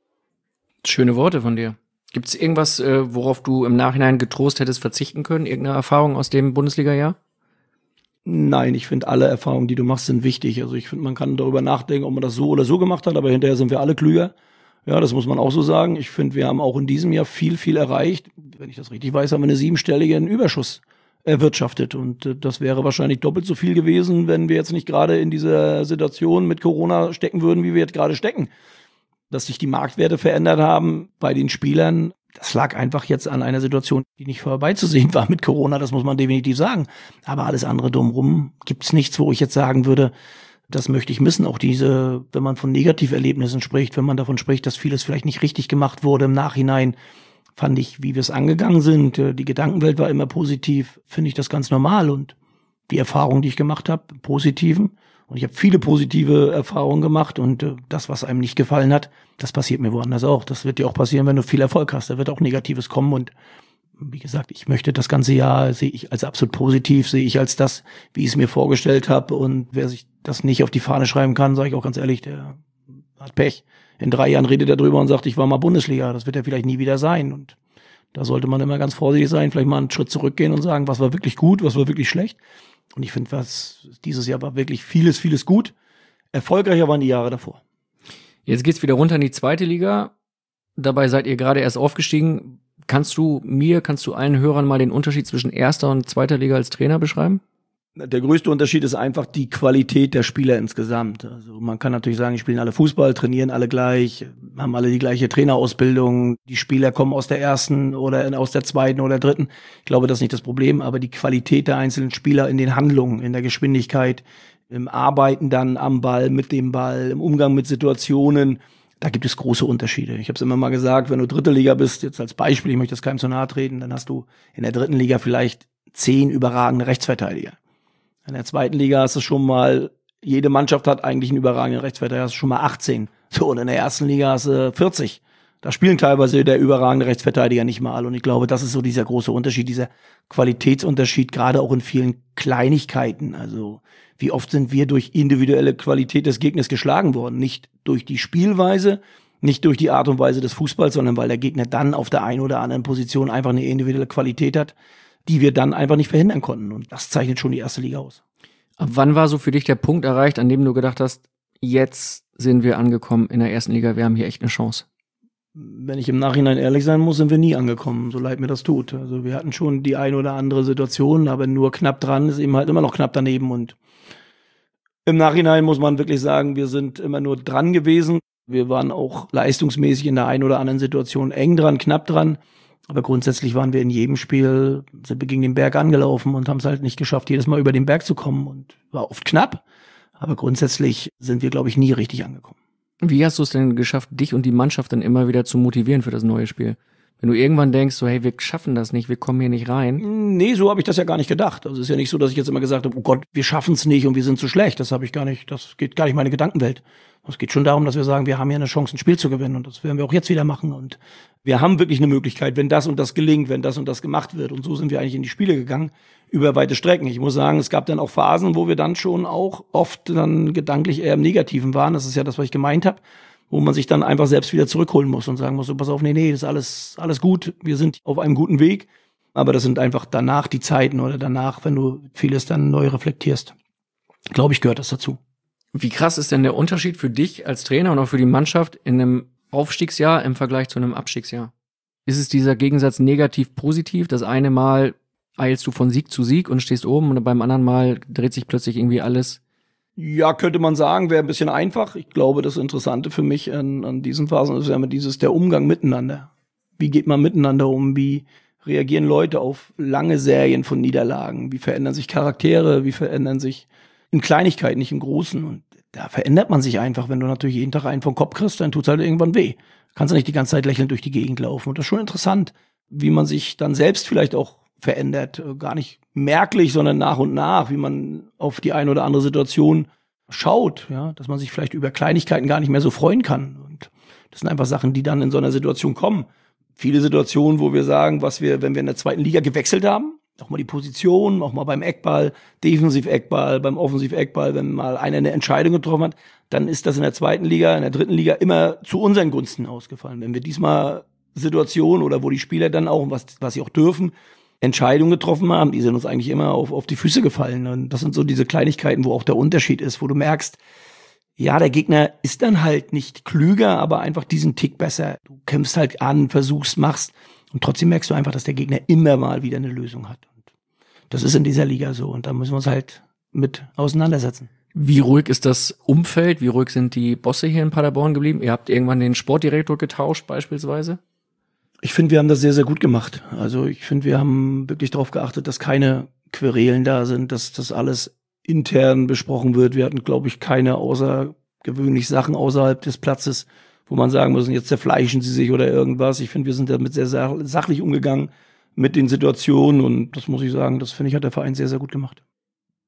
Schöne Worte von dir. Gibt es irgendwas, worauf du im Nachhinein getrost hättest verzichten können? Irgendeine Erfahrung aus dem Bundesliga-Jahr?
Nein, ich finde, alle Erfahrungen, die du machst, sind wichtig. Also ich finde, man kann darüber nachdenken, ob man das so oder so gemacht hat, aber hinterher sind wir alle klüger. Ja, das muss man auch so sagen. Ich finde, wir haben auch in diesem Jahr viel, viel erreicht. Wenn ich das richtig weiß, haben wir einen 7-stelligen Überschuss erwirtschaftet. Und das wäre wahrscheinlich doppelt so viel gewesen, wenn wir jetzt nicht gerade in dieser Situation mit Corona stecken würden, wie wir jetzt gerade stecken. Dass sich die Marktwerte verändert haben bei den Spielern, das lag einfach jetzt an einer Situation, die nicht vorbeizusehen war mit Corona, das muss man definitiv sagen. Aber alles andere drumherum gibt's nichts, wo ich jetzt sagen würde, das möchte ich missen. Auch diese, wenn man von Negativerlebnissen spricht, wenn man davon spricht, dass vieles vielleicht nicht richtig gemacht wurde im Nachhinein, fand ich, wie wir es angegangen sind, die Gedankenwelt war immer positiv, finde ich das ganz normal. Und die Erfahrung, die ich gemacht habe, im Positiven Und ich habe viele positive Erfahrungen gemacht und das, was einem nicht gefallen hat, das passiert mir woanders auch. Das wird dir auch passieren, wenn du viel Erfolg hast. Da wird auch Negatives kommen und wie gesagt, ich möchte das ganze Jahr, sehe ich als absolut positiv, sehe ich als das, wie ich es mir vorgestellt habe. Und wer sich das nicht auf die Fahne schreiben kann, sage ich auch ganz ehrlich, der hat Pech. In 3 Jahren redet er drüber und sagt, ich war mal Bundesliga. Das wird er vielleicht nie wieder sein. Und da sollte man immer ganz vorsichtig sein, vielleicht mal einen Schritt zurückgehen und sagen, was war wirklich gut, was war wirklich schlecht. Und ich finde, was dieses Jahr war wirklich vieles gut. Erfolgreicher waren die Jahre davor.
Jetzt geht's wieder runter in die 2. Liga. Dabei seid ihr gerade erst aufgestiegen. Kannst du allen Hörern mal den Unterschied zwischen 1. und 2. Liga als Trainer beschreiben?
Der größte Unterschied ist einfach die Qualität der Spieler insgesamt. Also man kann natürlich sagen, die spielen alle Fußball, trainieren alle gleich, haben alle die gleiche Trainerausbildung. Die Spieler kommen aus der 1. oder aus der 2. oder 3. Ich glaube, das ist nicht das Problem, aber die Qualität der einzelnen Spieler in den Handlungen, in der Geschwindigkeit, im Arbeiten dann am Ball, mit dem Ball, im Umgang mit Situationen, da gibt es große Unterschiede. Ich habe es immer mal gesagt, wenn du 3. Liga bist, jetzt als Beispiel, ich möchte das keinem zu nahe treten, dann hast du in der 3. Liga vielleicht 10 überragende Rechtsverteidiger. In der 2. Liga hast du schon mal, jede Mannschaft hat eigentlich einen überragenden Rechtsverteidiger, hast du schon mal 18. So, und in der 1. Liga hast du 40. Da spielen teilweise der überragende Rechtsverteidiger nicht mal. Und ich glaube, das ist so dieser große Unterschied, dieser Qualitätsunterschied, gerade auch in vielen Kleinigkeiten. Also, wie oft sind wir durch individuelle Qualität des Gegners geschlagen worden? Nicht durch die Spielweise, nicht durch die Art und Weise des Fußballs, sondern weil der Gegner dann auf der einen oder anderen Position einfach eine individuelle Qualität hat, die wir dann einfach nicht verhindern konnten. Und das zeichnet schon die 1. Liga aus.
Ab wann war so für dich der Punkt erreicht, an dem du gedacht hast, jetzt sind wir angekommen in der 1. Liga, wir haben hier echt eine Chance?
Wenn ich im Nachhinein ehrlich sein muss, sind wir nie angekommen, so leid mir das tut. Also wir hatten schon die eine oder andere Situation, aber nur knapp dran ist eben halt immer noch knapp daneben. Und im Nachhinein muss man wirklich sagen, wir sind immer nur dran gewesen. Wir waren auch leistungsmäßig in der einen oder anderen Situation eng dran, knapp dran. Aber grundsätzlich waren wir in jedem Spiel, sind wir gegen den Berg angelaufen und haben es halt nicht geschafft, jedes Mal über den Berg zu kommen. Und war oft knapp. Aber grundsätzlich sind wir, glaube ich, nie richtig angekommen.
Wie hast du es denn geschafft, dich und die Mannschaft dann immer wieder zu motivieren für das neue Spiel? Wenn du irgendwann denkst, so, hey, wir schaffen das nicht, wir kommen hier nicht rein.
Nee, so habe ich das ja gar nicht gedacht. Also es ist ja nicht so, dass ich jetzt immer gesagt habe, oh Gott, wir schaffen es nicht und wir sind zu schlecht. Das habe ich gar nicht, das geht gar nicht meine Gedankenwelt. Es geht schon darum, dass wir sagen, wir haben hier eine Chance, ein Spiel zu gewinnen und das werden wir auch jetzt wieder machen. Und wir haben wirklich eine Möglichkeit, wenn das und das gelingt, wenn das und das gemacht wird. Und so sind wir eigentlich in die Spiele gegangen, über weite Strecken. Ich muss sagen, es gab dann auch Phasen, wo wir dann schon auch oft dann gedanklich eher im Negativen waren. Das ist ja das, was ich gemeint habe, wo man sich dann einfach selbst wieder zurückholen muss und sagen muss, so pass auf, nee, das ist alles gut, wir sind auf einem guten Weg. Aber das sind einfach danach die Zeiten oder danach, wenn du vieles dann neu reflektierst. Glaube ich, gehört das dazu.
Wie krass ist denn der Unterschied für dich als Trainer und auch für die Mannschaft in einem Aufstiegsjahr im Vergleich zu einem Abstiegsjahr? Ist es dieser Gegensatz negativ-positiv? Das eine Mal eilst du von Sieg zu Sieg und stehst oben und beim anderen Mal dreht sich plötzlich irgendwie alles?
Ja, könnte man sagen, wäre ein bisschen einfach. Ich glaube, das Interessante für mich an diesen Phasen ist ja immer der Umgang miteinander. Wie geht man miteinander um? Wie reagieren Leute auf lange Serien von Niederlagen? Wie verändern sich Charaktere? Wie verändern sich in Kleinigkeiten, nicht im Großen? Und da verändert man sich einfach. Wenn du natürlich jeden Tag einen vom Kopf kriegst, dann tut's halt irgendwann weh. Kannst du nicht die ganze Zeit lächelnd durch die Gegend laufen. Und das ist schon interessant, wie man sich dann selbst vielleicht auch verändert. Gar nicht merklich, sondern nach und nach, wie man auf die eine oder andere Situation schaut. Ja, dass man sich vielleicht über Kleinigkeiten gar nicht mehr so freuen kann. Und das sind einfach Sachen, die dann in so einer Situation kommen. Viele Situationen, wo wir sagen, wenn wir in der 2. Liga gewechselt haben, auch mal die Position, auch mal beim Eckball, Defensiv-Eckball, beim Offensiv-Eckball, wenn mal einer eine Entscheidung getroffen hat, dann ist das in der 2. Liga, in der 3. Liga immer zu unseren Gunsten ausgefallen. Wenn wir diesmal Situationen oder wo die Spieler dann auch, was sie auch dürfen, Entscheidungen getroffen haben, die sind uns eigentlich immer auf die Füße gefallen. Und das sind so diese Kleinigkeiten, wo auch der Unterschied ist, wo du merkst, ja, der Gegner ist dann halt nicht klüger, aber einfach diesen Tick besser. Du kämpfst halt an, versuchst, machst und trotzdem merkst du einfach, dass der Gegner immer mal wieder eine Lösung hat. Und das ist in dieser Liga so und da müssen wir uns halt mit auseinandersetzen.
Wie ruhig ist das Umfeld? Wie ruhig sind die Bosse hier in Paderborn geblieben? Ihr habt irgendwann den Sportdirektor getauscht beispielsweise?
Ich finde, wir haben das sehr, sehr gut gemacht. Also ich finde, wir haben wirklich darauf geachtet, dass keine Querelen da sind, dass das alles intern besprochen wird. Wir hatten, glaube ich, keine außergewöhnlichen Sachen außerhalb des Platzes, wo man sagen muss, jetzt zerfleischen sie sich oder irgendwas. Ich finde, wir sind damit sehr, sehr sachlich umgegangen mit den Situationen und das muss ich sagen, das finde ich, hat der Verein sehr, sehr gut gemacht.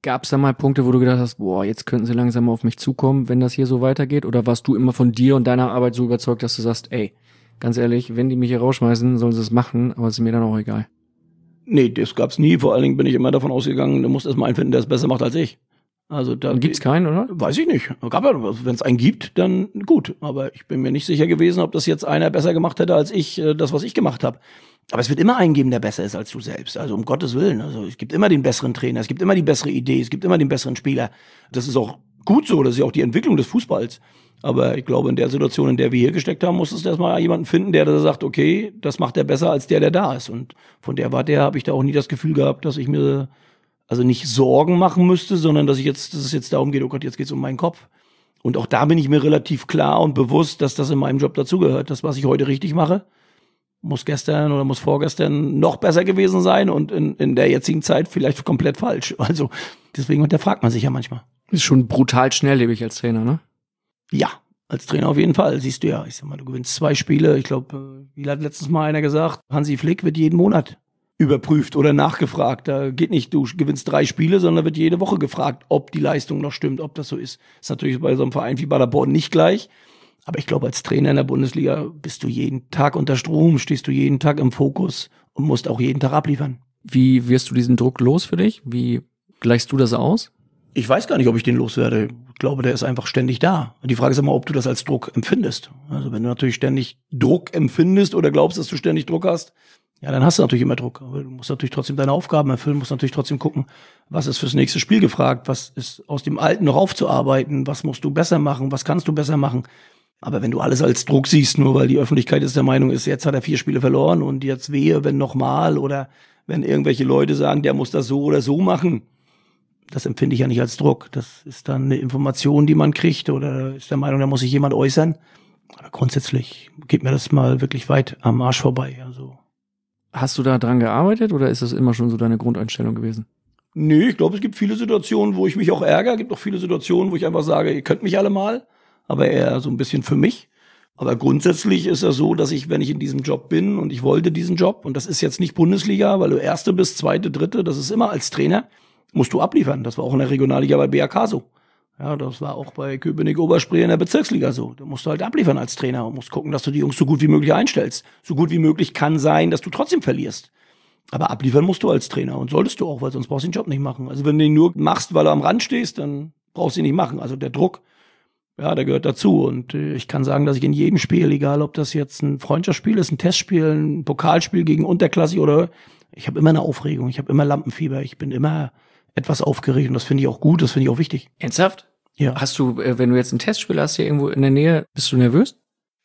Gab es da mal Punkte, wo du gedacht hast, boah, jetzt könnten sie langsam auf mich zukommen, wenn das hier so weitergeht? Oder warst du immer von dir und deiner Arbeit so überzeugt, dass du sagst, ey, ganz ehrlich, wenn die mich hier rausschmeißen, sollen sie es machen, aber es ist mir dann auch egal?
Nee, das gab's nie. Vor allen Dingen bin ich immer davon ausgegangen, du musst erstmal einen finden, der es besser macht als ich. Also da
Gibt's keinen, oder?
Weiß ich nicht. Wenn es einen gibt, dann gut. Aber ich bin mir nicht sicher gewesen, ob das jetzt einer besser gemacht hätte als ich, das, was ich gemacht habe. Aber es wird immer einen geben, der besser ist als du selbst. Also um Gottes Willen. Also es gibt immer den besseren Trainer, es gibt immer die bessere Idee, es gibt immer den besseren Spieler. Das ist auch gut so, das ist ja auch die Entwicklung des Fußballs. Aber ich glaube, in der Situation, in der wir hier gesteckt haben, muss es erstmal jemanden finden, der da sagt, okay, das macht er besser als der da ist. Und von der Warte her habe ich da auch nie das Gefühl gehabt, dass ich mir also nicht Sorgen machen müsste, sondern dass es jetzt darum geht, oh Gott, jetzt geht's um meinen Kopf. Und auch da bin ich mir relativ klar und bewusst, dass das in meinem Job dazugehört. Das, was ich heute richtig mache, muss gestern oder muss vorgestern noch besser gewesen sein und in der jetzigen Zeit vielleicht komplett falsch. Also deswegen hinterfragt man sich ja manchmal.
Ist schon brutal schnelllebig als Trainer, ne?
Ja, als Trainer auf jeden Fall. Siehst du ja, ich sag mal, du gewinnst 2 Spiele. Ich glaube, wie hat letztens mal einer gesagt, Hansi Flick wird jeden Monat überprüft oder nachgefragt. Da geht nicht, du gewinnst 3 Spiele, sondern wird jede Woche gefragt, ob die Leistung noch stimmt, ob das so ist. Ist natürlich bei so einem Verein wie Paderborn nicht gleich. Aber ich glaube, als Trainer in der Bundesliga bist du jeden Tag unter Strom, stehst du jeden Tag im Fokus und musst auch jeden Tag abliefern.
Wie wirst du diesen Druck los für dich? Wie gleichst du das aus?
Ich weiß gar nicht, ob ich den loswerde. Ich glaube, der ist einfach ständig da. Die Frage ist immer, ob du das als Druck empfindest. Also wenn du natürlich ständig Druck empfindest oder glaubst, dass du ständig Druck hast, ja, dann hast du natürlich immer Druck. Aber du musst natürlich trotzdem deine Aufgaben erfüllen, musst natürlich trotzdem gucken, was ist fürs nächste Spiel gefragt, was ist aus dem Alten noch aufzuarbeiten, was musst du besser machen, was kannst du besser machen. Aber wenn du alles als Druck siehst, nur weil die Öffentlichkeit ist der Meinung ist, jetzt hat er 4 Spiele verloren und jetzt wehe, wenn nochmal, oder wenn irgendwelche Leute sagen, der muss das so oder so machen, das empfinde ich ja nicht als Druck. Das ist dann eine Information, die man kriegt, oder ist der Meinung, da muss sich jemand äußern. Aber grundsätzlich geht mir das mal wirklich weit am Arsch vorbei. Also
hast du da dran gearbeitet oder ist das immer schon so deine Grundeinstellung gewesen?
Nee, ich glaube, es gibt viele Situationen, wo ich mich auch ärgere. Es gibt auch viele Situationen, wo ich einfach sage, ihr könnt mich alle mal, aber eher so ein bisschen für mich. Aber grundsätzlich ist es so, dass ich, wenn ich in diesem Job bin und ich wollte diesen Job, und das ist jetzt nicht Bundesliga, weil du Erste bist, Zweite, Dritte, das ist immer als Trainer, musst du abliefern. Das war auch in der Regionalliga bei BAK so. Ja, das war auch bei Köpenick-Oberspree in der Bezirksliga so. Da musst du halt abliefern als Trainer und musst gucken, dass du die Jungs so gut wie möglich einstellst. So gut wie möglich kann sein, dass du trotzdem verlierst. Aber abliefern musst du als Trainer und solltest du auch, weil sonst brauchst du den Job nicht machen. Also wenn du ihn nur machst, weil du am Rand stehst, dann brauchst du ihn nicht machen. Also der Druck, ja, der gehört dazu. Und ich kann sagen, dass ich in jedem Spiel, egal ob das jetzt ein Freundschaftsspiel ist, ein Testspiel, ein Pokalspiel gegen Unterklassik oder, ich habe immer eine Aufregung, ich habe immer Lampenfieber, ich bin immer etwas aufgeregt und das finde ich auch gut, das finde ich auch wichtig.
Ernsthaft?
Ja.
Hast du, wenn du jetzt ein Testspiel hast hier irgendwo in der Nähe, bist du nervös?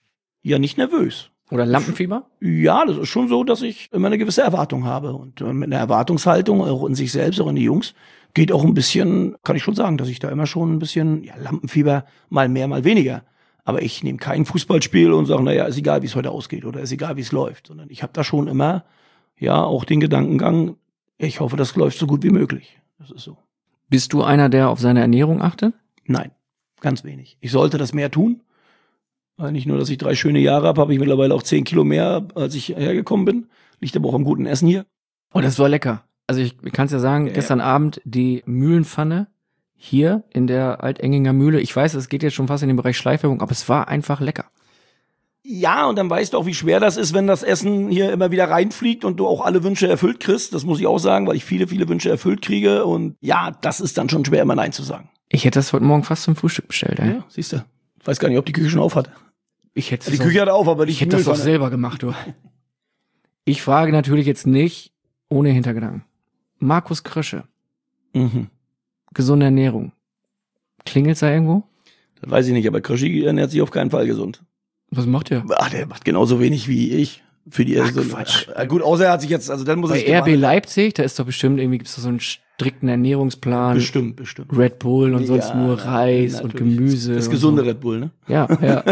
Ja, nicht nervös.
Oder Lampenfieber?
Ja, das ist schon so, dass ich immer eine gewisse Erwartung habe. Und mit einer Erwartungshaltung, auch in sich selbst, auch in die Jungs, geht auch ein bisschen, kann ich schon sagen, dass ich da immer schon ein bisschen, ja, Lampenfieber, mal mehr, mal weniger. Aber ich nehme kein Fußballspiel und sage, naja, ist egal, wie es heute ausgeht oder ist egal, wie es läuft. Sondern ich habe da schon immer, ja, auch den Gedankengang, ich hoffe, das läuft so gut wie möglich. Das ist so.
Bist du einer, der auf seine Ernährung achtet?
Nein, ganz wenig. Ich sollte das mehr tun. Weil nicht nur, dass ich 3 schöne Jahre habe ich mittlerweile auch 10 Kilo mehr, als ich hergekommen bin. Liegt aber auch am guten Essen hier.
Oh, das war lecker. Also ich kann es ja sagen, ja, gestern Abend die Mühlenpfanne hier in der Altenginger Mühle. Ich weiß, es geht jetzt schon fast in den Bereich Schleichwerbung, aber es war einfach lecker.
Ja, und dann weißt du auch, wie schwer das ist, wenn das Essen hier immer wieder reinfliegt und du auch alle Wünsche erfüllt kriegst. Das muss ich auch sagen, weil ich viele, viele Wünsche erfüllt kriege. Und ja, das ist dann schon schwer, immer Nein zu sagen.
Ich hätte das heute Morgen fast zum Frühstück bestellt, ey.
Ja, siehst du. Ich weiß gar nicht, ob die Küche schon auf hat.
Die
Küche hat auf, aber
ich hätte das doch selber gemacht, du. Ich frage natürlich jetzt nicht ohne Hintergedanken. Markus Krösche. Gesunde Ernährung. Klingelt's da irgendwo?
Das weiß ich nicht, aber Krösche ernährt sich auf keinen Fall gesund.
Was macht der?
Ach, der macht genauso wenig wie ich. Für die
Quatsch.
Gut, außer er hat sich jetzt, also dann muss
bei
ich.
RB Leipzig, da ist doch bestimmt irgendwie, gibt's da so einen strikten Ernährungsplan.
Bestimmt.
Red Bull und sonst nur Reis und Gemüse.
Das gesunde Red Bull, ne?
Ja.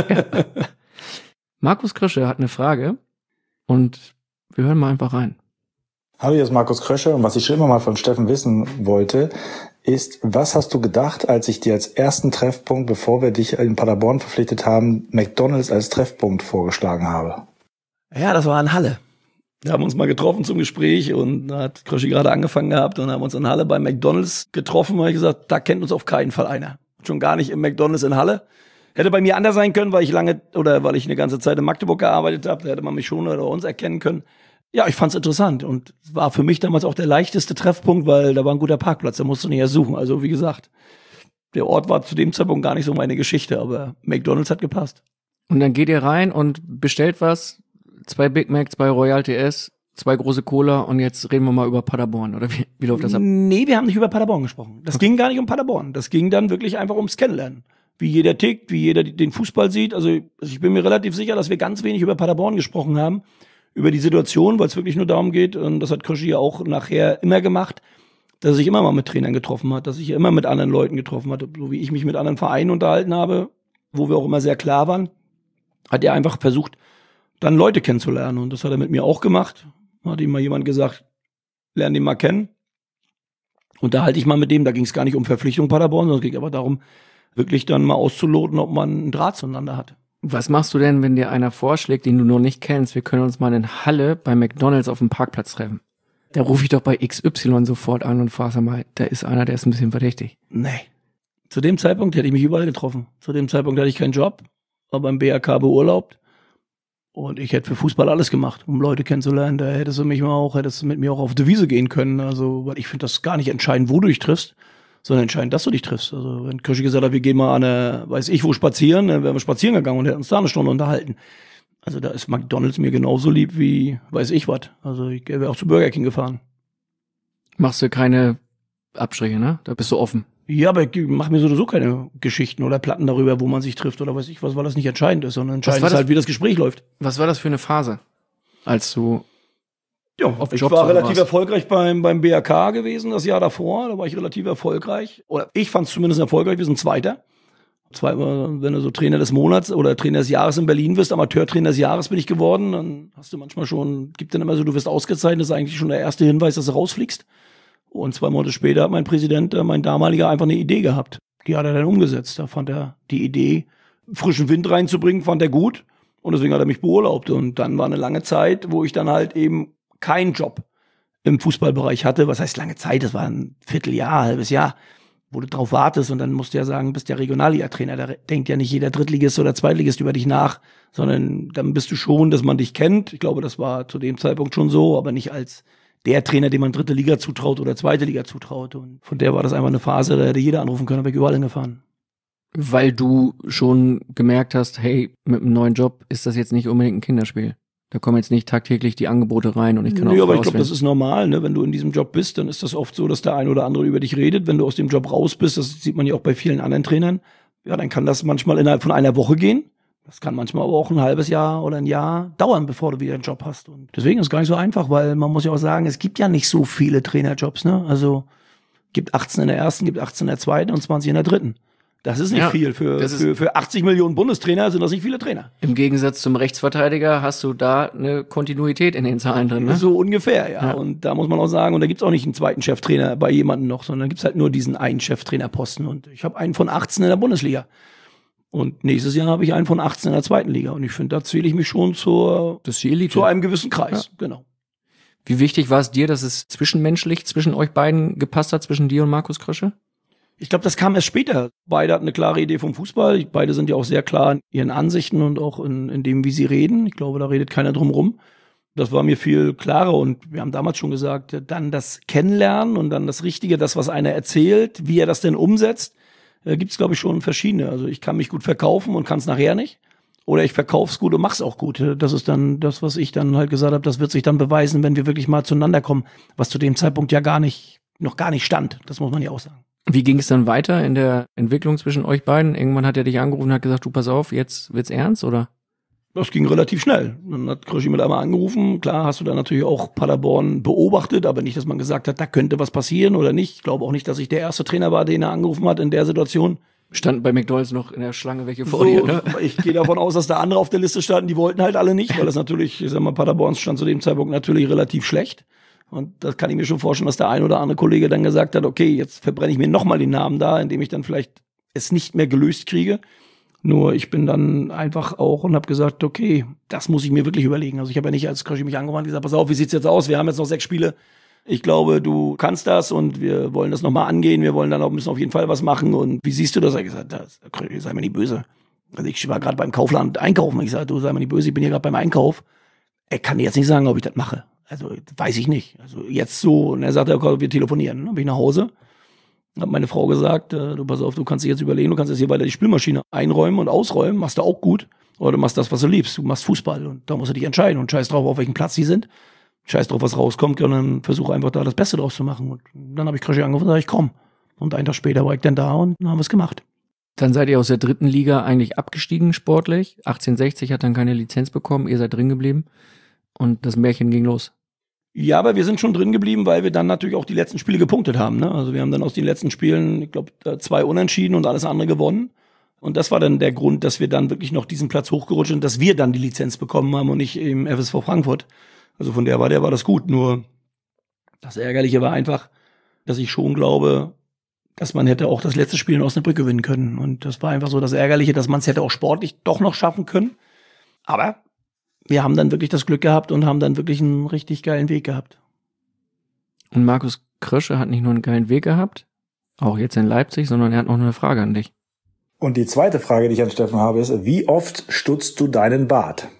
Markus Krösche hat eine Frage und wir hören mal einfach rein.
Hallo, hier ist Markus Krösche und was ich schon immer mal von Steffen wissen wollte, ist, was hast du gedacht, als ich dir als ersten Treffpunkt, bevor wir dich in Paderborn verpflichtet haben, McDonald's als Treffpunkt vorgeschlagen habe?
Ja, das war in Halle. Wir haben uns mal getroffen zum Gespräch und da hat Kröschi gerade angefangen gehabt und haben uns in Halle bei McDonald's getroffen und habe ich gesagt, da kennt uns auf keinen Fall einer. Schon gar nicht im McDonald's in Halle. Hätte bei mir anders sein können, weil ich eine ganze Zeit in Magdeburg gearbeitet habe. Da hätte man mich schon oder uns erkennen können. Ja, ich fand's interessant und war für mich damals auch der leichteste Treffpunkt, weil da war ein guter Parkplatz, da musst du nicht erst suchen. Also wie gesagt, der Ort war zu dem Zeitpunkt gar nicht so meine Geschichte, aber McDonald's hat gepasst.
Und dann geht ihr rein und bestellt was, 2 Big Mac, 2 Royal TS, 2 große Cola und jetzt reden wir mal über Paderborn, oder wie läuft das ab?
Nee, wir haben nicht über Paderborn gesprochen. Das ging gar nicht um Paderborn. Das ging dann wirklich einfach ums Kennenlernen. Wie jeder tickt, wie jeder den Fußball sieht. Also ich bin mir relativ sicher, dass wir ganz wenig über Paderborn gesprochen haben. Über die Situation, weil es wirklich nur darum geht, und das hat Kröschi ja auch nachher immer gemacht, dass er sich immer mal mit Trainern getroffen hat, dass sich immer mit anderen Leuten getroffen hat, so wie ich mich mit anderen Vereinen unterhalten habe, wo wir auch immer sehr klar waren, hat er einfach versucht, dann Leute kennenzulernen. Und das hat er mit mir auch gemacht. Hat ihm mal jemand gesagt, lern den mal kennen. Und da halte ich mal mit dem, da ging es gar nicht um Verpflichtung Paderborn, sondern es ging aber darum, wirklich dann mal auszuloten, ob man einen Draht zueinander hat.
Was machst du denn, wenn dir einer vorschlägt, den du noch nicht kennst, wir können uns mal in Halle bei McDonald's auf dem Parkplatz treffen? Da rufe ich doch bei XY sofort an und frage mal, da ist einer, der ist ein bisschen verdächtig.
Nee. Zu dem Zeitpunkt hätte ich mich überall getroffen. Zu dem Zeitpunkt hatte ich keinen Job, war beim BRK beurlaubt. Und ich hätte für Fußball alles gemacht, um Leute kennenzulernen. Da hättest du mit mir auch auf die Wiese gehen können. Also, weil ich finde das gar nicht entscheidend, wo du dich triffst, sondern entscheidend, dass du dich triffst. Also, wenn Kröschi gesagt hat, wir gehen mal an eine, weiß ich wo, spazieren, dann wären wir spazieren gegangen und hätten uns da eine Stunde unterhalten. Also, da ist McDonald's mir genauso lieb wie, weiß ich was. Also, ich wäre auch zu Burger King gefahren.
Machst du keine Abstriche, ne? Da bist du offen.
Ja, aber ich mache mir sowieso keine Geschichten oder Platten darüber, wo man sich trifft oder weiß ich was, weil das nicht entscheidend ist, sondern entscheidend ist halt, wie das Gespräch läuft.
Was war das für eine Phase, als du auf
ich
Jobs
war relativ
warst?
erfolgreich beim BRK gewesen, das Jahr davor, da war ich relativ erfolgreich. Oder ich fand es zumindest erfolgreich, wir sind Zweiter. Wenn du so Trainer des Monats oder Trainer des Jahres in Berlin wirst, Amateurtrainer des Jahres bin ich geworden, dann hast du manchmal schon, gibt dann immer so, du wirst ausgezeichnet, das ist eigentlich schon der erste Hinweis, dass du rausfliegst. Und 2 Monate später hat mein Präsident, mein damaliger, einfach eine Idee gehabt. Die hat er dann umgesetzt. Da fand er die Idee, frischen Wind reinzubringen, fand er gut. Und deswegen hat er mich beurlaubt. Und dann war eine lange Zeit, wo ich dann halt eben keinen Job im Fußballbereich hatte. Was heißt lange Zeit? Das war ein Vierteljahr, halbes Jahr, wo du drauf wartest. Und dann musst du ja sagen, bist der Regionalliga-Trainer. Da denkt ja nicht jeder Drittligist oder Zweitligist über dich nach, sondern dann bist du schon, dass man dich kennt. Ich glaube, das war zu dem Zeitpunkt schon so, aber nicht als der Trainer, dem man 3. Liga zutraut oder 2. Liga zutraut. Und von der war das einfach eine Phase, da hätte jeder anrufen können, da wäre ich überall hingefahren.
Weil du schon gemerkt hast, hey, mit einem neuen Job ist das jetzt nicht unbedingt ein Kinderspiel. Da kommen jetzt nicht tagtäglich die Angebote rein und ich kann auch
aber ich glaube, das ist normal, ne? Wenn du in diesem Job bist, dann ist das oft so, dass der ein oder andere über dich redet. Wenn du aus dem Job raus bist, das sieht man ja auch bei vielen anderen Trainern, ja, dann kann das manchmal innerhalb von einer Woche gehen. Das kann manchmal aber auch ein halbes Jahr oder ein Jahr dauern, bevor du wieder einen Job hast. Und deswegen ist es gar nicht so einfach, weil man muss ja auch sagen, es gibt ja nicht so viele Trainerjobs, ne? Also gibt 18 in der ersten, gibt 18 in der zweiten und 20 in der dritten. Das ist nicht viel. Für 80 Millionen Bundestrainer sind das nicht viele Trainer.
Im Gegensatz zum Rechtsverteidiger hast du da eine Kontinuität in den Zahlen drin, ne?
So ungefähr, ja. Und da muss man auch sagen, und da gibt's auch nicht einen zweiten Cheftrainer bei jemandem noch, sondern da gibt's halt nur diesen einen Cheftrainerposten. Und ich habe einen von 18 in der Bundesliga. Und nächstes Jahr habe ich einen von 18 in der 2. Liga. Und ich finde, da zähle ich mich schon zu einem gewissen Kreis. Ja. Genau.
Wie wichtig war es dir, dass es zwischenmenschlich zwischen euch beiden gepasst hat, zwischen dir und Markus Krösche?
Ich glaube, das kam erst später. Beide hatten eine klare Idee vom Fußball. Beide sind ja auch sehr klar in ihren Ansichten und auch in dem, wie sie reden. Ich glaube, da redet keiner drum rum. Das war mir viel klarer. Und wir haben damals schon gesagt, dann das Kennenlernen und dann das Richtige, das, was einer erzählt, wie er das denn umsetzt, gibt's, glaube ich, schon verschiedene. Also ich kann mich gut verkaufen und kann es nachher nicht. Oder ich verkauf's gut und mach's auch gut. Das ist dann das, was ich dann halt gesagt habe, das wird sich dann beweisen, wenn wir wirklich mal zueinander kommen, was zu dem Zeitpunkt ja noch gar nicht stand. Das muss man ja auch sagen.
Wie ging es dann weiter in der Entwicklung zwischen euch beiden? Irgendwann hat er dich angerufen und hat gesagt, du pass auf, jetzt wird's ernst, oder?
Das ging relativ schnell. Dann hat Kröschi mit einmal angerufen. Klar hast du dann natürlich auch Paderborn beobachtet, aber nicht, dass man gesagt hat, da könnte was passieren oder nicht. Ich glaube auch nicht, dass ich der erste Trainer war, den er angerufen hat in der Situation.
Standen bei McDonald's noch in der Schlange welche vor dir, ne?
Ich gehe davon aus, dass da andere auf der Liste standen, die wollten halt alle nicht, weil das natürlich, ich sag mal, Paderborns stand zu dem Zeitpunkt natürlich relativ schlecht. Und das kann ich mir schon vorstellen, dass der ein oder andere Kollege dann gesagt hat, okay, jetzt verbrenne ich mir nochmal den Namen da, indem ich dann vielleicht es nicht mehr gelöst kriege. Nur ich bin dann einfach auch und habe gesagt, okay, das muss ich mir wirklich überlegen. Also ich habe ja nicht als Kröschi mich angewandt und gesagt, pass auf, wie sieht's jetzt aus? Wir haben jetzt noch 6 Spiele. Ich glaube, du kannst das und wir wollen das nochmal angehen. Wir wollen dann auch, müssen auf jeden Fall was machen. Und wie siehst du das? Ich gesagt, sei mir nicht böse. Also ich war gerade beim Kaufland einkaufen. Ich sage, du sei mir nicht böse, ich bin hier gerade beim Einkauf. Ich kann dir jetzt nicht sagen, ob ich das mache. Also weiß ich nicht. Also jetzt so. Und er sagte, okay, wir telefonieren. Dann bin ich nach Hause. Hat meine Frau gesagt, du pass auf, du kannst dich jetzt überlegen, du kannst jetzt hier weiter die Spülmaschine einräumen und ausräumen. Machst du auch gut. Oder du machst das, was du liebst. Du machst Fußball. Und da musst du dich entscheiden. Und scheiß drauf, auf welchem Platz die sind. Scheiß drauf, was rauskommt, und dann versuche einfach da das Beste draus zu machen. Und dann habe ich Kröschi angerufen und gesagt, ich komm. Und einen Tag später war ich dann da und dann haben wir es gemacht.
Dann seid ihr aus der 3. Liga eigentlich abgestiegen sportlich. 1860 hat dann keine Lizenz bekommen, ihr seid drin geblieben und das Märchen ging los.
Ja, aber wir sind schon drin geblieben, weil wir dann natürlich auch die letzten Spiele gepunktet haben. Ne? Also wir haben dann aus den letzten Spielen, ich glaube, 2 Unentschieden und alles andere gewonnen. Und das war dann der Grund, dass wir dann wirklich noch diesen Platz hochgerutscht sind, dass wir dann die Lizenz bekommen haben und nicht im FSV Frankfurt. Also von der war das gut. Nur das Ärgerliche war einfach, dass ich schon glaube, dass man hätte auch das letzte Spiel in Osnabrück gewinnen können. Und das war einfach so das Ärgerliche, dass man es hätte auch sportlich doch noch schaffen können. Aber wir haben dann wirklich das Glück gehabt und haben dann wirklich einen richtig geilen Weg gehabt.
Und Markus Krösche hat nicht nur einen geilen Weg gehabt, auch jetzt in Leipzig, sondern er hat noch eine Frage an dich.
Und die zweite Frage, die ich an Steffen habe, ist, wie oft stutzt du deinen Bart?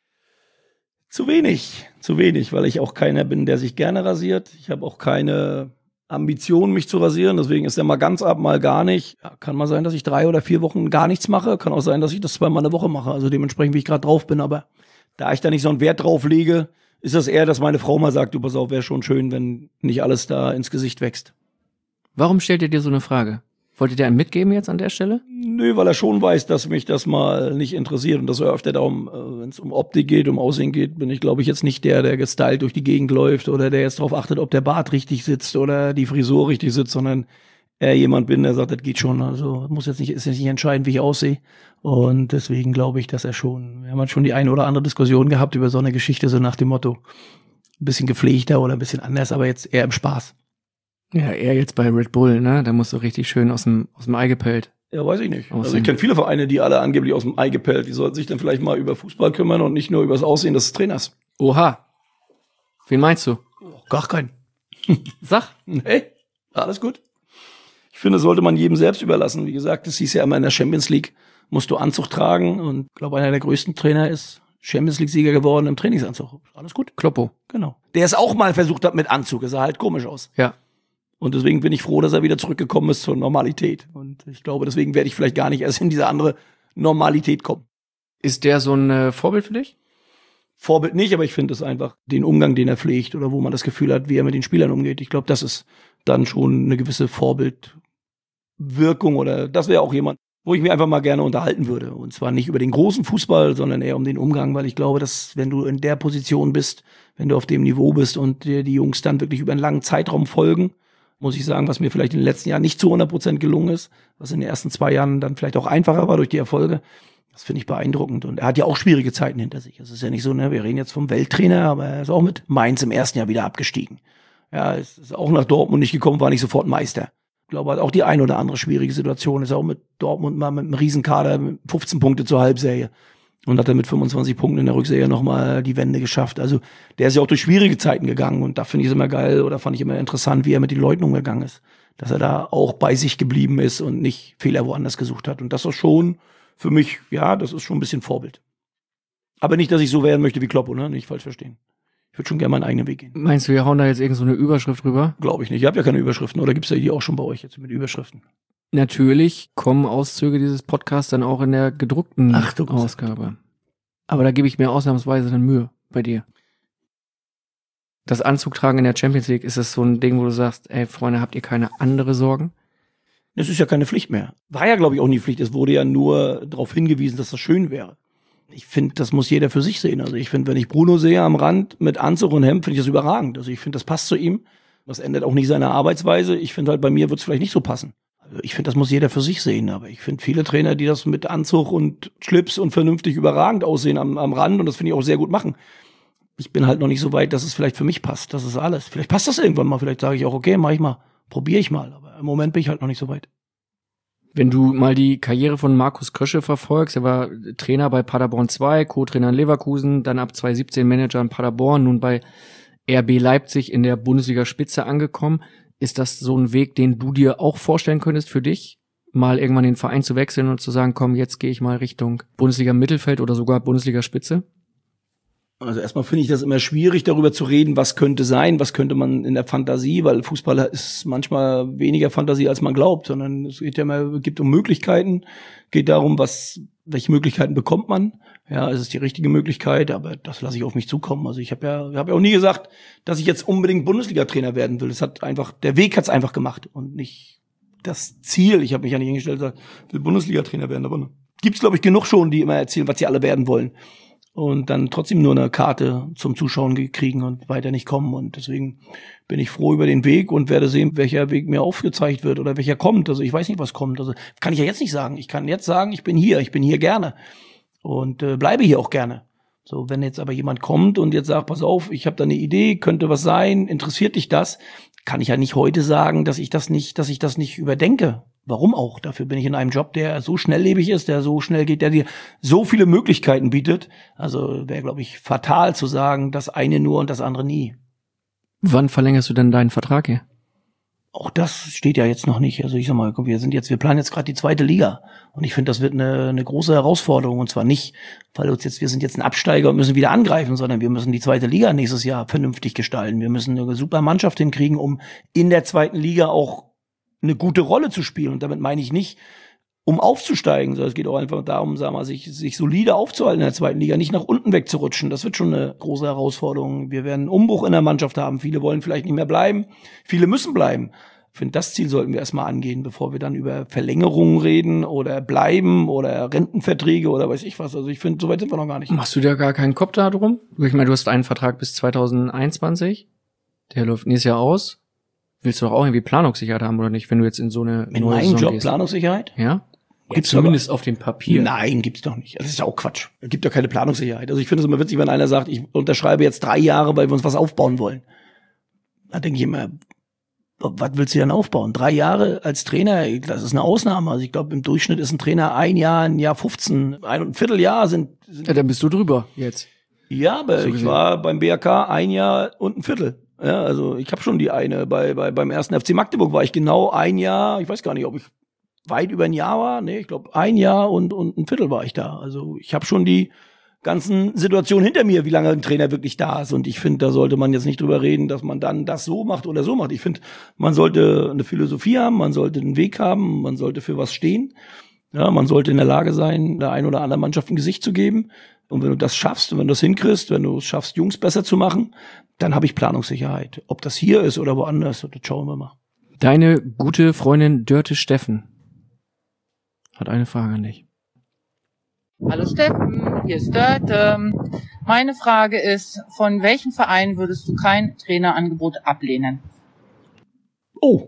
Zu wenig, weil ich auch keiner bin, der sich gerne rasiert. Ich habe auch keine Ambition, mich zu rasieren. Deswegen ist er mal ganz ab, mal gar nicht. Ja, kann mal sein, dass ich 3 oder 4 Wochen gar nichts mache. Kann auch sein, dass ich das 2-mal eine Woche mache. Also dementsprechend, wie ich gerade drauf bin. Aber da ich da nicht so einen Wert drauf lege, ist das eher, dass meine Frau mal sagt, du pass auf, wäre schon schön, wenn nicht alles da ins Gesicht wächst.
Warum stellt ihr dir so eine Frage? Wolltet ihr einen mitgeben jetzt an der Stelle?
Nö, weil er schon weiß, dass mich das mal nicht interessiert und dass er öfter darum, wenn es um Optik geht, um Aussehen geht, bin ich, glaube ich, jetzt nicht der gestylt durch die Gegend läuft oder der jetzt darauf achtet, ob der Bart richtig sitzt oder die Frisur richtig sitzt, sondern eher jemand bin, der sagt, das geht schon. Also ist jetzt nicht entscheidend, wie ich aussehe. Und deswegen glaube ich, dass er schon, wir haben halt schon die eine oder andere Diskussion gehabt über so eine Geschichte, so nach dem Motto, ein bisschen gepflegter oder ein bisschen anders, aber jetzt eher im Spaß.
Ja, eher jetzt bei Red Bull, ne? Da musst du richtig schön aus dem Ei gepellt.
Ja, weiß ich nicht. Also ich kenne viele Vereine, die alle angeblich aus dem Ei gepellt. Die sollten sich dann vielleicht mal über Fußball kümmern und nicht nur über das Aussehen des Trainers.
Oha. Wen meinst du?
Gar keinen.
Sag.
Nee, alles gut. Ich finde, sollte man jedem selbst überlassen. Wie gesagt, das hieß ja immer in der Champions League, musst du Anzug tragen. Und ich glaube, einer der größten Trainer ist Champions League-Sieger geworden im Trainingsanzug. Alles gut.
Kloppo.
Genau. Der es auch mal versucht hat mit Anzug. Es sah halt komisch aus.
Ja.
Und deswegen bin ich froh, dass er wieder zurückgekommen ist zur Normalität. Und ich glaube, deswegen werde ich vielleicht gar nicht erst in diese andere Normalität kommen.
Ist der so ein Vorbild für dich?
Vorbild nicht, aber ich finde es einfach den Umgang, den er pflegt oder wo man das Gefühl hat, wie er mit den Spielern umgeht. Ich glaube, das ist dann schon eine gewisse Vorbildwirkung oder das wäre auch jemand, wo ich mich einfach mal gerne unterhalten würde. Und zwar nicht über den großen Fußball, sondern eher um den Umgang, weil ich glaube, dass wenn du in der Position bist, wenn du auf dem Niveau bist und dir die Jungs dann wirklich über einen langen Zeitraum folgen, muss ich sagen, was mir vielleicht in den letzten Jahren nicht zu 100% gelungen ist, was in den ersten 2 Jahren dann vielleicht auch einfacher war durch die Erfolge, das finde ich beeindruckend. Und er hat ja auch schwierige Zeiten hinter sich. Es ist ja nicht so, ne, wir reden jetzt vom Welttrainer, aber er ist auch mit Mainz im ersten Jahr wieder abgestiegen. Ja, es ist auch nach Dortmund nicht gekommen, war nicht sofort Meister. Ich glaube, hat auch die ein oder andere schwierige Situation. Ist auch mit Dortmund mal mit einem Riesenkader, mit 15 Punkte zur Halbserie. Und hat dann mit 25 Punkten in der Rückserie nochmal die Wende geschafft. Also der ist ja auch durch schwierige Zeiten gegangen. Und da finde ich es immer geil oder fand ich immer interessant, wie er mit den Leuten umgegangen ist. Dass er da auch bei sich geblieben ist und nicht Fehler woanders gesucht hat. Und das ist schon für mich, ja, das ist schon ein bisschen Vorbild. Aber nicht, dass ich so werden möchte wie Kloppo, ne? Nicht falsch verstehen. Ich würde schon gerne meinen eigenen Weg gehen.
Meinst du, wir hauen da jetzt irgend so eine Überschrift rüber?
Glaube ich nicht. Ihr habt ja keine Überschriften. Oder gibt's da die auch schon bei euch jetzt mit Überschriften?
Natürlich kommen Auszüge dieses Podcasts dann auch in der gedruckten Ausgabe. Aber da gebe ich mir ausnahmsweise dann Mühe bei dir. Das Anzugtragen in der Champions League, ist das so ein Ding, wo du sagst, ey Freunde, habt ihr keine andere Sorgen?
Das ist ja keine Pflicht mehr. War ja, glaube ich, auch nie Pflicht. Es wurde ja nur darauf hingewiesen, dass das schön wäre. Ich finde, das muss jeder für sich sehen. Also ich finde, wenn ich Bruno sehe am Rand mit Anzug und Hemd, finde ich das überragend. Also ich finde, das passt zu ihm. Das ändert auch nicht seine Arbeitsweise. Ich finde halt, bei mir wird es vielleicht nicht so passen. Also ich finde, das muss jeder für sich sehen. Aber ich finde viele Trainer, die das mit Anzug und Schlips und vernünftig überragend aussehen am Rand. Und das finde ich auch sehr gut machen. Ich bin halt noch nicht so weit, dass es vielleicht für mich passt. Das ist alles. Vielleicht passt das irgendwann mal. Vielleicht sage ich auch, okay, mach ich mal. Probiere ich mal. Aber im Moment bin ich halt noch nicht so weit.
Wenn du mal die Karriere von Markus Krösche verfolgst, er war Trainer bei Paderborn 2, Co-Trainer in Leverkusen, dann ab 2017 Manager in Paderborn, nun bei RB Leipzig in der Bundesliga-Spitze angekommen. Ist das so ein Weg, den du dir auch vorstellen könntest für dich? Mal irgendwann den Verein zu wechseln und zu sagen, komm, jetzt gehe ich mal Richtung Bundesliga-Mittelfeld oder sogar Bundesliga-Spitze?
Also erstmal finde ich das immer schwierig, darüber zu reden, was könnte sein, was könnte man in der Fantasie, weil Fußball ist manchmal weniger Fantasie, als man glaubt, sondern es geht ja immer, geht um Möglichkeiten, geht darum, welche Möglichkeiten bekommt man. Ja, es ist die richtige Möglichkeit, aber das lasse ich auf mich zukommen. Also ich habe ja auch nie gesagt, dass ich jetzt unbedingt Bundesliga-Trainer werden will. Der Weg hat's einfach gemacht und nicht das Ziel. Ich habe mich ja nicht hingestellt und gesagt, ich will Bundesliga-Trainer werden, aber gibt's, glaube ich, genug schon, die immer erzählen, was sie alle werden wollen. Und dann trotzdem nur eine Karte zum Zuschauen kriegen und weiter nicht kommen. Und deswegen bin ich froh über den Weg und werde sehen, welcher Weg mir aufgezeigt wird oder welcher kommt. Also ich weiß nicht, was kommt. Also kann ich ja jetzt nicht sagen. Ich kann jetzt sagen, ich bin hier gerne und bleibe hier auch gerne. So, wenn jetzt aber jemand kommt und jetzt sagt, pass auf, ich habe da eine Idee, könnte was sein, interessiert dich das, kann ich ja nicht heute sagen, dass ich das nicht überdenke. Warum auch? Dafür bin ich in einem Job, der so schnelllebig ist, der so schnell geht, der dir so viele Möglichkeiten bietet. Also wäre, glaube ich, fatal zu sagen, das eine nur und das andere nie.
Wann verlängerst du denn deinen Vertrag hier?
Auch das steht ja jetzt noch nicht. Also ich sag mal, wir planen jetzt gerade die 2. Liga. Und ich finde, das wird eine große Herausforderung. Und zwar nicht, weil wir sind jetzt ein Absteiger und müssen wieder angreifen, sondern wir müssen die 2. Liga nächstes Jahr vernünftig gestalten. Wir müssen eine super Mannschaft hinkriegen, um in der 2. Liga auch eine gute Rolle zu spielen. Und damit meine ich nicht, um aufzusteigen, sondern es geht auch einfach darum, sagen wir, sich solide aufzuhalten in der 2. Liga, nicht nach unten wegzurutschen. Das wird schon eine große Herausforderung. Wir werden einen Umbruch in der Mannschaft haben. Viele wollen vielleicht nicht mehr bleiben. Viele müssen bleiben. Ich finde, das Ziel sollten wir erstmal angehen, bevor wir dann über Verlängerungen reden oder bleiben oder Rentenverträge oder weiß ich was. Also ich finde, so weit sind wir noch gar nicht.
Machst du dir gar keinen Kopf da drum? Ich meine, du hast einen Vertrag bis 2021. Der läuft nächstes Jahr aus. Willst du doch auch irgendwie Planungssicherheit haben, oder nicht, wenn du jetzt in so eine
in
neue
meinem
Saison
Job
gehst?
Planungssicherheit?
Ja?
Gibt's
zumindest auf dem Papier.
Nein, gibt's doch nicht. Das ist ja auch Quatsch. Es gibt doch keine Planungssicherheit. Also ich finde es immer witzig, wenn einer sagt, ich unterschreibe jetzt 3 Jahre, weil wir uns was aufbauen wollen. Da denke ich immer, was willst du denn aufbauen? 3 Jahre als Trainer, das ist eine Ausnahme. Also ich glaube, im Durchschnitt ist ein Trainer ein Jahr 15, ein Vierteljahr sind.
Ja, dann bist du drüber jetzt.
Ja, aber
So
ich
gesehen.
war beim BRK 1 Jahr und ein Viertel. Ja, also ich habe schon die eine. Beim 1. FC Magdeburg war ich genau 1 Jahr, ich weiß gar nicht, ob ich weit über ein Jahr war. Nee, ich glaube 1 Jahr und ein Viertel war ich da. Also ich habe schon die ganzen Situationen hinter mir, wie lange ein Trainer wirklich da ist. Und ich finde, da sollte man jetzt nicht drüber reden, dass man dann das so macht oder so macht. Ich finde, man sollte eine Philosophie haben, man sollte einen Weg haben, man sollte für was stehen. Ja, man sollte in der Lage sein, der einen oder anderen Mannschaft ein Gesicht zu geben. Und wenn du das schaffst und wenn du das hinkriegst, wenn du es schaffst, Jungs besser zu machen, dann habe ich Planungssicherheit. Ob das hier ist oder woanders, das schauen wir mal.
Deine gute Freundin Dörte Steffen hat eine Frage an dich.
Hallo Steffen, hier ist Dörte. Meine Frage ist, von welchem Verein würdest du kein Trainerangebot ablehnen?
Oh,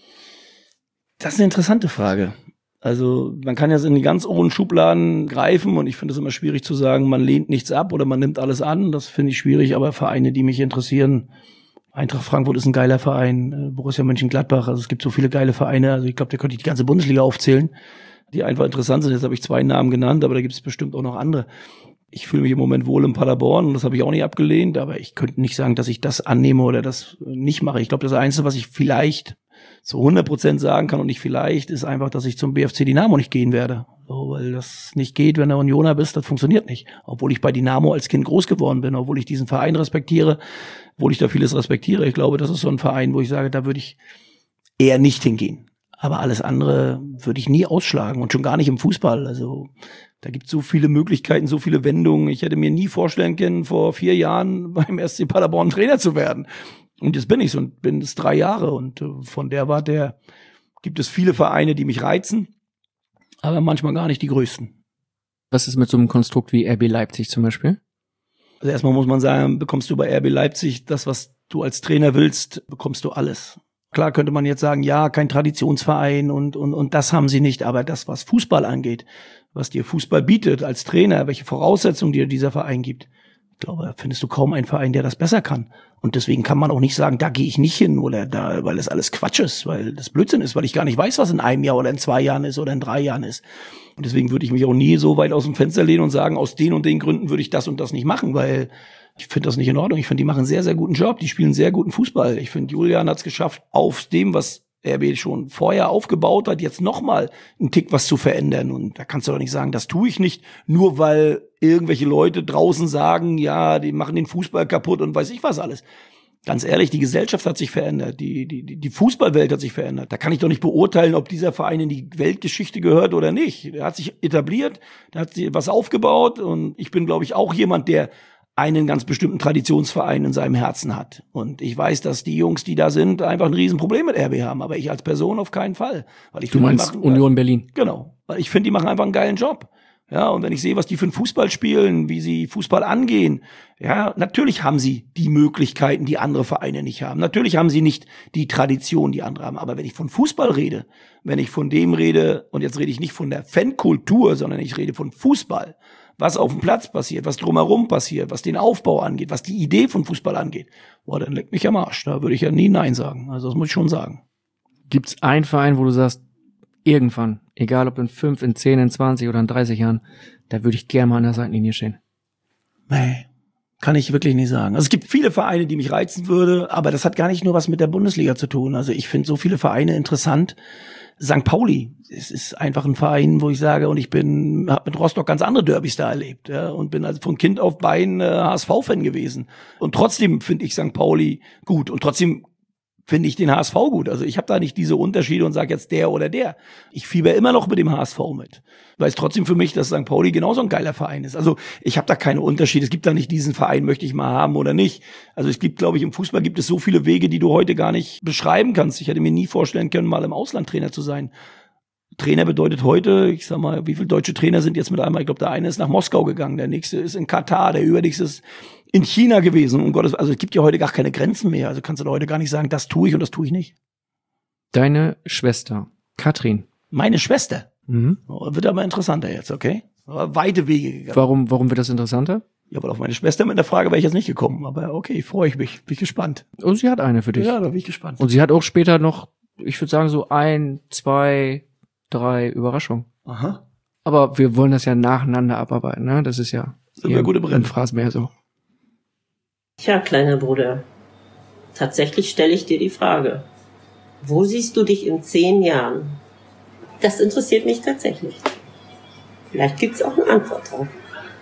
das ist eine interessante Frage. Also man kann jetzt in die ganz oberen Schubladen greifen und ich finde es immer schwierig zu sagen, man lehnt nichts ab oder man nimmt alles an. Das finde ich schwierig, aber Vereine, die mich interessieren, Eintracht Frankfurt ist ein geiler Verein, Borussia Mönchengladbach, also es gibt so viele geile Vereine, also ich glaube, da könnte ich die ganze Bundesliga aufzählen, die einfach interessant sind. Jetzt habe ich 2 Namen genannt, aber da gibt es bestimmt auch noch andere. Ich fühle mich im Moment wohl in Paderborn und das habe ich auch nicht abgelehnt, aber ich könnte nicht sagen, dass ich das annehme oder das nicht mache. Ich glaube, das Einzige, was ich vielleicht zu 100% sagen kann und nicht vielleicht, ist einfach, dass ich zum BFC Dynamo nicht gehen werde. So, weil das nicht geht, wenn du Unioner bist, das funktioniert nicht. Obwohl ich bei Dynamo als Kind groß geworden bin, obwohl ich diesen Verein respektiere, obwohl ich da vieles respektiere. Ich glaube, das ist so ein Verein, wo ich sage, da würde ich eher nicht hingehen. Aber alles andere würde ich nie ausschlagen und schon gar nicht im Fußball. Also da gibt es so viele Möglichkeiten, so viele Wendungen. Ich hätte mir nie vorstellen können, vor 4 Jahren beim SC Paderborn Trainer zu werden. Und jetzt bin ich so und bin es 3 Jahre und von der Warte gibt es viele Vereine, die mich reizen, aber manchmal gar nicht die größten.
Was ist mit so einem Konstrukt wie RB Leipzig zum Beispiel?
Also erstmal muss man sagen, bekommst du bei RB Leipzig das, was du als Trainer willst, bekommst du alles. Klar könnte man jetzt sagen, ja, kein Traditionsverein und das haben sie nicht, aber das, was Fußball angeht, was dir Fußball bietet als Trainer, welche Voraussetzungen dir dieser Verein gibt, Ich glaube, da findest du kaum einen Verein, der das besser kann. Und deswegen kann man auch nicht sagen, da gehe ich nicht hin oder da, weil das alles Quatsch ist, weil das Blödsinn ist, weil ich gar nicht weiß, was in einem Jahr oder in 2 Jahren ist oder in 3 Jahren ist. Und deswegen würde ich mich auch nie so weit aus dem Fenster lehnen und sagen, aus den und den Gründen würde ich das und das nicht machen, weil ich finde das nicht in Ordnung. Ich finde, die machen einen sehr, sehr guten Job. Die spielen sehr guten Fußball. Ich finde, Julian hat es geschafft, auf dem, was RB schon vorher aufgebaut hat, jetzt nochmal einen Tick was zu verändern. Und da kannst du doch nicht sagen, das tue ich nicht, nur weil irgendwelche Leute draußen sagen, ja, die machen den Fußball kaputt und weiß ich was alles. Ganz ehrlich, die Gesellschaft hat sich verändert, die Fußballwelt hat sich verändert. Da kann ich doch nicht beurteilen, ob dieser Verein in die Weltgeschichte gehört oder nicht. Der hat sich etabliert, der hat sich was aufgebaut und ich bin, glaube ich, auch jemand, der einen ganz bestimmten Traditionsverein in seinem Herzen hat. Und ich weiß, dass die Jungs, die da sind, einfach ein Riesenproblem mit RB haben. Aber ich als Person auf keinen Fall. Weil ich
Du meinst Union Berlin?
Genau. Weil ich finde, die machen einfach einen geilen Job. Ja, und wenn ich sehe, was die für einen Fußball spielen, wie sie Fußball angehen, ja, natürlich haben sie die Möglichkeiten, die andere Vereine nicht haben. Natürlich haben sie nicht die Tradition, die andere haben. Aber wenn ich von Fußball rede, wenn ich von dem rede, und jetzt rede ich nicht von der Fankultur, sondern ich rede von Fußball, was auf dem Platz passiert, was drumherum passiert, was den Aufbau angeht, was die Idee von Fußball angeht, boah, dann leckt mich am Arsch. Da würde ich ja nie Nein sagen. Also das muss ich schon sagen.
Gibt's einen Verein, wo du sagst, irgendwann, egal ob in 5, in 10, in 20 oder in 30 Jahren, da würde ich gerne mal an der Seitenlinie stehen?
Nee, kann ich wirklich nicht sagen. Also es gibt viele Vereine, die mich reizen würde, aber das hat gar nicht nur was mit der Bundesliga zu tun. Also ich finde so viele Vereine interessant. St. Pauli, es ist einfach ein Verein, wo ich sage, und ich habe mit Rostock ganz andere Derbys da erlebt, ja, und bin also von Kind auf Bein HSV-Fan gewesen. Und trotzdem finde ich St. Pauli gut und trotzdem finde ich den HSV gut. Also ich habe da nicht diese Unterschiede und sage jetzt der oder der. Ich fieber immer noch mit dem HSV mit. Weiß trotzdem für mich, dass St. Pauli genauso ein geiler Verein ist. Also ich habe da keine Unterschiede. Es gibt da nicht diesen Verein, möchte ich mal haben oder nicht. Also es gibt, glaube ich, im Fußball gibt es so viele Wege, die du heute gar nicht beschreiben kannst. Ich hätte mir nie vorstellen können, mal im Ausland Trainer zu sein. Trainer bedeutet heute, ich sag mal, wie viele deutsche Trainer sind jetzt mit einmal? Ich glaube, der eine ist nach Moskau gegangen, der nächste ist in Katar, der übernächste ist in China gewesen. Um Gottes, also es gibt ja heute gar keine Grenzen mehr. Also kannst du heute gar nicht sagen, das tue ich und das tue ich nicht.
Deine Schwester, Katrin.
Meine Schwester?
Mhm.
Wird aber interessanter jetzt, okay? Aber weite Wege gegangen.
Warum wird das interessanter?
Ja, weil auf meine Schwester mit der Frage wäre ich jetzt nicht gekommen. Aber okay, freue ich mich. Bin ich gespannt.
Und sie hat eine für dich.
Ja, da bin ich gespannt.
Und sie hat auch später noch, ich würde sagen, so 1, 2, 3 Überraschungen.
Aha.
Aber wir wollen das ja nacheinander abarbeiten, ne? Das ist ja
Super gute Brennen.
im Phrasenmäher so.
Tja, kleiner Bruder, tatsächlich stelle ich dir die Frage, wo siehst du dich in 10 Jahren? Das interessiert mich tatsächlich. Vielleicht gibt's auch eine Antwort drauf.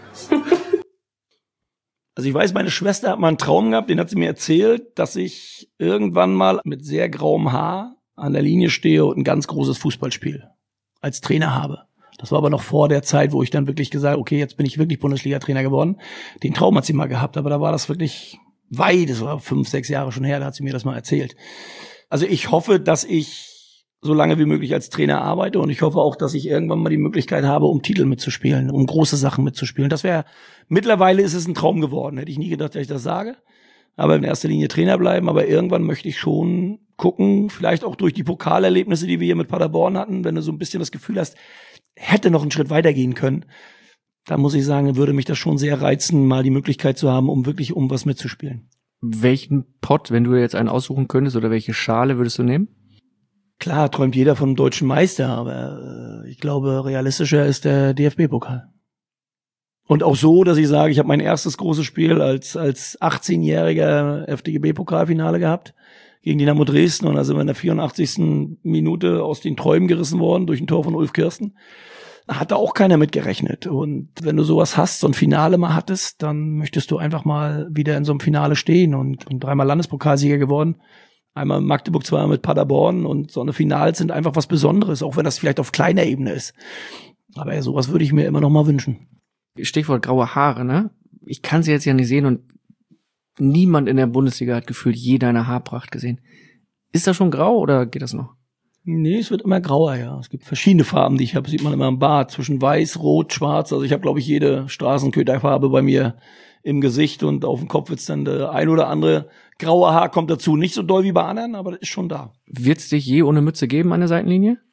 Also ich weiß, meine Schwester hat mal einen Traum gehabt, den hat sie mir erzählt, dass ich irgendwann mal mit sehr grauem Haar an der Linie stehe und ein ganz großes Fußballspiel als Trainer habe. Das war aber noch vor der Zeit, wo ich dann wirklich gesagt habe, okay, jetzt bin ich wirklich Bundesliga-Trainer geworden. Den Traum hat sie mal gehabt, aber da war das wirklich weit, das war 5, 6 Jahre schon her, da hat sie mir das mal erzählt. Also ich hoffe, dass ich so lange wie möglich als Trainer arbeite und ich hoffe auch, dass ich irgendwann mal die Möglichkeit habe, um Titel mitzuspielen, um große Sachen mitzuspielen. Mittlerweile ist es ein Traum geworden. Hätte ich nie gedacht, dass ich das sage. Aber in erster Linie Trainer bleiben, aber irgendwann möchte ich schon gucken, vielleicht auch durch die Pokalerlebnisse, die wir hier mit Paderborn hatten, wenn du so ein bisschen das Gefühl hast, hätte noch einen Schritt weitergehen können, da muss ich sagen, würde mich das schon sehr reizen, mal die Möglichkeit zu haben, um wirklich um was mitzuspielen.
Welchen Pott, wenn du jetzt einen aussuchen könntest, oder welche Schale würdest du nehmen?
Klar, träumt jeder vom deutschen Meister, aber ich glaube, realistischer ist der DFB-Pokal. Und auch so, dass ich sage, ich habe mein erstes großes Spiel als 18-jähriger FDGB-Pokalfinale gehabt gegen Dynamo Dresden und da sind wir in der 84. Minute aus den Träumen gerissen worden durch ein Tor von Ulf Kirsten. Hat da auch keiner mitgerechnet. Und wenn du sowas hast, so ein Finale mal hattest, dann möchtest du einfach mal wieder in so einem Finale stehen und 3-mal Landespokalsieger geworden. Einmal Magdeburg, 2-mal mit Paderborn und so eine Finals sind einfach was Besonderes, auch wenn das vielleicht auf kleiner Ebene ist. Aber ja, sowas würde ich mir immer noch mal wünschen.
Stichwort graue Haare, ne? Ich kann sie jetzt ja nicht sehen und niemand in der Bundesliga hat gefühlt je deine Haarpracht gesehen. Ist das schon grau oder geht das noch?
Nee, es wird immer grauer, ja. Es gibt verschiedene Farben, die ich habe. Sieht man immer im Bart. Zwischen weiß, rot, schwarz. Also ich habe, glaube ich, jede Straßenköterfarbe bei mir im Gesicht und auf dem Kopf wird's dann der ein oder andere graue Haar kommt dazu. Nicht so doll wie bei anderen, aber das ist schon da.
Wird's dich je ohne Mütze geben an der Seitenlinie?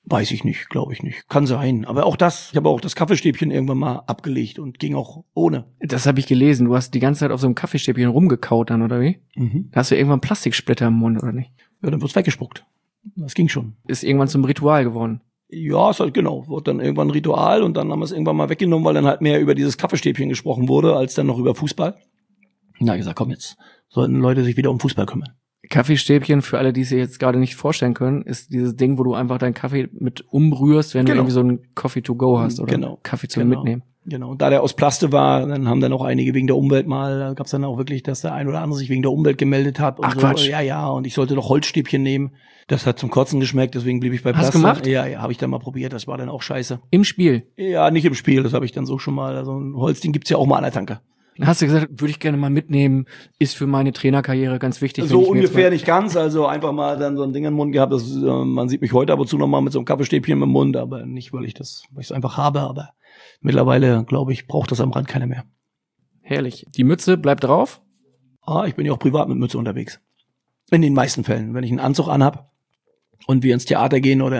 Weiß ich nicht, glaube ich nicht. Kann sein. Aber auch das, ich habe auch das Kaffeestäbchen irgendwann mal abgelegt und ging auch ohne.
Das habe ich gelesen. Du hast die ganze Zeit auf so einem Kaffeestäbchen rumgekaut dann, oder wie? Da hast du irgendwann Plastiksplitter im Mund, oder nicht?
Ja, dann wird's weggespuckt. Das ging schon.
Ist irgendwann zum Ritual geworden.
Ja, ist halt genau. Wurde dann irgendwann ein Ritual und dann haben wir es irgendwann mal weggenommen, weil dann halt mehr über dieses Kaffeestäbchen gesprochen wurde, als dann noch über Fußball. Na, ich gesagt, komm, jetzt sollten Leute sich wieder um Fußball kümmern.
Kaffeestäbchen, für alle, die es sich jetzt gerade nicht vorstellen können, ist dieses Ding, wo du einfach deinen Kaffee mit umrührst, wenn du irgendwie so einen Coffee to go hast oder Kaffee zum Mitnehmen.
Genau. Und da der aus Plaste war, dann haben dann auch einige wegen der Umwelt mal, da gab es dann auch wirklich, dass der ein oder andere sich wegen der Umwelt gemeldet hat. Und
Ach,
so.
Quatsch.
Ja, und ich sollte doch Holzstäbchen nehmen. Das hat zum Kotzen geschmeckt, deswegen blieb ich bei Plaste.
Hast du gemacht?
Ja, habe ich dann mal probiert, das war dann auch scheiße.
Im Spiel?
Ja, nicht im Spiel, das habe ich dann so schon mal. Also ein Holzding gibt's ja auch mal an der Tanke.
Dann hast du gesagt, würde ich gerne mal mitnehmen, ist für meine Trainerkarriere ganz wichtig.
So ungefähr nicht ganz, also einfach mal dann so ein Ding im Mund gehabt. Das, man sieht mich heute ab und zu noch mal mit so einem Kaffeestäbchen im Mund, aber nicht, weil ich es einfach habe, aber mittlerweile, glaube ich, braucht das am Rand keiner mehr.
Herrlich. Die Mütze bleibt drauf?
Ich bin ja auch privat mit Mütze unterwegs. In den meisten Fällen. Wenn ich einen Anzug anhab und wir ins Theater gehen oder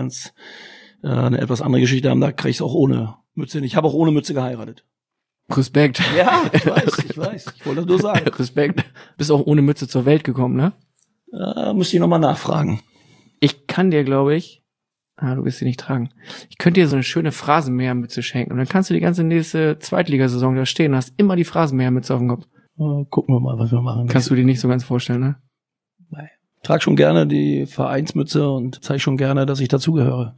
eine etwas andere Geschichte haben, da kriege ich es auch ohne Mütze hin. Ich habe auch ohne Mütze geheiratet.
Respekt.
Ja, ich weiß. Ich wollte das nur sagen.
Respekt. Bist auch ohne Mütze zur Welt gekommen, ne?
Müsste ich nochmal nachfragen.
Ich kann dir, glaube ich, du wirst sie nicht tragen. Ich könnte dir so eine schöne Phrasenmähermütze schenken und dann kannst du die ganze nächste Zweitligasaison da stehen und hast immer die Phrasenmähermütze auf dem Kopf.
Gucken wir mal, was wir machen.
Kannst du dir nicht so ganz vorstellen, ne?
Nein. Ich trage schon gerne die Vereinsmütze und zeige schon gerne, dass ich dazugehöre.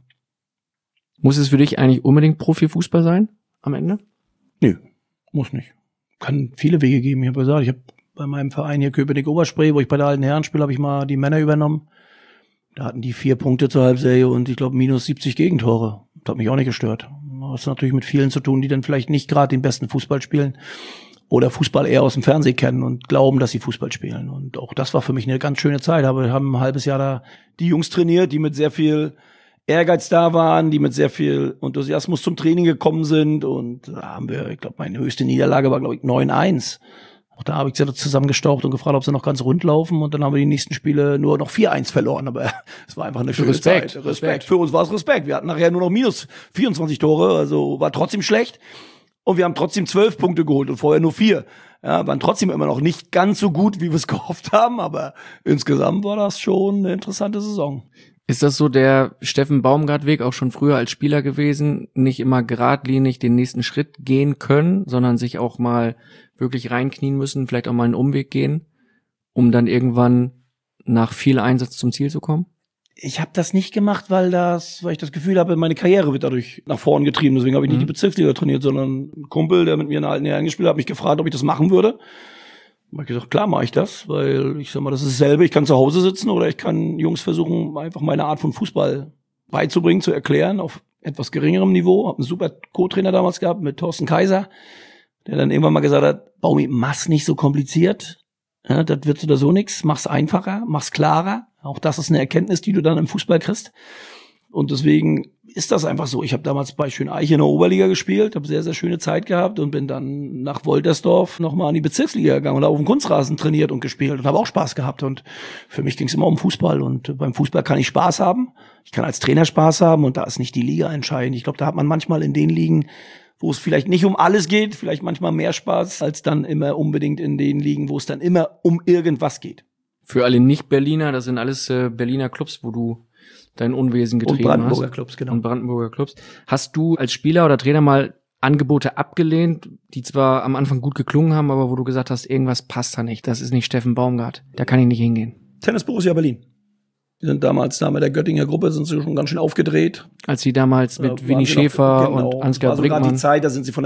Muss es für dich eigentlich unbedingt Profifußball sein am Ende?
Nö. Muss nicht. Kann viele Wege geben. Ich habe gesagt, ich habe bei meinem Verein hier Köpenick-Oberspree, wo ich bei der alten Herren spiele, habe ich mal die Männer übernommen. Da hatten die 4 Punkte zur Halbserie und ich glaube minus 70 Gegentore. Das hat mich auch nicht gestört. Das hat natürlich mit vielen zu tun, die dann vielleicht nicht gerade den besten Fußball spielen oder Fußball eher aus dem Fernsehen kennen und glauben, dass sie Fußball spielen. Und auch das war für mich eine ganz schöne Zeit. Aber wir haben ein halbes Jahr da die Jungs trainiert, die mit sehr viel Ehrgeiz da waren, die mit sehr viel Enthusiasmus zum Training gekommen sind und da haben wir, ich glaube, meine höchste Niederlage war, glaube ich, 9-1. Auch da habe ich sie zusammengestaucht und gefragt, ob sie noch ganz rund laufen und dann haben wir die nächsten Spiele nur noch 4-1 verloren, aber es war einfach eine schöne Zeit. Respekt. Für uns war es Respekt. Wir hatten nachher nur noch minus 24 Tore, also war trotzdem schlecht und wir haben trotzdem 12 Punkte geholt und vorher nur 4. Ja, waren trotzdem immer noch nicht ganz so gut, wie wir es gehofft haben, aber insgesamt war das schon eine interessante Saison.
Ist das so der Steffen Baumgart-Weg auch schon früher als Spieler gewesen? Nicht immer geradlinig den nächsten Schritt gehen können, sondern sich auch mal wirklich reinknien müssen, vielleicht auch mal einen Umweg gehen, um dann irgendwann nach viel Einsatz zum Ziel zu kommen?
Ich habe das nicht gemacht, weil ich das Gefühl habe, meine Karriere wird dadurch nach vorn getrieben. Deswegen habe ich nicht die Bezirksliga trainiert, sondern ein Kumpel, der mit mir in der alten Herren gespielt hat, hat mich gefragt, ob ich das machen würde. Da habe ich gesagt, klar mache ich das, weil ich sag mal, das ist dasselbe. Ich kann zu Hause sitzen oder ich kann Jungs versuchen, einfach meine Art von Fußball beizubringen, zu erklären, auf etwas geringerem Niveau. Habe einen super Co-Trainer damals gehabt mit Thorsten Kaiser, der dann irgendwann mal gesagt hat, Baumi, mach's nicht so kompliziert. Ja, das wird oder so nix. Mach's einfacher, mach's klarer. Auch das ist eine Erkenntnis, die du dann im Fußball kriegst. Und deswegen ist das einfach so. Ich habe damals bei Schöneich in der Oberliga gespielt, habe sehr, sehr schöne Zeit gehabt und bin dann nach Woltersdorf nochmal in die Bezirksliga gegangen und da auf dem Kunstrasen trainiert und gespielt und habe auch Spaß gehabt. Und für mich ging es immer um Fußball und beim Fußball kann ich Spaß haben. Ich kann als Trainer Spaß haben und da ist nicht die Liga entscheidend. Ich glaube, da hat man manchmal in den Ligen, wo es vielleicht nicht um alles geht, vielleicht manchmal mehr Spaß als dann immer unbedingt in den Ligen, wo es dann immer um irgendwas geht.
Für alle Nicht-Berliner, das sind alles Berliner Clubs, wo du dein Unwesen getrieben hast.
Und Brandenburger Clubs, genau.
Und Brandenburger Clubs. Hast du als Spieler oder Trainer mal Angebote abgelehnt, die zwar am Anfang gut geklungen haben, aber wo du gesagt hast, irgendwas passt da nicht, das ist nicht Steffen Baumgart, da kann ich nicht hingehen?
Tennis Borussia Berlin. Die sind damals da mit der Göttinger Gruppe, sind sie schon ganz schön aufgedreht.
Als sie damals mit Winnie Schäfer und Ansgar Brinkmann.
Das war die Zeit, da sind sie von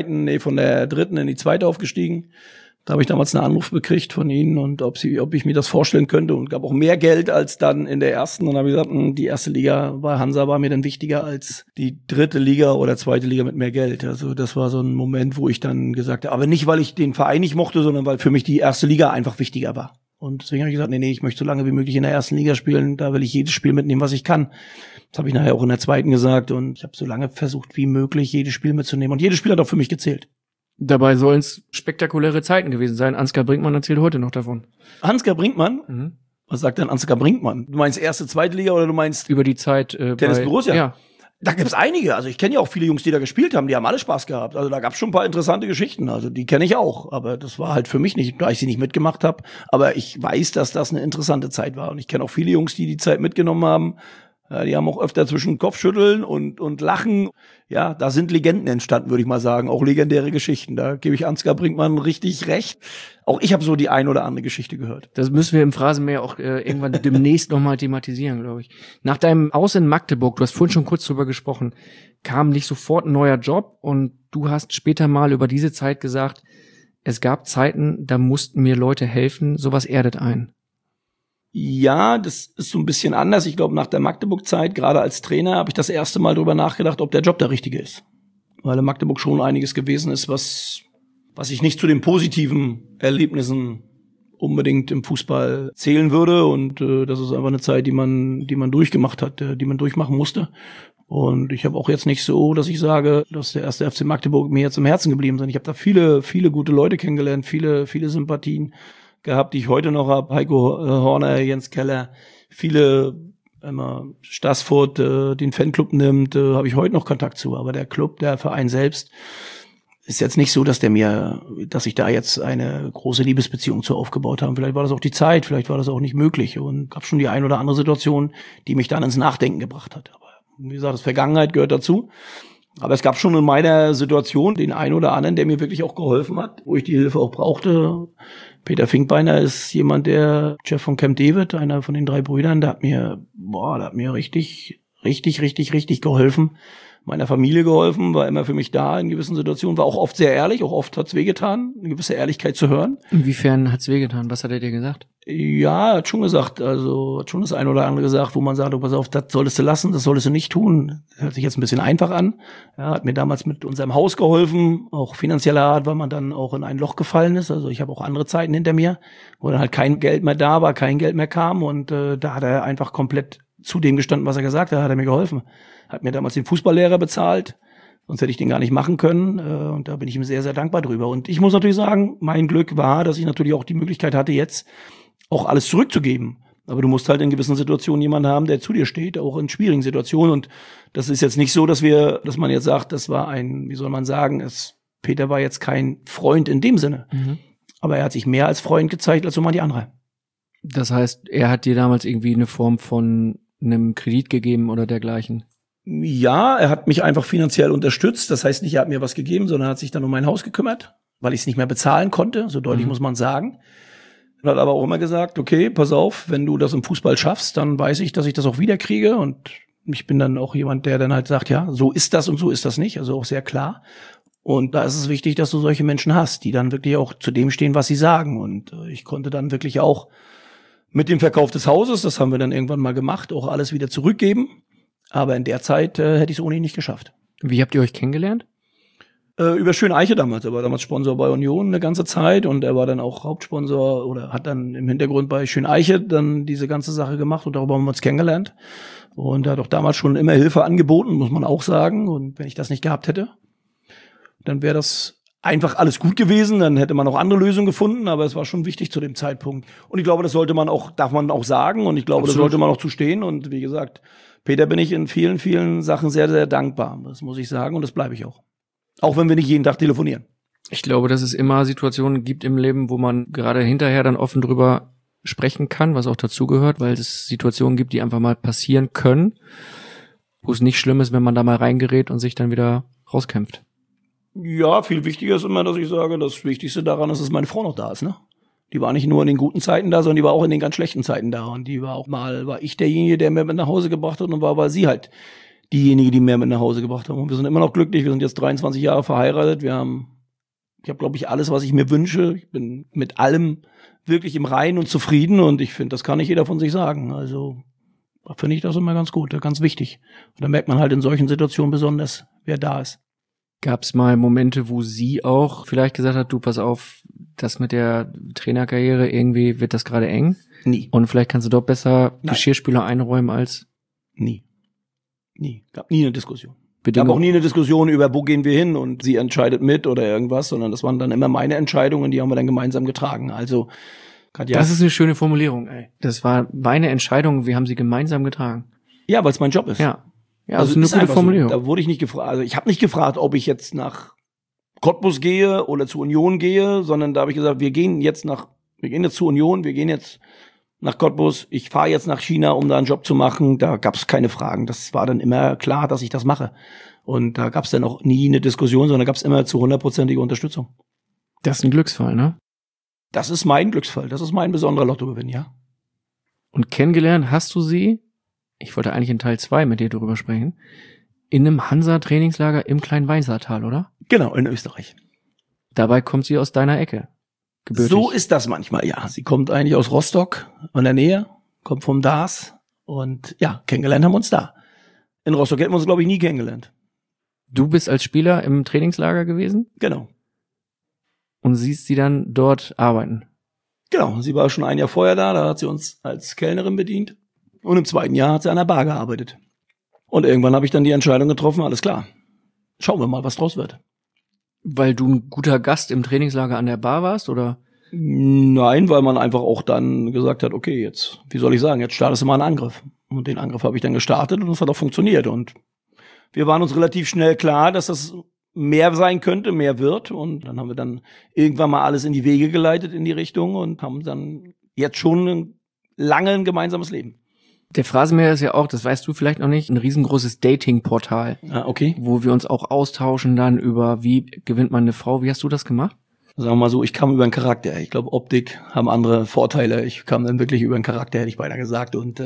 der dritten in die zweite aufgestiegen. Da habe ich damals einen Anruf gekriegt von ihnen und ob ich mir das vorstellen könnte und gab auch mehr Geld als dann in der ersten. Und dann habe ich gesagt, die erste Liga bei Hansa war mir dann wichtiger als die dritte Liga oder zweite Liga mit mehr Geld. Also das war so ein Moment, wo ich dann gesagt habe, aber nicht, weil ich den Verein nicht mochte, sondern weil für mich die erste Liga einfach wichtiger war. Und deswegen habe ich gesagt, nee, ich möchte so lange wie möglich in der ersten Liga spielen. Da will ich jedes Spiel mitnehmen, was ich kann. Das habe ich nachher auch in der zweiten gesagt und ich habe so lange versucht wie möglich, jedes Spiel mitzunehmen. Und jedes Spiel hat auch für mich gezählt.
Dabei sollen es spektakuläre Zeiten gewesen sein. Ansgar Brinkmann erzählt heute noch davon.
Ansgar Brinkmann?
Mhm.
Was sagt denn Ansgar Brinkmann? Du meinst erste, zweite Liga oder du meinst
über die Zeit
Tennis Borussia?
Ja.
Da gibt's einige. Also ich kenne ja auch viele Jungs, die da gespielt haben. Die haben alle Spaß gehabt. Also da gab's schon ein paar interessante Geschichten. Also die kenne ich auch. Aber das war halt für mich nicht, da ich sie nicht mitgemacht habe. Aber ich weiß, dass das eine interessante Zeit war. Und ich kenne auch viele Jungs, die die Zeit mitgenommen haben. Ja, die haben auch öfter zwischen Kopfschütteln und Lachen. Ja, da sind Legenden entstanden, würde ich mal sagen. Auch legendäre Geschichten. Da gebe ich Ansgar Brinkmann richtig recht. Auch ich habe so die ein oder andere Geschichte gehört.
Das müssen wir im Phrasenmäher auch irgendwann demnächst nochmal thematisieren, glaube ich. Nach deinem Aus in Magdeburg, du hast vorhin schon kurz drüber gesprochen, kam nicht sofort ein neuer Job und du hast später mal über diese Zeit gesagt, es gab Zeiten, da mussten mir Leute helfen, sowas erdet ein.
Ja, das ist so ein bisschen anders. Ich glaube, nach der Magdeburg-Zeit, gerade als Trainer, habe ich das erste Mal drüber nachgedacht, ob der Job der richtige ist. Weil in Magdeburg schon einiges gewesen ist, was ich nicht zu den positiven Erlebnissen unbedingt im Fußball zählen würde. Und das ist einfach eine Zeit, die man durchgemacht hat, die man durchmachen musste. Und ich habe auch jetzt nicht so, dass ich sage, dass der erste FC Magdeburg mir jetzt im Herzen geblieben ist. Ich habe da viele, viele gute Leute kennengelernt, viele, viele Sympathien gehabt, die ich heute noch habe. Heiko Horner, Jens Keller, viele, Stassfurt den Fanclub nimmt, habe ich heute noch Kontakt zu. Aber der Club, der Verein selbst, ist jetzt nicht so, dass ich da jetzt eine große Liebesbeziehung zu aufgebaut habe. Vielleicht war das auch die Zeit, vielleicht war das auch nicht möglich und gab schon die ein oder andere Situation, die mich dann ins Nachdenken gebracht hat. Aber wie gesagt, das Vergangenheit gehört dazu. Aber es gab schon in meiner Situation den einen oder anderen, der mir wirklich auch geholfen hat, wo ich die Hilfe auch brauchte. Peter Finkbeiner ist jemand, der Chef von Camp David, einer von den 3 Brüdern, der hat mir richtig geholfen. Meiner Familie geholfen, war immer für mich da in gewissen Situationen, war auch oft sehr ehrlich, auch oft hat's wehgetan, eine gewisse Ehrlichkeit zu hören.
Inwiefern hat's wehgetan? Was hat er dir gesagt?
Ja, er hat schon gesagt, also hat schon das eine oder andere gesagt, wo man sagt, oh, pass auf, das solltest du lassen, das solltest du nicht tun. Das hört sich jetzt ein bisschen einfach an. Ja, hat mir damals mit unserem Haus geholfen, auch finanzieller Art, weil man dann auch in ein Loch gefallen ist. Also ich habe auch andere Zeiten hinter mir, wo dann halt kein Geld mehr da war, kein Geld mehr kam und da hat er einfach komplett zu dem gestanden, was er gesagt hat, hat er mir geholfen. Hat mir damals den Fußballlehrer bezahlt, sonst hätte ich den gar nicht machen können. Und da bin ich ihm sehr, sehr dankbar drüber. Und ich muss natürlich sagen, mein Glück war, dass ich natürlich auch die Möglichkeit hatte, jetzt auch alles zurückzugeben. Aber du musst halt in gewissen Situationen jemanden haben, der zu dir steht, auch in schwierigen Situationen. Und das ist jetzt nicht so, dass man jetzt sagt, das war Peter war jetzt kein Freund in dem Sinne. Mhm. Aber er hat sich mehr als Freund gezeigt, als so manche andere.
Das heißt, er hat dir damals irgendwie eine Form von einem Kredit gegeben oder dergleichen?
Ja, er hat mich einfach finanziell unterstützt. Das heißt nicht, er hat mir was gegeben, sondern er hat sich dann um mein Haus gekümmert, weil ich es nicht mehr bezahlen konnte. So deutlich muss man sagen. Er hat aber auch immer gesagt, okay, pass auf, wenn du das im Fußball schaffst, dann weiß ich, dass ich das auch wiederkriege. Und ich bin dann auch jemand, der dann halt sagt, ja, so ist das und so ist das nicht. Also auch sehr klar. Und da ist es wichtig, dass du solche Menschen hast, die dann wirklich auch zu dem stehen, was sie sagen. Und ich konnte dann wirklich auch mit dem Verkauf des Hauses, das haben wir dann irgendwann mal gemacht, auch alles wieder zurückgeben. Aber in der Zeit hätte ich es ohnehin nicht geschafft.
Wie habt ihr euch kennengelernt?
Über Schöneiche damals. Er war damals Sponsor bei Union eine ganze Zeit und er war dann auch Hauptsponsor oder hat dann im Hintergrund bei Schöneiche dann diese ganze Sache gemacht und darüber haben wir uns kennengelernt. Und er hat auch damals schon immer Hilfe angeboten, muss man auch sagen. Und wenn ich das nicht gehabt hätte, dann wäre das einfach alles gut gewesen, dann hätte man auch andere Lösungen gefunden, aber es war schon wichtig zu dem Zeitpunkt. Und ich glaube, das darf man auch sagen und ich glaube, Absolut. Das sollte man auch zustehen. Und wie gesagt, Peter bin ich in vielen, vielen Sachen sehr, sehr dankbar. Das muss ich sagen und das bleibe ich auch. Auch wenn wir nicht jeden Tag telefonieren.
Ich glaube, dass es immer Situationen gibt im Leben, wo man gerade hinterher dann offen drüber sprechen kann, was auch dazugehört, weil es Situationen gibt, die einfach mal passieren können, wo es nicht schlimm ist, wenn man da mal reingerät und sich dann wieder rauskämpft.
Ja, viel wichtiger ist immer, dass ich sage, das Wichtigste daran ist, dass meine Frau noch da ist, ne? Die war nicht nur in den guten Zeiten da, sondern die war auch in den ganz schlechten Zeiten da. Und die war auch mal, war ich derjenige, der mehr mit nach Hause gebracht hat und war sie halt diejenige, die mehr mit nach Hause gebracht hat. Und wir sind immer noch glücklich. Wir sind jetzt 23 Jahre verheiratet. Ich habe, glaube ich, alles, was ich mir wünsche. Ich bin mit allem wirklich im Reinen und zufrieden. Und ich finde, das kann nicht jeder von sich sagen. Also finde ich das immer ganz gut, ganz wichtig. Und da merkt man halt in solchen Situationen besonders, wer da ist.
Gab es mal Momente, wo sie auch vielleicht gesagt hat, du, pass auf, das mit der Trainerkarriere, irgendwie wird das gerade eng?
Nie.
Und vielleicht kannst du doch besser Geschirrspüler einräumen als?
Nie. Gab nie eine Diskussion. Gab auch nie eine Diskussion über, wo gehen wir hin und sie entscheidet mit oder irgendwas, sondern das waren dann immer meine Entscheidungen, die haben wir dann gemeinsam getragen. Also Katja.
Das ist eine schöne Formulierung, ey. Das war meine Entscheidung, wir haben sie gemeinsam getragen.
Ja, weil es mein Job ist.
Ja. Ja,
Also
das ist eine gute Formulierung.
So. Da wurde ich nicht gefragt. Also ich habe nicht gefragt, ob ich jetzt nach Cottbus gehe oder zur Union gehe, sondern da habe ich gesagt, wir gehen jetzt zur Union, wir gehen jetzt nach Cottbus, ich fahre jetzt nach China, um da einen Job zu machen. Da gab es keine Fragen. Das war dann immer klar, dass ich das mache. Und da gab es dann auch nie eine Diskussion, sondern gab es immer zu 100%ige Unterstützung.
Das ist ein Glücksfall, ne?
Das ist mein Glücksfall. Das ist mein besonderer Lottogewinn, ja.
Und kennengelernt hast du sie, ich wollte eigentlich in Teil 2 mit dir drüber sprechen, in einem Hansa-Trainingslager im kleinen Weinsaartal, oder?
Genau, in Österreich.
Dabei kommt sie aus deiner Ecke. Gebürtig.
So ist das manchmal, ja. Sie kommt eigentlich aus Rostock, in der Nähe, kommt vom DAS und ja, kennengelernt haben wir uns da. In Rostock hätten wir uns, glaube ich, nie kennengelernt.
Du bist als Spieler im Trainingslager gewesen?
Genau.
Und siehst sie dann dort arbeiten?
Genau, sie war schon ein Jahr vorher da hat sie uns als Kellnerin bedient. Und im zweiten Jahr hat sie an der Bar gearbeitet. Und irgendwann habe ich dann die Entscheidung getroffen, alles klar, schauen wir mal, was draus wird.
Weil du ein guter Gast im Trainingslager an der Bar warst, oder?
Nein, weil man einfach auch dann gesagt hat, okay, jetzt, wie soll ich sagen, jetzt startest du mal einen Angriff. Und den Angriff habe ich dann gestartet und es hat auch funktioniert. Und wir waren uns relativ schnell klar, dass das mehr sein könnte, mehr wird. Und dann haben wir dann irgendwann mal alles in die Wege geleitet in die Richtung und haben dann jetzt schon ein gemeinsames Leben.
Der Phrasenmäher ist ja auch, das weißt du vielleicht noch nicht, ein riesengroßes Dating-Portal.
Ah, okay.
Wo wir uns auch austauschen dann über, wie gewinnt man eine Frau. Wie hast du das gemacht?
Sagen wir mal so, ich kam über den Charakter. Ich glaube, Optik haben andere Vorteile. Ich kam dann wirklich über den Charakter, hätte ich beinahe gesagt. Und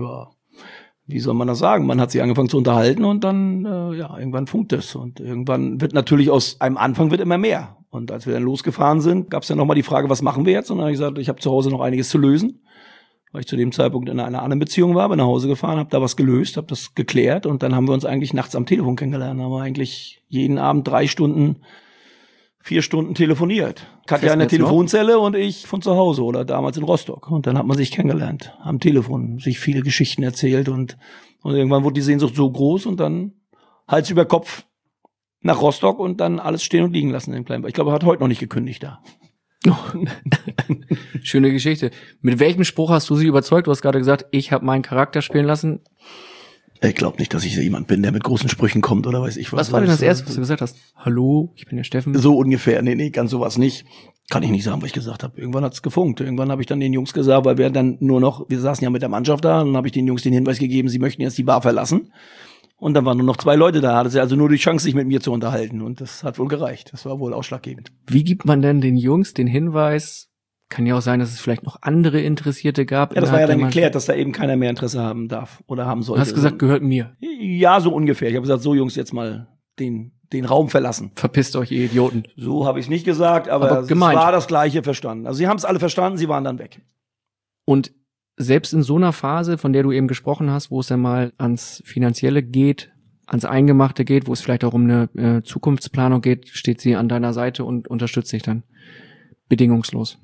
wie soll man das sagen? Man hat sich angefangen zu unterhalten und dann, irgendwann funkt es. Und irgendwann wird natürlich aus einem Anfang wird immer mehr. Und als wir dann losgefahren sind, gab es dann nochmal die Frage, was machen wir jetzt? Und dann habe ich gesagt, ich habe zu Hause noch einiges zu lösen. Weil ich zu dem Zeitpunkt in einer anderen Beziehung war, bin nach Hause gefahren, habe da was gelöst, habe das geklärt und dann haben wir uns eigentlich nachts am Telefon kennengelernt. Haben wir eigentlich jeden Abend 4 Stunden telefoniert. Katja in der Telefonzelle und ich von zu Hause oder damals in Rostock. Und dann hat man sich kennengelernt am Telefon, sich viele Geschichten erzählt und irgendwann wurde die Sehnsucht so groß und dann Hals über Kopf nach Rostock und dann alles stehen und liegen lassen in kleinen. Ich glaube, er hat heute noch nicht gekündigt da.
Schöne Geschichte. Mit welchem Spruch hast du sie überzeugt? Du hast gerade gesagt, ich habe meinen Charakter spielen lassen.
Ich glaube nicht, dass ich jemand bin, der mit großen Sprüchen kommt oder weiß ich was.
Was war denn das Erste, was du gesagt hast? Hallo, ich bin der Steffen.
So ungefähr. Nee, ganz sowas nicht. Kann ich nicht sagen, was ich gesagt habe. Irgendwann hat's gefunkt. Irgendwann habe ich dann den Jungs gesagt, weil wir saßen ja mit der Mannschaft da, und dann habe ich den Jungs den Hinweis gegeben, sie möchten jetzt die Bar verlassen. Und dann waren nur noch 2 Leute da. Hatte sie also nur die Chance, sich mit mir zu unterhalten. Und das hat wohl gereicht. Das war wohl ausschlaggebend.
Wie gibt man denn den Jungs den Hinweis? Kann ja auch sein, dass es vielleicht noch andere Interessierte gab.
Ja, das war ja dann geklärt, dass da eben keiner mehr Interesse haben darf oder haben sollte.
Du hast gesagt, gehört mir.
Ja, so ungefähr. Ich habe gesagt, so Jungs, jetzt mal den Raum verlassen.
Verpisst euch, ihr Idioten.
So habe ich es nicht gesagt, aber es war das Gleiche verstanden. Also sie haben es alle verstanden, sie waren dann weg.
Und selbst in so einer Phase, von der du eben gesprochen hast, wo es dann mal ans Finanzielle geht, ans Eingemachte geht, wo es vielleicht auch um eine Zukunftsplanung geht, steht sie an deiner Seite und unterstützt dich dann bedingungslos.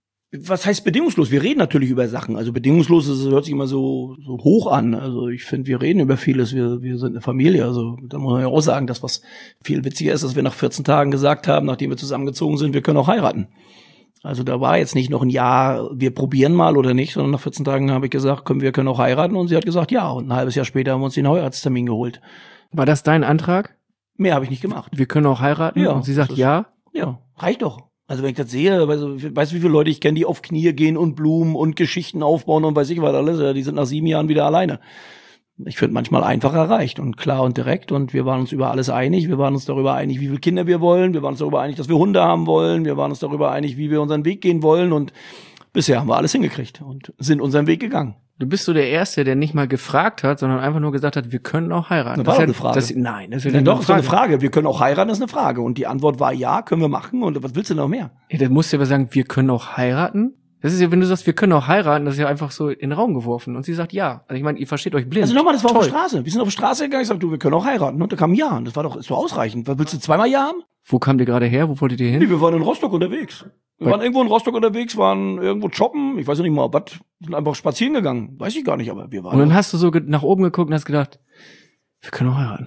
Was heißt bedingungslos? Wir reden natürlich über Sachen. Also bedingungslos, das hört sich immer so hoch an. Also ich finde, wir reden über vieles. Wir sind eine Familie. Also da muss man ja auch sagen, dass was viel witziger ist, dass wir nach 14 Tagen gesagt haben, nachdem wir zusammengezogen sind, wir können auch heiraten. Also da war jetzt nicht noch ein Jahr, wir probieren mal oder nicht, sondern nach 14 Tagen habe ich gesagt, wir können auch heiraten. Und sie hat gesagt, ja. Und ein halbes Jahr später haben wir uns den Heiratstermin geholt.
War das dein Antrag?
Mehr habe ich nicht gemacht.
Wir können auch heiraten?
Ja.
Und sie sagt ja?
Ja, reicht doch. Also wenn ich das sehe, weißt du, wie viele Leute ich kenne, die auf Knie gehen und Blumen und Geschichten aufbauen und weiß ich was alles, die sind nach 7 Jahren wieder alleine. Ich finde manchmal einfach erreicht und klar und direkt und wir waren uns über alles einig. Wir waren uns darüber einig, wie viele Kinder wir wollen. Wir waren uns darüber einig, dass wir Hunde haben wollen. Wir waren uns darüber einig, wie wir unseren Weg gehen wollen und bisher haben wir alles hingekriegt und sind unseren Weg gegangen.
Du bist so der Erste, der nicht mal gefragt hat, sondern einfach nur gesagt hat, wir können auch heiraten.
Das war doch eine Frage.
Nein, das ist
ja doch so eine Frage. Wir können auch heiraten, das ist eine Frage. Und die Antwort war ja, können wir machen. Und was willst du noch mehr?
Ja, dann musst du aber sagen, wir können auch heiraten. Das ist ja, wenn du sagst, wir können auch heiraten, das ist ja einfach so in den Raum geworfen. Und sie sagt ja. Also ich meine, ihr versteht euch blind.
Also nochmal, das war auf der Straße. Wir sind auf der Straße gegangen, ich sag, wir können auch heiraten. Und da kam ja. Und das war doch, ist so ausreichend. Was willst du 2-mal ja haben?
Wo kamt ihr gerade her? Wo wolltet ihr hin?
Nee, wir waren in Rostock unterwegs. Wir waren irgendwo in Rostock unterwegs, waren irgendwo shoppen. Ich weiß nicht mal, was. Sind einfach spazieren gegangen. Weiß ich gar nicht, aber wir waren.
Und dann hast du so nach oben geguckt und hast gedacht, wir können auch heiraten.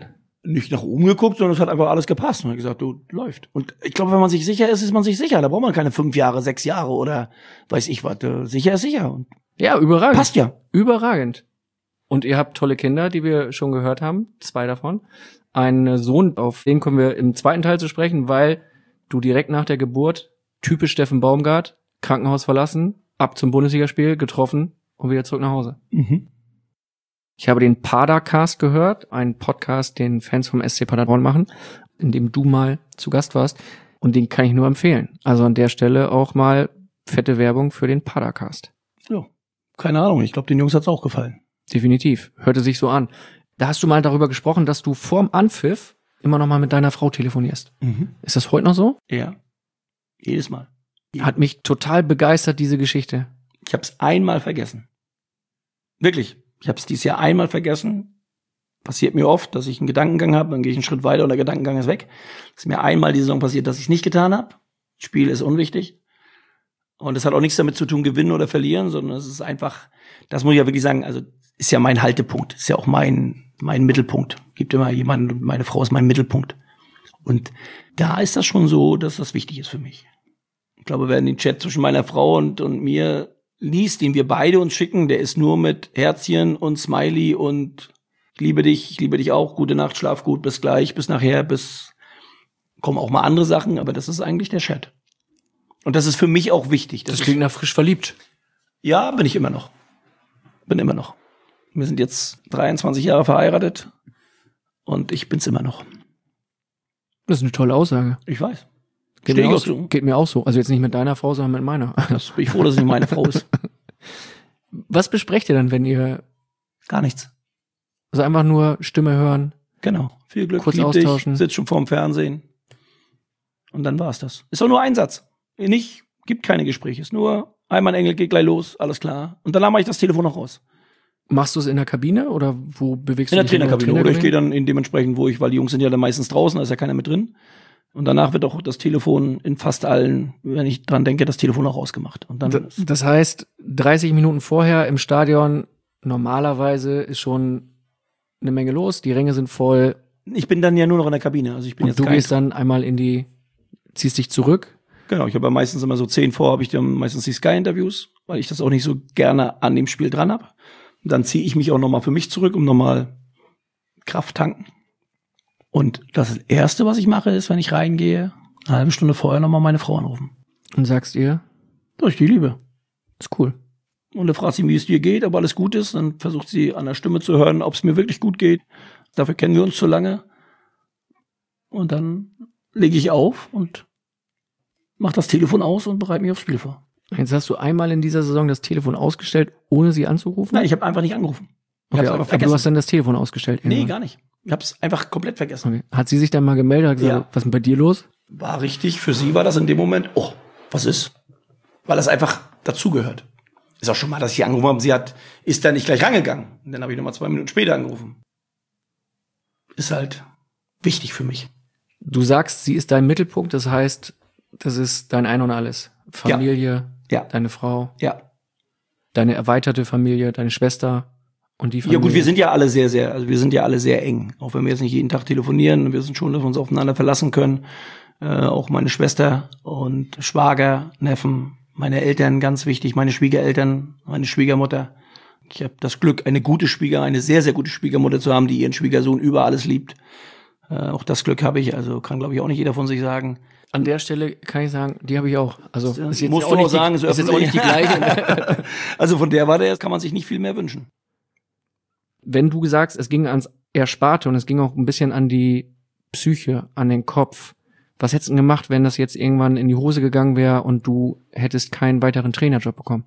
nicht nach oben geguckt, sondern es hat einfach alles gepasst. Und hat gesagt, du, läuft. Und ich glaube, wenn man sich sicher ist, ist man sich sicher. Da braucht man keine 5 Jahre, 6 Jahre oder weiß ich was. Sicher ist sicher. Und
ja, überragend.
passt ja.
Überragend. Und ihr habt tolle Kinder, die wir schon gehört haben. 2 davon. Ein Sohn, auf den kommen wir im zweiten Teil zu sprechen, weil du direkt nach der Geburt, typisch Steffen Baumgart, Krankenhaus verlassen, ab zum Bundesligaspiel, getroffen und wieder zurück nach Hause.
Mhm.
Ich habe den Padercast gehört, einen Podcast, den Fans vom SC Paderborn machen, in dem du mal zu Gast warst. Und den kann ich nur empfehlen. Also an der Stelle auch mal fette Werbung für den Padercast.
Ja, keine Ahnung. Ich glaube, den Jungs hat's auch gefallen.
Definitiv. Hörte sich so an. Da hast du mal darüber gesprochen, dass du vorm Anpfiff immer noch mal mit deiner Frau telefonierst.
Mhm.
Ist das heute noch so?
Ja. Jedes Mal.
Hat mich total begeistert, diese Geschichte.
Ich habe es einmal vergessen. Wirklich. Ich habe es dieses Jahr einmal vergessen. Passiert mir oft, dass ich einen Gedankengang habe, dann gehe ich einen Schritt weiter und der Gedankengang ist weg. Es ist mir einmal die Saison passiert, dass ich es nicht getan habe. Spiel ist unwichtig. Und es hat auch nichts damit zu tun, gewinnen oder verlieren, sondern es ist einfach, das muss ich ja wirklich sagen, also ist ja mein Haltepunkt, ist ja auch mein Mittelpunkt. Gibt immer jemanden, meine Frau ist mein Mittelpunkt. Und da ist das schon so, dass das wichtig ist für mich. Ich glaube, wer den Chat zwischen meiner Frau und mir liest, den wir beide uns schicken, der ist nur mit Herzchen und Smiley und ich liebe dich auch, gute Nacht, schlaf gut, bis gleich, bis nachher, kommen auch mal andere Sachen, aber das ist eigentlich der Chat. Und das ist für mich auch wichtig.
Das klingt nach frisch verliebt.
Ja, bin ich immer noch. Bin immer noch. Wir sind jetzt 23 Jahre verheiratet und ich bin's immer noch.
Das ist eine tolle Aussage.
Ich weiß.
Geht mir auch so. Also jetzt nicht mit deiner Frau, sondern mit meiner.
Das bin ich froh, dass es nicht meine Frau ist.
Was besprecht ihr dann, wenn ihr...
Gar nichts.
Also einfach nur Stimme hören.
Genau. Viel Glück,
kurz
lieb
austauschen.
Dich, sitzt schon vorm Fernsehen. Und dann war's das. Ist doch nur ein Satz. Gibt keine Gespräche. Ist nur, einmal Engel, geht gleich los, alles klar. Und danach mache ich das Telefon noch raus.
Machst du es in der Kabine oder wo bewegst du dich?
In der Trainerkabine. Oder ich gehe dann in dementsprechend, weil die Jungs sind ja dann meistens draußen, da ist ja keiner mit drin. Und danach wird auch das Telefon in fast allen, wenn ich dran denke, das Telefon auch rausgemacht. Und dann
das heißt, 30 Minuten vorher im Stadion, normalerweise ist schon eine Menge los, die Ränge sind voll.
Ich bin dann ja nur noch in der Kabine. Also ich bin
und
jetzt
du gehst dann einmal ziehst dich zurück.
Genau, ich habe ja meistens immer so 10 vor, habe ich dann meistens die Sky-Interviews, weil ich das auch nicht so gerne an dem Spiel dran habe. Dann ziehe ich mich auch nochmal für mich zurück, um nochmal Kraft tanken. Und das Erste, was ich mache, ist, wenn ich reingehe, eine halbe Stunde vorher nochmal meine Frau anrufen.
Und sagst ihr?
Dass ich die liebe.
Ist cool.
Und dann fragt sie, wie es dir geht, ob alles gut ist. Dann versucht sie an der Stimme zu hören, ob es mir wirklich gut geht. Dafür kennen wir uns zu lange. Und dann lege ich auf und mache das Telefon aus und bereite mich aufs Spiel vor.
Jetzt hast du einmal in dieser Saison das Telefon ausgestellt, ohne sie anzurufen?
Nein, ich habe einfach nicht angerufen.
Okay, aber du hast dann das Telefon ausgestellt?
Nee, gar nicht. Ich habe es einfach komplett vergessen.
Okay. Hat sie sich dann mal gemeldet und gesagt, was ist denn bei dir los?
War richtig. Für sie war das in dem Moment, was ist? Weil das einfach dazugehört. Ist auch schon mal, dass ich angerufen habe, sie ist dann nicht gleich rangegangen. Und dann habe ich nochmal 2 Minuten später angerufen. Ist halt wichtig für mich.
Du sagst, sie ist dein Mittelpunkt, das heißt, das ist dein Ein und Alles. Familie, deine Frau, deine erweiterte Familie, deine Schwester und die Familie.
Ja gut, wir sind ja alle sehr eng. Auch wenn wir jetzt nicht jeden Tag telefonieren, wir sind schon, dass wir uns aufeinander verlassen können. Auch meine Schwester und Schwager, Neffen, meine Eltern, ganz wichtig, meine Schwiegereltern, meine Schwiegermutter. Ich habe das Glück, eine sehr, sehr gute Schwiegermutter zu haben, die ihren Schwiegersohn über alles liebt. Auch das Glück habe ich, also kann, glaube ich, auch nicht jeder von sich sagen.
An der Stelle kann ich sagen, die habe ich auch. Also
ist jetzt musst auch du auch sagen, ist jetzt auch nicht die gleiche. Also von der Warte kann man sich nicht viel mehr wünschen.
Wenn du sagst, es ging ans Ersparte und es ging auch ein bisschen an die Psyche, an den Kopf, was hättest du denn gemacht, wenn das jetzt irgendwann in die Hose gegangen wäre und du hättest keinen weiteren Trainerjob bekommen?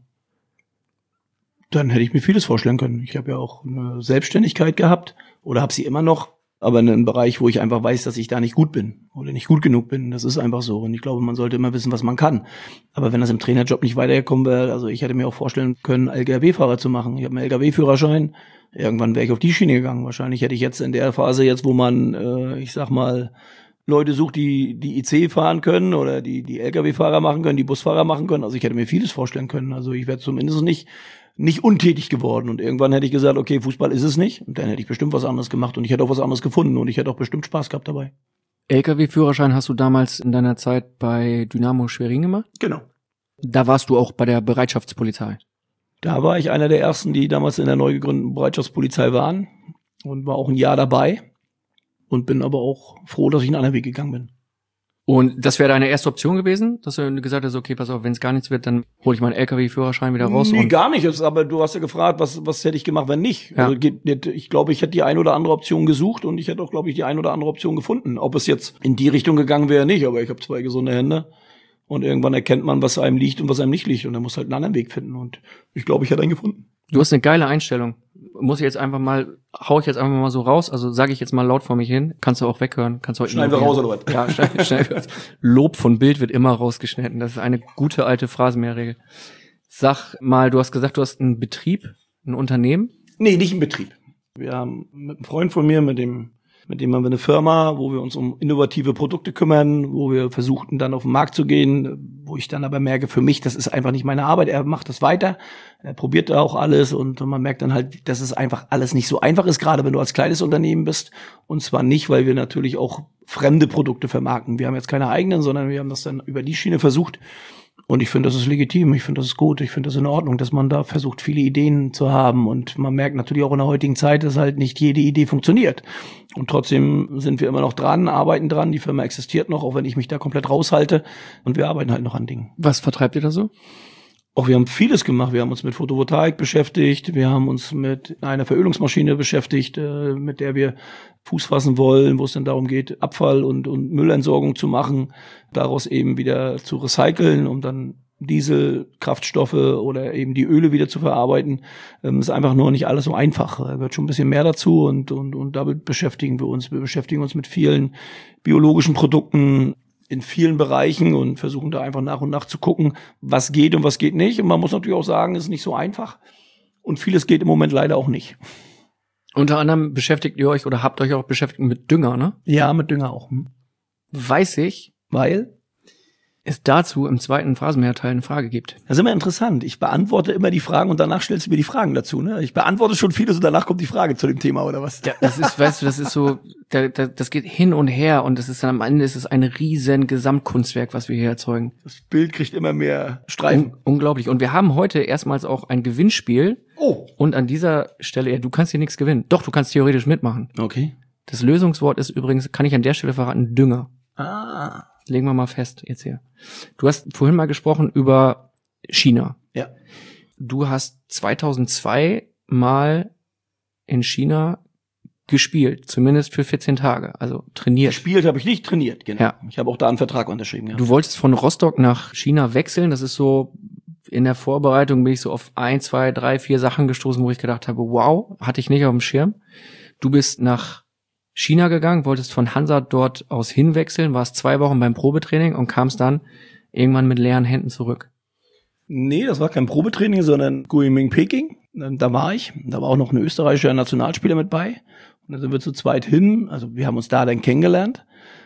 Dann hätte ich mir vieles vorstellen können. Ich habe ja auch eine Selbstständigkeit gehabt oder habe sie immer noch, aber in einem Bereich, wo ich einfach weiß, dass ich da nicht gut bin oder nicht gut genug bin. Das ist einfach so. Und ich glaube, man sollte immer wissen, was man kann. Aber wenn das im Trainerjob nicht weitergekommen wäre, also ich hätte mir auch vorstellen können, LKW-Fahrer zu machen. Ich habe einen LKW-Führerschein. Irgendwann wäre ich auf die Schiene gegangen. Wahrscheinlich hätte ich jetzt in der Phase, wo man, Leute sucht, die IC fahren können oder die LKW-Fahrer machen können, die Busfahrer machen können. Also ich hätte mir vieles vorstellen können. Also ich wäre zumindest nicht untätig geworden. Und irgendwann hätte ich gesagt, okay, Fußball ist es nicht. Und dann hätte ich bestimmt was anderes gemacht und ich hätte auch was anderes gefunden und ich hätte auch bestimmt Spaß gehabt dabei.
LKW-Führerschein hast du damals in deiner Zeit bei Dynamo Schwerin gemacht?
Genau.
Da warst du auch bei der Bereitschaftspolizei.
Da war ich einer der ersten, die damals in der neu gegründeten Bereitschaftspolizei waren und war auch ein Jahr dabei und bin aber auch froh, dass ich einen anderen Weg gegangen bin.
Und das wäre deine erste Option gewesen, dass du gesagt hast, okay, pass auf, wenn es gar nichts wird, dann hole ich meinen LKW-Führerschein wieder raus?
Nee, gar nicht. Aber du hast ja gefragt, was hätte ich gemacht, wenn nicht?
Ja.
Also, ich glaube, ich hätte die eine oder andere Option gesucht und ich hätte auch, glaube ich, die eine oder andere Option gefunden. Ob es jetzt in die Richtung gegangen wäre, nicht. Aber ich habe 2 gesunde Hände und irgendwann erkennt man, was einem liegt und was einem nicht liegt. Und dann muss halt einen anderen Weg finden. Und ich glaube, ich hätte einen gefunden.
Du hast eine geile Einstellung. Hau ich jetzt einfach mal so raus, also sage ich jetzt mal laut vor mich hin, kannst du auch weghören, kannst du heute
schneiden wir raus oder was?
Ja, schneiden wir raus. Lob von Bild wird immer rausgeschnitten, das ist eine gute alte Phrasenmehrregel. Sag mal, du hast gesagt, du hast einen Betrieb, ein Unternehmen?
Nee, nicht einen Betrieb. Wir haben mit einem Freund von mir, mit dem haben wir eine Firma, wo wir uns um innovative Produkte kümmern, wo wir versuchten dann auf den Markt zu gehen, wo ich dann aber merke, für mich, das ist einfach nicht meine Arbeit. Er macht das weiter, er probiert da auch alles und man merkt dann halt, dass es einfach alles nicht so einfach ist, gerade wenn du als kleines Unternehmen bist. Und zwar nicht, weil wir natürlich auch fremde Produkte vermarkten. Wir haben jetzt keine eigenen, sondern wir haben das dann über die Schiene versucht. Und ich finde, das ist legitim, ich finde, das ist gut, ich finde, das ist in Ordnung, dass man da versucht, viele Ideen zu haben. Und man merkt natürlich auch in der heutigen Zeit, dass halt nicht jede Idee funktioniert. Und trotzdem sind wir immer noch dran, arbeiten dran, die Firma existiert noch, auch wenn ich mich da komplett raushalte. Und wir arbeiten halt noch an Dingen.
Was vertreibt ihr da so?
Auch wir haben vieles gemacht. Wir haben uns mit Photovoltaik beschäftigt. Wir haben uns mit einer Verölungsmaschine beschäftigt, mit der wir Fuß fassen wollen, wo es dann darum geht, Abfall und Müllentsorgung zu machen, daraus eben wieder zu recyceln, um dann Diesel, Kraftstoffe oder eben die Öle wieder zu verarbeiten. Ist einfach nur nicht alles so einfach. Da gehört schon ein bisschen mehr dazu und damit beschäftigen wir uns. Wir beschäftigen uns mit vielen biologischen Produkten in vielen Bereichen und versuchen da einfach nach und nach zu gucken, was geht und was geht nicht. Und man muss natürlich auch sagen, es ist nicht so einfach. Und vieles geht im Moment leider auch nicht.
Unter anderem beschäftigt ihr euch oder habt euch auch beschäftigt mit Dünger, ne?
Ja, mit Dünger auch.
Weiß ich,
weil
es dazu im zweiten Phrasenmehrteil eine Frage gibt.
Das ist immer interessant. Ich beantworte immer die Fragen und danach stellst du mir die Fragen dazu, ne? Ich beantworte schon vieles und danach kommt die Frage zu dem Thema, oder was?
Ja, das ist, weißt du, das ist so, das geht hin und her und das ist dann am Ende ist es ein riesen Gesamtkunstwerk, was wir hier erzeugen.
Das Bild kriegt immer mehr Streifen.
Unglaublich. Und wir haben heute erstmals auch ein Gewinnspiel.
Oh.
Und an dieser Stelle, ja, du kannst hier nichts gewinnen. Doch, du kannst theoretisch mitmachen.
Okay.
Das Lösungswort ist übrigens, kann ich an der Stelle verraten, Dünger.
Ah.
Legen wir mal fest jetzt hier. Du hast vorhin mal gesprochen über China.
Ja.
Du hast 2002 mal in China gespielt, zumindest für 14 Tage, also trainiert.
Gespielt habe ich nicht, trainiert, genau.
Ja.
Ich habe auch da einen Vertrag unterschrieben. Ja.
Du wolltest von Rostock nach China wechseln, das ist so, in der Vorbereitung bin ich so auf 1, 2, 3, 4 Sachen gestoßen, wo ich gedacht habe, wow, hatte ich nicht auf dem Schirm. Du bist nach China gegangen, wolltest von Hansa dort aus hinwechseln, warst 2 Wochen beim Probetraining und kamst dann irgendwann mit leeren Händen zurück.
Nee, das war kein Probetraining, sondern Guiming Peking. Da war ich. Da war auch noch ein österreichischer Nationalspieler mit bei. Und da sind wir zu zweit hin. Also wir haben uns da dann kennengelernt.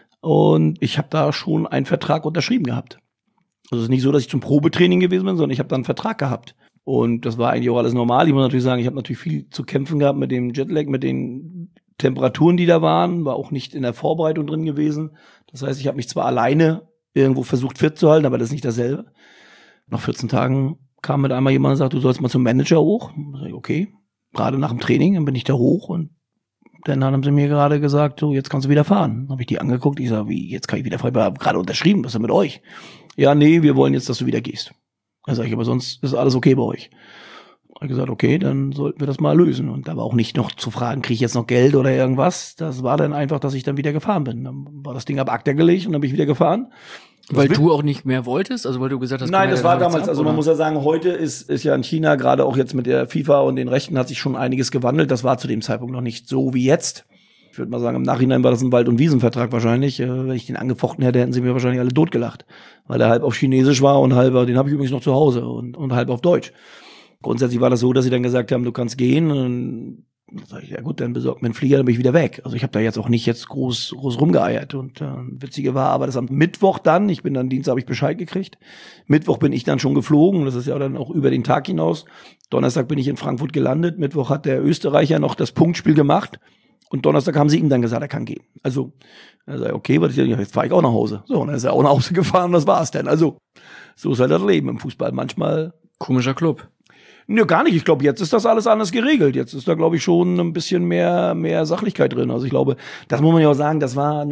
Und ich habe da schon einen Vertrag unterschrieben gehabt. Also es ist nicht so, dass ich zum Probetraining gewesen bin, sondern ich habe da einen Vertrag gehabt. Und das war eigentlich auch alles normal. Ich muss natürlich sagen, ich habe natürlich viel zu kämpfen gehabt mit dem Jetlag, mit den Temperaturen, die da waren, war auch nicht in der Vorbereitung drin gewesen. Das heißt, ich habe mich zwar alleine irgendwo versucht fit zu halten, aber das ist nicht dasselbe. Nach 14 Tagen kam mit einmal jemand und sagte, du sollst mal zum Manager hoch. Da sag ich, okay, gerade nach dem Training, dann bin ich da hoch und dann haben sie mir gerade gesagt, so, jetzt kannst du wieder fahren. Dann habe ich die angeguckt, ich sage, wie, jetzt kann ich wieder fahren? Ich habe gerade unterschrieben, was ist denn mit euch? Ja, nee, wir wollen jetzt, dass du wieder gehst. Dann sage ich, aber sonst ist alles okay bei euch. Ich gesagt, okay, dann sollten wir das mal lösen. Und da war auch nicht noch zu fragen, kriege ich jetzt noch Geld oder irgendwas. Das war dann einfach, dass ich dann wieder gefahren bin. Dann war das Ding ab Akta gelegt und dann bin ich wieder gefahren.
Weil du auch nicht mehr wolltest? Also weil du gesagt hast,
nein, das war damals, also man muss ja sagen, heute ist ja in China, gerade auch jetzt mit der FIFA und den Rechten, hat sich schon einiges gewandelt. Das war zu dem Zeitpunkt noch nicht so wie jetzt. Ich würde mal sagen, im Nachhinein war das ein Wald- und Wiesenvertrag wahrscheinlich. Wenn ich den angefochten hätte, hätten sie mir wahrscheinlich alle totgelacht. Weil er halb auf Chinesisch war und halb, den habe ich übrigens noch zu Hause und halb auf Deutsch. Grundsätzlich war das so, dass sie dann gesagt haben, du kannst gehen. Und Dann sag ich, ja gut, dann besorgt mir einen Flieger, dann bin ich wieder weg. Also ich habe da jetzt auch nicht groß rumgeeiert. Und witzige war aber, dass am Mittwoch dann, ich bin dann Dienstag, habe ich Bescheid gekriegt. Mittwoch bin ich dann schon geflogen. Das ist ja dann auch über den Tag hinaus. Donnerstag bin ich in Frankfurt gelandet. Mittwoch hat der Österreicher noch das Punktspiel gemacht. Und Donnerstag haben sie ihm dann gesagt, er kann gehen. Also, er sagt, okay, jetzt fahre ich auch nach Hause. So, und dann ist er auch nach Hause gefahren und das war's dann. Also, so ist halt das Leben im Fußball. Manchmal.
Komischer Club.
Nö, gar nicht. Ich glaube, jetzt ist das alles anders geregelt. Jetzt ist da, glaube ich, schon ein bisschen mehr Sachlichkeit drin. Also ich glaube, das muss man ja auch sagen, das war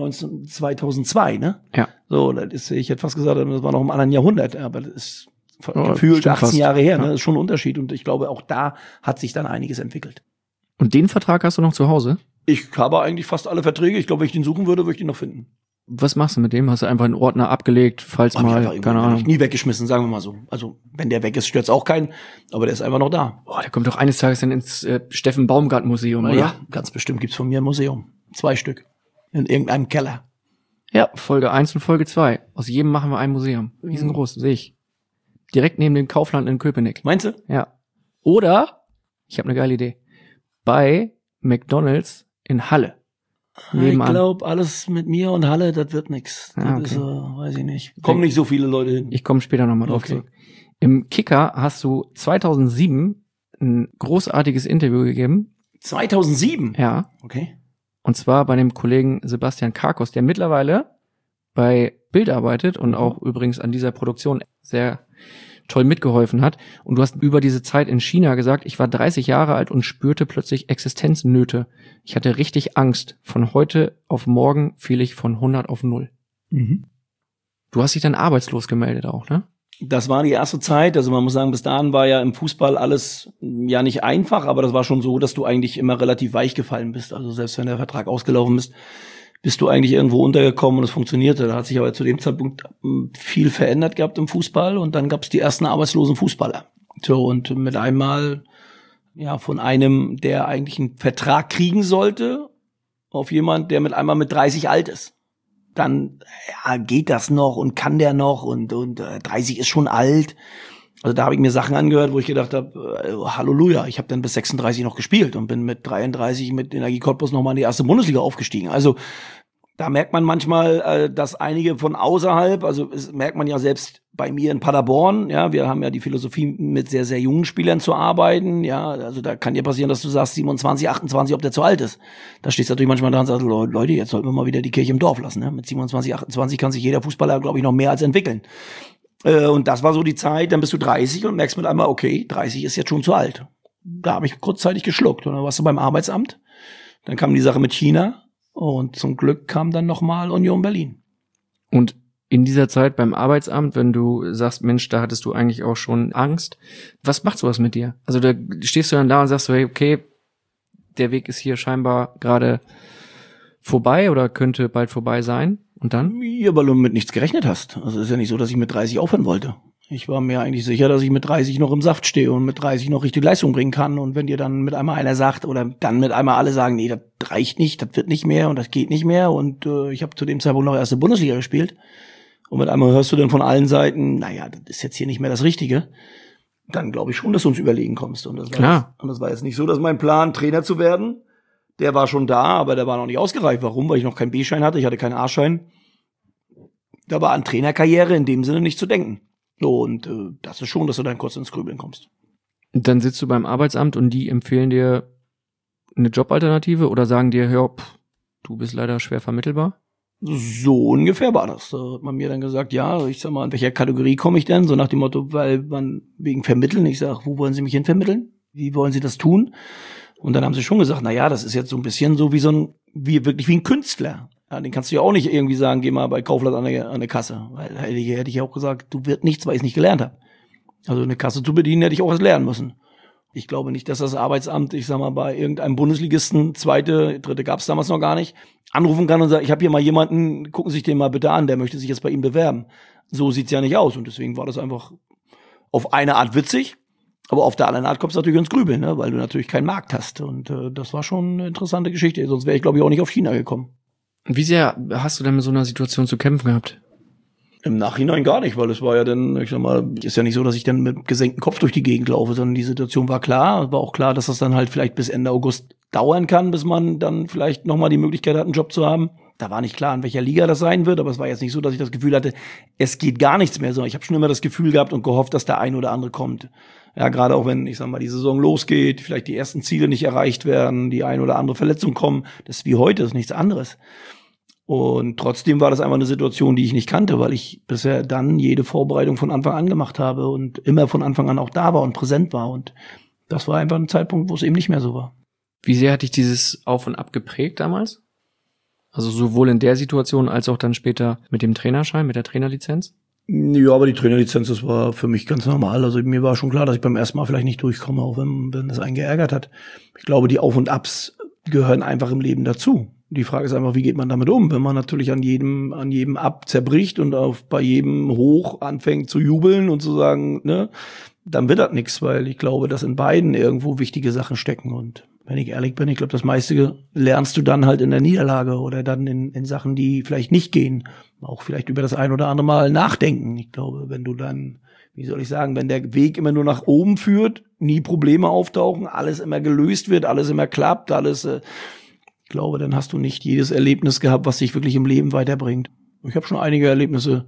2002, ne?
Ja.
So, das ist, ich hätte fast gesagt, das war noch im anderen Jahrhundert. Aber das ist gefühlt 18
fast.
Jahre her, ne?
Ja.
Das ist schon ein Unterschied. Und ich glaube, auch da hat sich dann einiges entwickelt.
Und den Vertrag hast du noch zu Hause?
Ich habe eigentlich fast alle Verträge. Ich glaube, wenn ich den suchen würde ich den noch finden.
Was machst du mit dem? Hast du einfach einen Ordner abgelegt, falls mal, keine Ahnung.
Nie weggeschmissen, sagen wir mal so. Also, wenn der weg ist, stört's auch keinen. Aber der ist einfach noch da.
Boah, der kommt doch eines Tages dann ins Steffen Baumgart Museum, oder?
Ja, ganz bestimmt gibt's von mir ein Museum. 2 Stück. In irgendeinem Keller.
Ja, Folge 1 und Folge 2. Aus jedem machen wir ein Museum. Riesengroß, sehe ich. Direkt neben dem Kaufland in Köpenick.
Meinst du?
Ja. Oder, ich habe eine geile Idee, bei McDonald's in Halle. Nebenan.
Ich glaube, alles mit mir und Halle, das wird nix. Das
okay.
ist, weiß ich nicht. Kommen nicht so viele Leute hin.
Ich komme später nochmal drauf zurück. Im Kicker hast du 2007 ein großartiges Interview gegeben.
2007?
Ja.
Okay.
Und zwar bei dem Kollegen Sebastian Karkos, der mittlerweile bei Bild arbeitet und auch übrigens an dieser Produktion sehr toll mitgeholfen hat. Und du hast über diese Zeit in China gesagt, ich war 30 Jahre alt und spürte plötzlich Existenznöte. Ich hatte richtig Angst. Von heute auf morgen fiel ich von 100 auf 0.
Mhm.
Du hast dich dann arbeitslos gemeldet auch, ne?
Das war die erste Zeit. Also man muss sagen, bis dahin war ja im Fußball alles ja nicht einfach, aber das war schon so, dass du eigentlich immer relativ weich gefallen bist. Also selbst wenn der Vertrag ausgelaufen ist, bist du eigentlich irgendwo untergekommen und es funktionierte. Da hat sich aber zu dem Zeitpunkt viel verändert gehabt im Fußball und dann gab es die ersten arbeitslosen Fußballer. So, und mit einmal, ja, von einem, der eigentlich einen Vertrag kriegen sollte, auf jemand, der mit einmal mit 30 alt ist. Dann, ja, geht das noch und kann der noch und 30 ist schon alt. Also da habe ich mir Sachen angehört, wo ich gedacht habe, Halleluja, ich habe dann bis 36 noch gespielt und bin mit 33 mit Energie Cottbus nochmal in die erste Bundesliga aufgestiegen. Also da merkt man manchmal, dass einige von außerhalb, also das merkt man ja selbst bei mir in Paderborn, ja, wir haben ja die Philosophie, mit sehr, sehr jungen Spielern zu arbeiten, ja, also da kann dir passieren, dass du sagst 27, 28, ob der zu alt ist. Da stehst du natürlich manchmal da und sagst, Leute, jetzt sollten wir mal wieder die Kirche im Dorf lassen, ne? Mit 27, 28 kann sich jeder Fußballer, glaube ich, noch mehr als entwickeln. Und das war so die Zeit, dann bist du 30 und merkst mit einmal, okay, 30 ist jetzt schon zu alt. Da habe ich kurzzeitig geschluckt. Und dann warst du beim Arbeitsamt. Dann kam die Sache mit China. Und zum Glück kam dann nochmal Union Berlin.
Und in dieser Zeit beim Arbeitsamt, wenn du sagst, Mensch, da hattest du eigentlich auch schon Angst, was macht sowas mit dir? Also da stehst du dann da und sagst so, hey, okay, der Weg ist hier scheinbar gerade vorbei oder könnte bald vorbei sein. Und dann?
Ja, weil du mit nichts gerechnet hast. Also es ist ja nicht so, dass ich mit 30 aufhören wollte. Ich war mir eigentlich sicher, dass ich mit 30 noch im Saft stehe und mit 30 noch richtig Leistung bringen kann. Und wenn dir dann mit einmal einer sagt oder dann mit einmal alle sagen, nee, das reicht nicht, das wird nicht mehr und das geht nicht mehr. Und ich habe zu dem Zeitpunkt noch erste Bundesliga gespielt. Und mit einmal hörst du dann von allen Seiten, naja, das ist jetzt hier nicht mehr das Richtige. Dann glaube ich schon, dass du uns überlegen kommst. Und das war jetzt nicht so, dass mein Plan, Trainer zu werden, der war schon da, aber der war noch nicht ausgereift. Warum? Weil ich noch keinen B-Schein hatte, ich hatte keinen A-Schein. Da war an Trainerkarriere in dem Sinne nicht zu denken. Und das ist schon, dass du dann kurz ins Grübeln kommst.
Und dann sitzt du beim Arbeitsamt und die empfehlen dir eine Jobalternative oder sagen dir, hör, du bist leider schwer vermittelbar?
So ungefähr war das. Da hat man mir dann gesagt, ja, ich sag mal, in welcher Kategorie komme ich denn? So nach dem Motto, weil man wegen Vermitteln, ich sag, wo wollen Sie mich hin vermitteln? Wie wollen Sie das tun? Und dann haben sie schon gesagt, na ja, das ist jetzt so ein bisschen so wirklich wie ein Künstler. Ja, den kannst du ja auch nicht irgendwie sagen, geh mal bei Kaufland an der Kasse. Weil hätte ich auch gesagt, du wirst nichts, weil ich es nicht gelernt habe. Also eine Kasse zu bedienen, hätte ich auch was lernen müssen. Ich glaube nicht, dass das Arbeitsamt, ich sag mal, bei irgendeinem Bundesligisten, dritte gab's damals noch gar nicht, anrufen kann und sagt, ich habe hier mal jemanden, gucken Sie sich den mal bitte an, der möchte sich jetzt bei Ihnen bewerben. So sieht's ja nicht aus. Und deswegen war das einfach auf eine Art witzig. Aber auf der anderen Art kommst du natürlich ins Grübeln, ne? Weil du natürlich keinen Markt hast. Und das war schon eine interessante Geschichte. Sonst wäre ich, glaube ich, auch nicht auf China gekommen.
Wie sehr hast du denn mit so einer Situation zu kämpfen gehabt?
Im Nachhinein gar nicht, weil es war ja dann, ich sag mal, ist ja nicht so, dass ich dann mit gesenktem Kopf durch die Gegend laufe, sondern die Situation war klar. Es war auch klar, dass das dann halt vielleicht bis Ende August dauern kann, bis man dann vielleicht nochmal die Möglichkeit hat, einen Job zu haben. Da war nicht klar, in welcher Liga das sein wird, aber es war jetzt nicht so, dass ich das Gefühl hatte, es geht gar nichts mehr, sondern ich habe schon immer das Gefühl gehabt und gehofft, dass der ein oder andere kommt. Ja, gerade auch wenn, ich sag mal, die Saison losgeht, vielleicht die ersten Ziele nicht erreicht werden, die ein oder andere Verletzung kommen, das ist wie heute, das ist nichts anderes. Und trotzdem war das einfach eine Situation, die ich nicht kannte, weil ich bisher dann jede Vorbereitung von Anfang an gemacht habe und immer von Anfang an auch da war und präsent war. Und das war einfach ein Zeitpunkt, wo es eben nicht mehr so war.
Wie sehr hat dich dieses Auf und Ab geprägt damals? Also sowohl in der Situation als auch dann später mit dem Trainerschein, mit der Trainerlizenz?
Ja, aber die Trainerlizenz, das war für mich ganz normal. Also mir war schon klar, dass ich beim ersten Mal vielleicht nicht durchkomme, auch wenn das einen geärgert hat. Ich glaube, die Auf und Abs gehören einfach im Leben dazu. Die Frage ist einfach, wie geht man damit um? Wenn man natürlich an jedem Ab zerbricht und bei jedem Hoch anfängt zu jubeln und zu sagen, ne, dann wird das nichts, weil ich glaube, dass in beiden irgendwo wichtige Sachen stecken. Und wenn ich ehrlich bin, ich glaube, das meiste lernst du dann halt in der Niederlage oder dann in Sachen, die vielleicht nicht gehen. Auch vielleicht über das ein oder andere Mal nachdenken. Ich glaube, wenn du dann, wie soll ich sagen, wenn der Weg immer nur nach oben führt, nie Probleme auftauchen, alles immer gelöst wird, alles immer klappt, ich glaube, dann hast du nicht jedes Erlebnis gehabt, was dich wirklich im Leben weiterbringt. Ich habe schon einige Erlebnisse,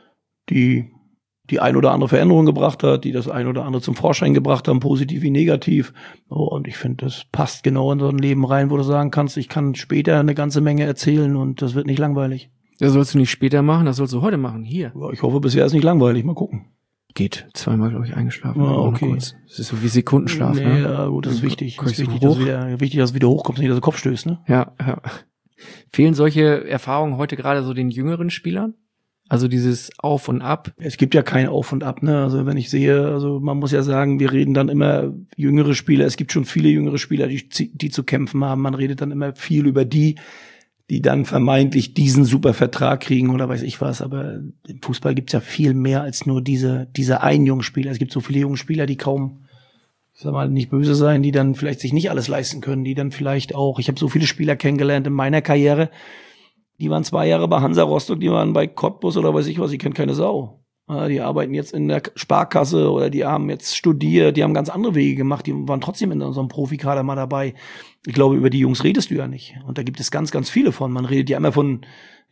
die ein oder andere Veränderung gebracht hat, die das ein oder andere zum Vorschein gebracht haben, positiv wie negativ. Und ich finde, das passt genau in so ein Leben rein, wo du sagen kannst, ich kann später eine ganze Menge erzählen und das wird nicht langweilig.
Das sollst du nicht später machen, das sollst du heute machen, hier.
Ja, ich hoffe, bisher ist nicht langweilig, mal gucken.
Geht. Zweimal, glaube ich, eingeschlafen.
Ja, okay.
Das ist so wie Sekundenschlaf,
nee,
ne?
Ja, gut, das ist wichtig. Das ist wichtig,
dass
du wieder hochkommst, nicht, dass du Kopf stößt, ne?
Ja. Fehlen solche Erfahrungen heute gerade so den jüngeren Spielern? Also dieses Auf und Ab?
Es gibt ja kein Auf und Ab, ne? Also wenn ich sehe, also man muss ja sagen, wir reden dann immer jüngere Spieler. Es gibt schon viele jüngere Spieler, die zu kämpfen haben. Man redet dann immer viel über die dann vermeintlich diesen super Vertrag kriegen oder weiß ich was. Aber im Fußball gibt's ja viel mehr als nur diese einen jungen Spieler. Es gibt so viele junge Spieler, die kaum, ich sag mal, nicht böse sein, die dann vielleicht sich nicht alles leisten können, die dann vielleicht auch, ich habe so viele Spieler kennengelernt in meiner Karriere, die waren 2 Jahre bei Hansa Rostock, die waren bei Cottbus oder weiß ich was, die kennen keine Sau. Die arbeiten jetzt in der Sparkasse oder die haben jetzt studiert, die haben ganz andere Wege gemacht, die waren trotzdem in unserem Profikader mal dabei. Ich glaube, über die Jungs redest du ja nicht. Und da gibt es ganz, ganz viele von. Man redet ja immer von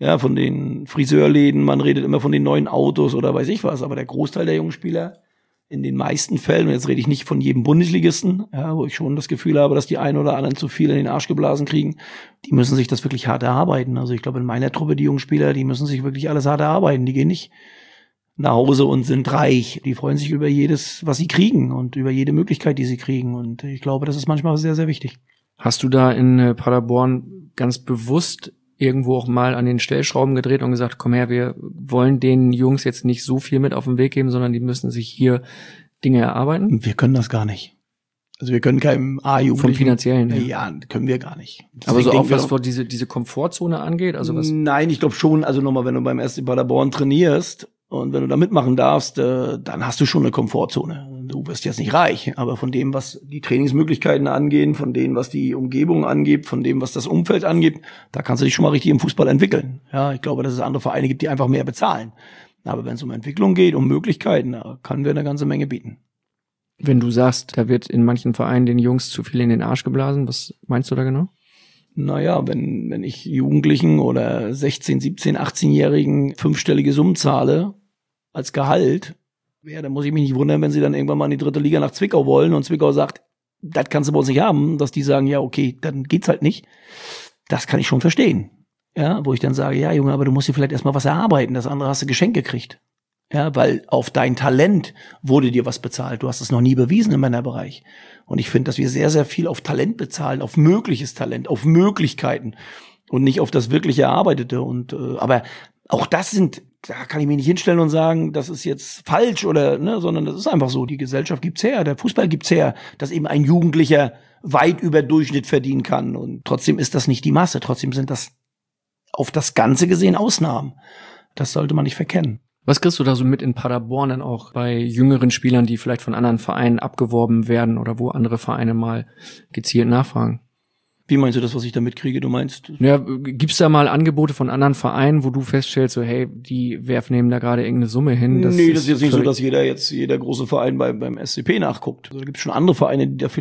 den Friseurläden, man redet immer von den neuen Autos oder weiß ich was. Aber der Großteil der jungen Spieler, in den meisten Fällen, und jetzt rede ich nicht von jedem Bundesligisten, ja, wo ich schon das Gefühl habe, dass die einen oder anderen zu viel in den Arsch geblasen kriegen, die müssen sich das wirklich hart erarbeiten. Also ich glaube, in meiner Truppe, die jungen Spieler, die müssen sich wirklich alles hart erarbeiten. Die gehen nicht nach Hause und sind reich. Die freuen sich über jedes, was sie kriegen und über jede Möglichkeit, die sie kriegen. Und ich glaube, das ist manchmal sehr, sehr wichtig.
Hast du da in Paderborn ganz bewusst irgendwo auch mal an den Stellschrauben gedreht und gesagt, komm her, wir wollen den Jungs jetzt nicht so viel mit auf den Weg geben, sondern die müssen sich hier Dinge erarbeiten?
Wir können das gar nicht. Also wir können keinem A-Jugendlichen.
Vom Finanziellen her.
Ja, können wir gar nicht.
Aber so auch was diese Komfortzone angeht? Also was?
Nein, ich glaube schon, also nochmal, wenn du beim SC Paderborn trainierst und wenn du da mitmachen darfst, dann hast du schon eine Komfortzone. Du wirst jetzt nicht reich, aber von dem, was die Trainingsmöglichkeiten angehen, von dem, was die Umgebung angeht, von dem, was das Umfeld angeht, da kannst du dich schon mal richtig im Fußball entwickeln. Ja, ich glaube, dass es andere Vereine gibt, die einfach mehr bezahlen. Aber wenn es um Entwicklung geht, um Möglichkeiten, da können wir eine ganze Menge bieten.
Wenn du sagst, da wird in manchen Vereinen den Jungs zu viel in den Arsch geblasen, was meinst du da genau?
Naja, wenn ich Jugendlichen oder 16, 17, 18-Jährigen 5-stellige Summen zahle als Gehalt, ja, dann muss ich mich nicht wundern, wenn sie dann irgendwann mal in die 3. Liga nach Zwickau wollen und Zwickau sagt, das kannst du bei uns nicht haben, dass die sagen, ja, okay, dann geht's halt nicht. Das kann ich schon verstehen. Ja, wo ich dann sage, ja, Junge, aber du musst dir vielleicht erstmal was erarbeiten, das andere hast du geschenkt gekriegt. Ja, weil auf dein Talent wurde dir was bezahlt. Du hast es noch nie bewiesen im Männerbereich. Und ich finde, dass wir sehr, sehr viel auf Talent bezahlen, auf mögliches Talent, auf Möglichkeiten und nicht auf das wirklich Erarbeitete. Und aber auch das da kann ich mich nicht hinstellen und sagen, das ist jetzt falsch oder ne, sondern das ist einfach so. Die Gesellschaft gibt's her, der Fußball gibt's her, dass eben ein Jugendlicher weit über Durchschnitt verdienen kann. Und trotzdem ist das nicht die Masse. Trotzdem sind das auf das Ganze gesehen Ausnahmen. Das sollte man nicht verkennen.
Was kriegst du da so mit in Paderborn dann auch bei jüngeren Spielern, die vielleicht von anderen Vereinen abgeworben werden oder wo andere Vereine mal gezielt nachfragen?
Wie meinst du das, was ich da mitkriege? Du meinst?
Ja, gibt's da mal Angebote von anderen Vereinen, wo du feststellst, so hey, die werfen eben da gerade irgendeine Summe hin?
Das ist jetzt nicht so, dass jeder große Verein beim SCP nachguckt. Also da gibt's schon andere Vereine, die da vielleicht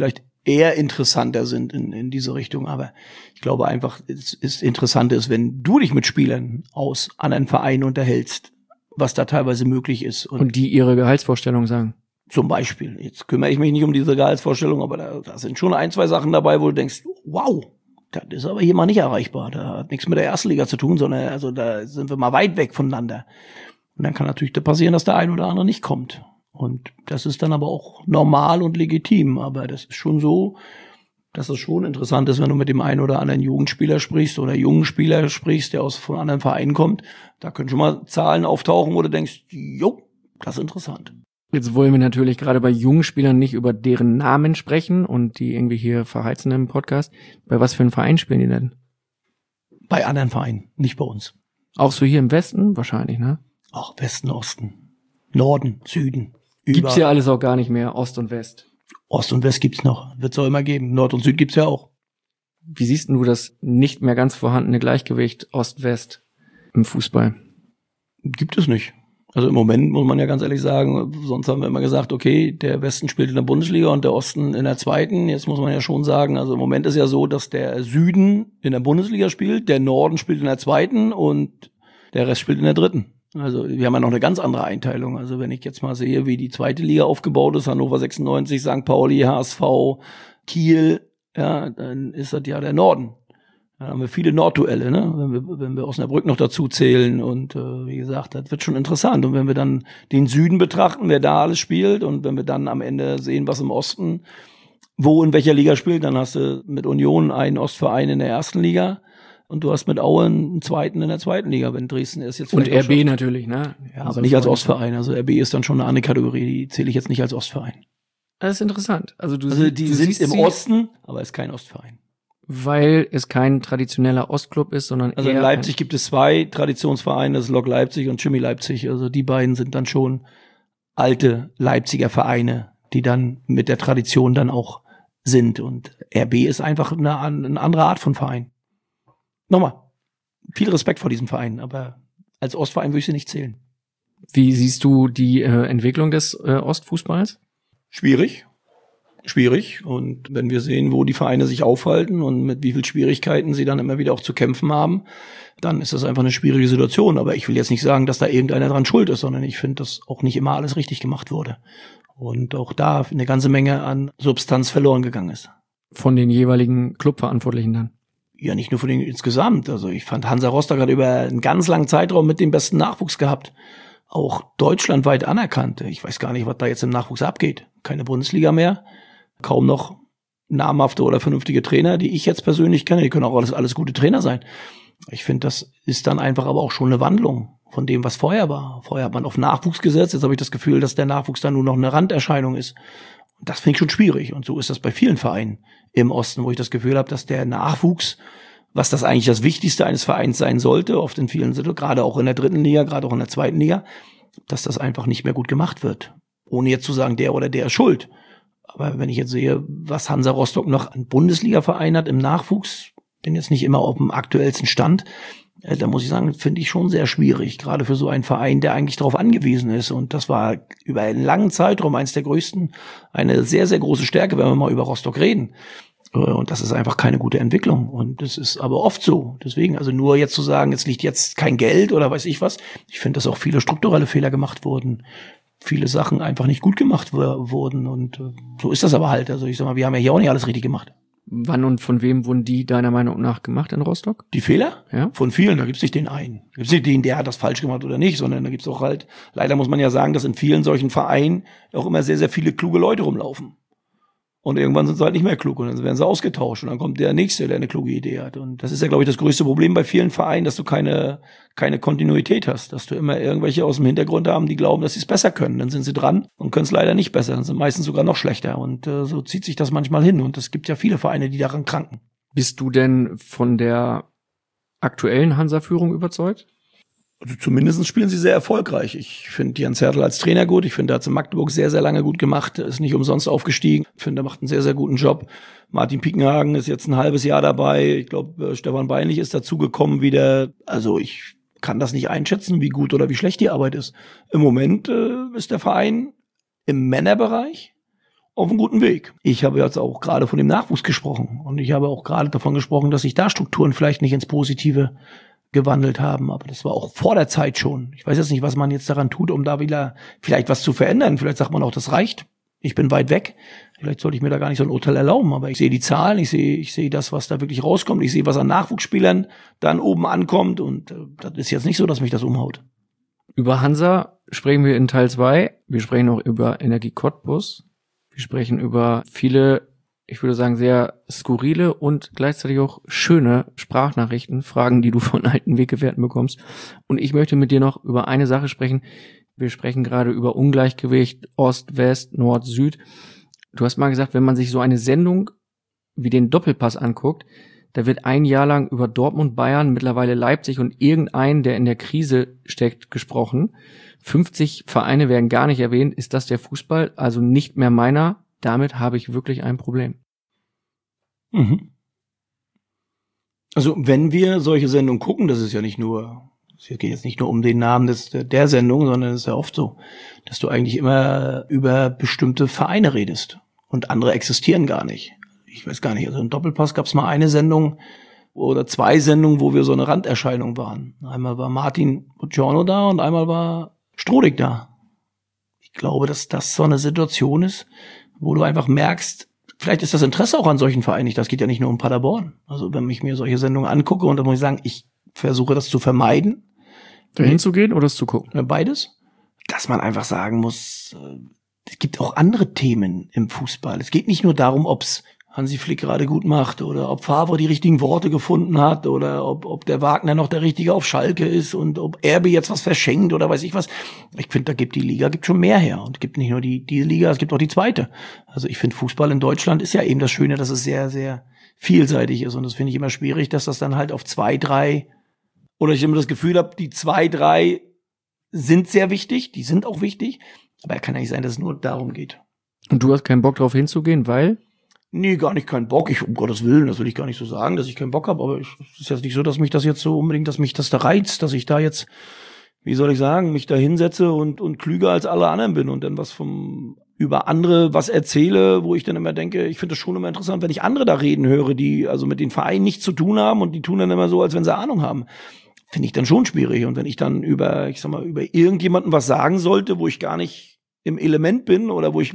eher interessanter sind in diese Richtung. Aber ich glaube einfach, es ist interessant ist, wenn du dich mit Spielern aus anderen Vereinen unterhältst, was da teilweise möglich ist.
Und die ihre Gehaltsvorstellung sagen.
Zum Beispiel. Jetzt kümmere ich mich nicht um diese Gehaltsvorstellung, aber da sind schon 1, 2 Sachen dabei, wo du denkst, wow, das ist aber hier mal nicht erreichbar. Da hat nichts mit der ersten Liga zu tun, sondern also da sind wir mal weit weg voneinander. Und dann kann natürlich passieren, dass der ein oder andere nicht kommt. Und das ist dann aber auch normal und legitim. Aber das ist schon so, dass es schon interessant ist, wenn du mit dem einen oder anderen Jugendspieler sprichst oder jungen Spieler sprichst, der von anderen Vereinen kommt. Da können schon mal Zahlen auftauchen, wo du denkst, jo, das ist interessant.
Jetzt wollen wir natürlich gerade bei jungen Spielern nicht über deren Namen sprechen und die irgendwie hier verheizen im Podcast. Bei was für einem Verein spielen die denn?
Bei anderen Vereinen, nicht bei uns.
Auch so hier im Westen wahrscheinlich, ne?
Ach, Westen, Osten, Norden, Süden.
Gibt's ja alles auch gar nicht mehr, Ost und West.
Ost und West gibt's noch, wird's auch immer geben. Nord und Süd gibt's ja auch.
Wie siehst du das nicht mehr ganz vorhandene Gleichgewicht Ost-West im Fußball?
Gibt es nicht. Also im Moment muss man ja ganz ehrlich sagen, sonst haben wir immer gesagt, okay, der Westen spielt in der Bundesliga und der Osten in der zweiten. Jetzt muss man ja schon sagen, also im Moment ist ja so, dass der Süden in der Bundesliga spielt, der Norden spielt in der zweiten und der Rest spielt in der dritten. Also wir haben ja noch eine ganz andere Einteilung. Also wenn ich jetzt mal sehe, wie die zweite Liga aufgebaut ist, Hannover 96, St. Pauli, HSV, Kiel, ja, dann ist das ja der Norden. Da haben wir viele Nordduelle, ne? Wenn wir Osnabrück noch dazu zählen und wie gesagt, das wird schon interessant. Und wenn wir dann den Süden betrachten, wer da alles spielt und wenn wir dann am Ende sehen, was im Osten, wo in welcher Liga spielt, dann hast du mit Union einen Ostverein in der ersten Liga und du hast mit Aue einen zweiten in der zweiten Liga, wenn Dresden ist jetzt.
Und RB natürlich, ne?
Ja, also aber nicht als Ostverein. Also RB ist dann schon eine andere Kategorie, die zähle ich jetzt nicht als Ostverein.
Das ist interessant. Also die
sind im Osten, aber ist kein Ostverein.
Weil es kein traditioneller Ostclub ist, sondern
also
eher
in Leipzig gibt es 2 Traditionsvereine, das ist Lok Leipzig und Chemie Leipzig. Also die beiden sind dann schon alte Leipziger Vereine, die dann mit der Tradition dann auch sind. Und RB ist einfach eine andere Art von Verein. Nochmal, viel Respekt vor diesem Verein, aber als Ostverein würde ich sie nicht zählen.
Wie siehst du die Entwicklung des Ostfußballs?
Schwierig. Und wenn wir sehen, wo die Vereine sich aufhalten und mit wie viel Schwierigkeiten sie dann immer wieder auch zu kämpfen haben, dann ist das einfach eine schwierige Situation. Aber ich will jetzt nicht sagen, dass da irgendeiner dran schuld ist, sondern ich finde, dass auch nicht immer alles richtig gemacht wurde. Und auch da eine ganze Menge an Substanz verloren gegangen ist.
Von den jeweiligen Clubverantwortlichen dann?
Ja, nicht nur von den insgesamt. Also ich fand, Hansa Rostock hat über einen ganz langen Zeitraum mit dem besten Nachwuchs gehabt. Auch deutschlandweit anerkannt. Ich weiß gar nicht, was da jetzt im Nachwuchs abgeht. Keine Bundesliga mehr. Kaum noch namhafte oder vernünftige Trainer, die ich jetzt persönlich kenne. Die können auch alles gute Trainer sein. Ich finde, das ist dann einfach aber auch schon eine Wandlung von dem, was vorher war. Vorher hat man auf Nachwuchs gesetzt. Jetzt habe ich das Gefühl, dass der Nachwuchs dann nur noch eine Randerscheinung ist. Und das finde ich schon schwierig. Und so ist das bei vielen Vereinen im Osten, wo ich das Gefühl habe, dass der Nachwuchs, was das eigentlich das Wichtigste eines Vereins sein sollte, oft in vielen Situationen, gerade auch in der dritten Liga, gerade auch in der zweiten Liga, dass das einfach nicht mehr gut gemacht wird. Ohne jetzt zu sagen, der oder der ist schuld. Aber wenn ich jetzt sehe, was Hansa Rostock noch an Bundesliga-Verein hat im Nachwuchs, bin jetzt nicht immer auf dem aktuellsten Stand, da muss ich sagen, finde ich schon sehr schwierig, gerade für so einen Verein, der eigentlich darauf angewiesen ist. Und das war über einen langen Zeitraum eines der größten, eine sehr, sehr große Stärke, wenn wir mal über Rostock reden. Und das ist einfach keine gute Entwicklung. Und das ist aber oft so. Deswegen, also nur jetzt zu sagen, es liegt jetzt kein Geld oder weiß ich was. Ich finde, dass auch viele strukturelle Fehler gemacht wurden. Viele Sachen einfach nicht gut gemacht wurden. Und so ist das aber halt. Also ich sag mal, wir haben ja hier auch nicht alles richtig gemacht.
Wann und von wem wurden die deiner Meinung nach gemacht in Rostock?
Die Fehler?
Ja.
Von vielen, da gibt's nicht den einen. Da gibt's nicht den, der hat das falsch gemacht oder nicht, sondern da gibt's auch halt, leider muss man ja sagen, dass in vielen solchen Vereinen auch immer sehr, sehr viele kluge Leute rumlaufen. Und irgendwann sind sie halt nicht mehr klug und dann werden sie ausgetauscht und dann kommt der Nächste, der eine kluge Idee hat. Und das ist ja, glaube ich, das größte Problem bei vielen Vereinen, dass du keine Kontinuität hast, dass du immer irgendwelche aus dem Hintergrund haben, die glauben, dass sie es besser können. Dann sind sie dran und können es leider nicht besser, dann sind meistens sogar noch schlechter. Und so zieht sich das manchmal hin und es gibt ja viele Vereine, die daran kranken.
Bist du denn von der aktuellen Hansa-Führung überzeugt?
Also zumindest spielen sie sehr erfolgreich. Ich finde Jens Hertel als Trainer gut. Ich finde, er hat es in Magdeburg sehr, sehr lange gut gemacht. Er ist nicht umsonst aufgestiegen. Ich finde, er macht einen sehr, sehr guten Job. Martin Piekenhagen ist jetzt ein halbes Jahr dabei. Ich glaube, Stefan Beinlich ist dazugekommen wieder. Also ich kann das nicht einschätzen, wie gut oder wie schlecht die Arbeit ist. Im Moment ist der Verein im Männerbereich auf einem guten Weg. Ich habe jetzt auch gerade von dem Nachwuchs gesprochen und ich habe auch gerade davon gesprochen, dass sich da Strukturen vielleicht nicht ins Positive gewandelt haben, aber das war auch vor der Zeit schon. Ich weiß jetzt nicht, was man jetzt daran tut, um da wieder vielleicht was zu verändern. Vielleicht sagt man auch, das reicht. Ich bin weit weg. Vielleicht sollte ich mir da gar nicht so ein Urteil erlauben, aber ich sehe die Zahlen, ich sehe das, was da wirklich rauskommt. Ich sehe, was an Nachwuchsspielern dann oben ankommt und das ist jetzt nicht so, dass mich das umhaut.
Über Hansa sprechen wir in Teil 2. Wir sprechen auch über Energie Cottbus. Wir sprechen über viele, ich würde sagen, sehr skurrile und gleichzeitig auch schöne Sprachnachrichten, Fragen, die du von alten Weggefährten bekommst. Und ich möchte mit dir noch über eine Sache sprechen. Wir sprechen gerade über Ungleichgewicht Ost, West, Nord, Süd. Du hast mal gesagt, wenn man sich so eine Sendung wie den Doppelpass anguckt, da wird ein Jahr lang über Dortmund, Bayern, mittlerweile Leipzig und irgendeinen, der in der Krise steckt, gesprochen. 50 Vereine werden gar nicht erwähnt. Ist das der Fußball? Also nicht mehr meiner. Damit habe ich wirklich ein Problem.
Mhm. Also wenn wir solche Sendungen gucken, das ist ja nicht nur, es geht jetzt nicht nur um den Namen der Sendung, sondern es ist ja oft so, dass du eigentlich immer über bestimmte Vereine redest und andere existieren gar nicht. Ich weiß gar nicht, also im Doppelpass gab es mal eine Sendung oder 2 Sendungen, wo wir so eine Randerscheinung waren. Einmal war Martin Buongiorno da und einmal war Strodig da. Ich glaube, dass das so eine Situation ist, wo du einfach merkst, vielleicht ist das Interesse auch an solchen Vereinen nicht. Das geht ja nicht nur um Paderborn. Also wenn ich mir solche Sendungen angucke, und da muss ich sagen, ich versuche das zu vermeiden.
Dahin zu gehen oder es zu gucken?
Beides. Dass man einfach sagen muss, es gibt auch andere Themen im Fußball. Es geht nicht nur darum, ob's Hansi Flick gerade gut macht oder ob Favre die richtigen Worte gefunden hat oder ob der Wagner noch der Richtige auf Schalke ist und ob Erbe jetzt was verschenkt oder weiß ich was. Ich finde, die Liga gibt schon mehr her und gibt nicht nur die Liga, es gibt auch die zweite. Also ich finde, Fußball in Deutschland ist ja eben das Schöne, dass es sehr, sehr vielseitig ist und das finde ich immer schwierig, dass das dann halt auf 2, 3 oder ich immer das Gefühl habe, die 2, 3 sind sehr wichtig, die sind auch wichtig, aber kann ja nicht sein, dass es nur darum geht.
Und du hast keinen Bock drauf hinzugehen, weil?
Nee, gar nicht keinen Bock. Um Gottes Willen, das will ich gar nicht so sagen, dass ich keinen Bock habe, aber es ist jetzt nicht so, dass mich das jetzt so unbedingt, dass mich das da reizt, dass ich da jetzt, wie soll ich sagen, mich da hinsetze und klüger als alle anderen bin und dann über andere was erzähle, wo ich dann immer denke, ich finde das schon immer interessant, wenn ich andere da reden höre, die also mit den Vereinen nichts zu tun haben und die tun dann immer so, als wenn sie Ahnung haben. Finde ich dann schon schwierig. Und wenn ich dann über irgendjemanden was sagen sollte, wo ich gar nicht im Element bin oder wo ich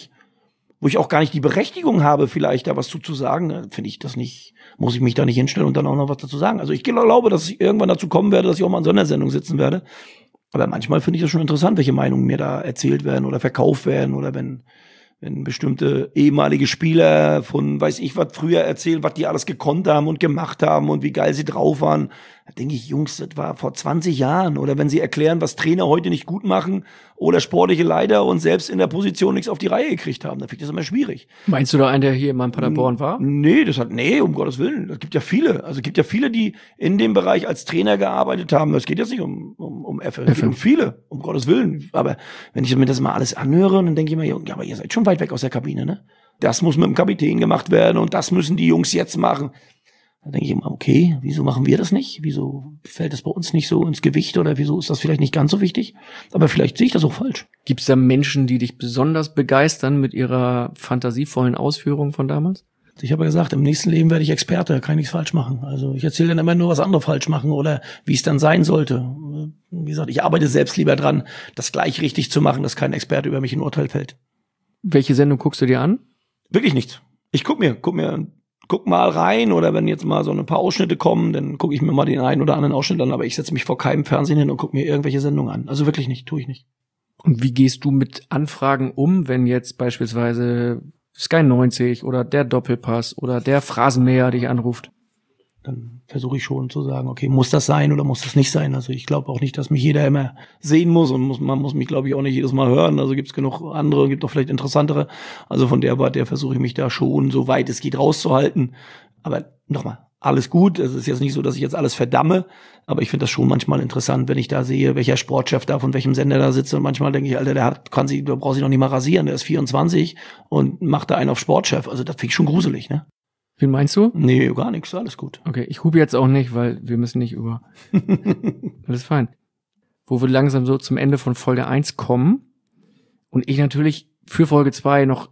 auch gar nicht die Berechtigung habe, vielleicht da was zu sagen, dann finde ich das nicht, muss ich mich da nicht hinstellen und dann auch noch was dazu sagen. Also ich glaube, dass ich irgendwann dazu kommen werde, dass ich auch mal in so einer Sendung sitzen werde. Aber manchmal finde ich das schon interessant, welche Meinungen mir da erzählt werden oder verkauft werden oder wenn bestimmte ehemalige Spieler von weiß ich was früher erzählen, was die alles gekonnt haben und gemacht haben und wie geil sie drauf waren. Da denke ich, Jungs, das war vor 20 Jahren. Oder wenn sie erklären, was Trainer heute nicht gut machen oder sportliche Leiter und selbst in der Position nichts auf die Reihe gekriegt haben. Da finde ich das immer schwierig.
Meinst du da einen, der hier in Paderborn war?
Nee, um Gottes Willen. Es gibt ja viele. Also es gibt ja viele, die in dem Bereich als Trainer gearbeitet haben. Es geht jetzt nicht um Effe. Es geht um viele, um Gottes Willen. Aber wenn ich mir das mal alles anhöre, dann denke ich mir, ja, aber ihr seid schon weit weg aus der Kabine, ne? Das muss mit dem Kapitän gemacht werden und das müssen die Jungs jetzt machen. Da denke ich immer, okay, wieso machen wir das nicht? Wieso fällt das bei uns nicht so ins Gewicht oder wieso ist das vielleicht nicht ganz so wichtig? Aber vielleicht sehe ich das auch falsch.
Gibt es da Menschen, die dich besonders begeistern mit ihrer fantasievollen Ausführung von damals?
Ich habe ja gesagt, im nächsten Leben werde ich Experte, kann ich nichts falsch machen. Also ich erzähle dann immer nur, was andere falsch machen oder wie es dann sein sollte. Wie gesagt, ich arbeite selbst lieber dran, das gleich richtig zu machen, dass kein Experte über mich ein Urteil fällt.
Welche Sendung guckst du dir an?
Wirklich nichts. Ich guck mal rein oder wenn jetzt mal so ein paar Ausschnitte kommen, dann gucke ich mir mal den einen oder anderen Ausschnitt an, aber ich setze mich vor keinem Fernsehen hin und gucke mir irgendwelche Sendungen an. Also wirklich nicht, tue ich nicht.
Und wie gehst du mit Anfragen um, wenn jetzt beispielsweise Sky 90 oder der Doppelpass oder der Phrasenmäher dich anruft?
Dann versuche ich schon zu sagen, okay, muss das sein oder muss das nicht sein? Also ich glaube auch nicht, dass mich jeder immer sehen muss und man muss mich, glaube ich, auch nicht jedes Mal hören. Also gibt es genug andere, gibt auch vielleicht interessantere. Also von der Warte versuche ich mich da schon, so weit es geht, rauszuhalten. Aber nochmal, alles gut. Es ist jetzt nicht so, dass ich jetzt alles verdamme, aber ich finde das schon manchmal interessant, wenn ich da sehe, welcher Sportchef da von welchem Sender da sitzt. Und manchmal denke ich, Alter, der braucht sich noch nicht mal rasieren, der ist 24 und macht da einen auf Sportchef. Also das finde ich schon gruselig, ne?
Wen meinst du?
Nee, gar nichts, alles gut.
Okay, ich hupe jetzt auch nicht, weil wir müssen nicht über... Alles fein. Wo wir langsam so zum Ende von Folge 1 kommen und ich natürlich für Folge 2 noch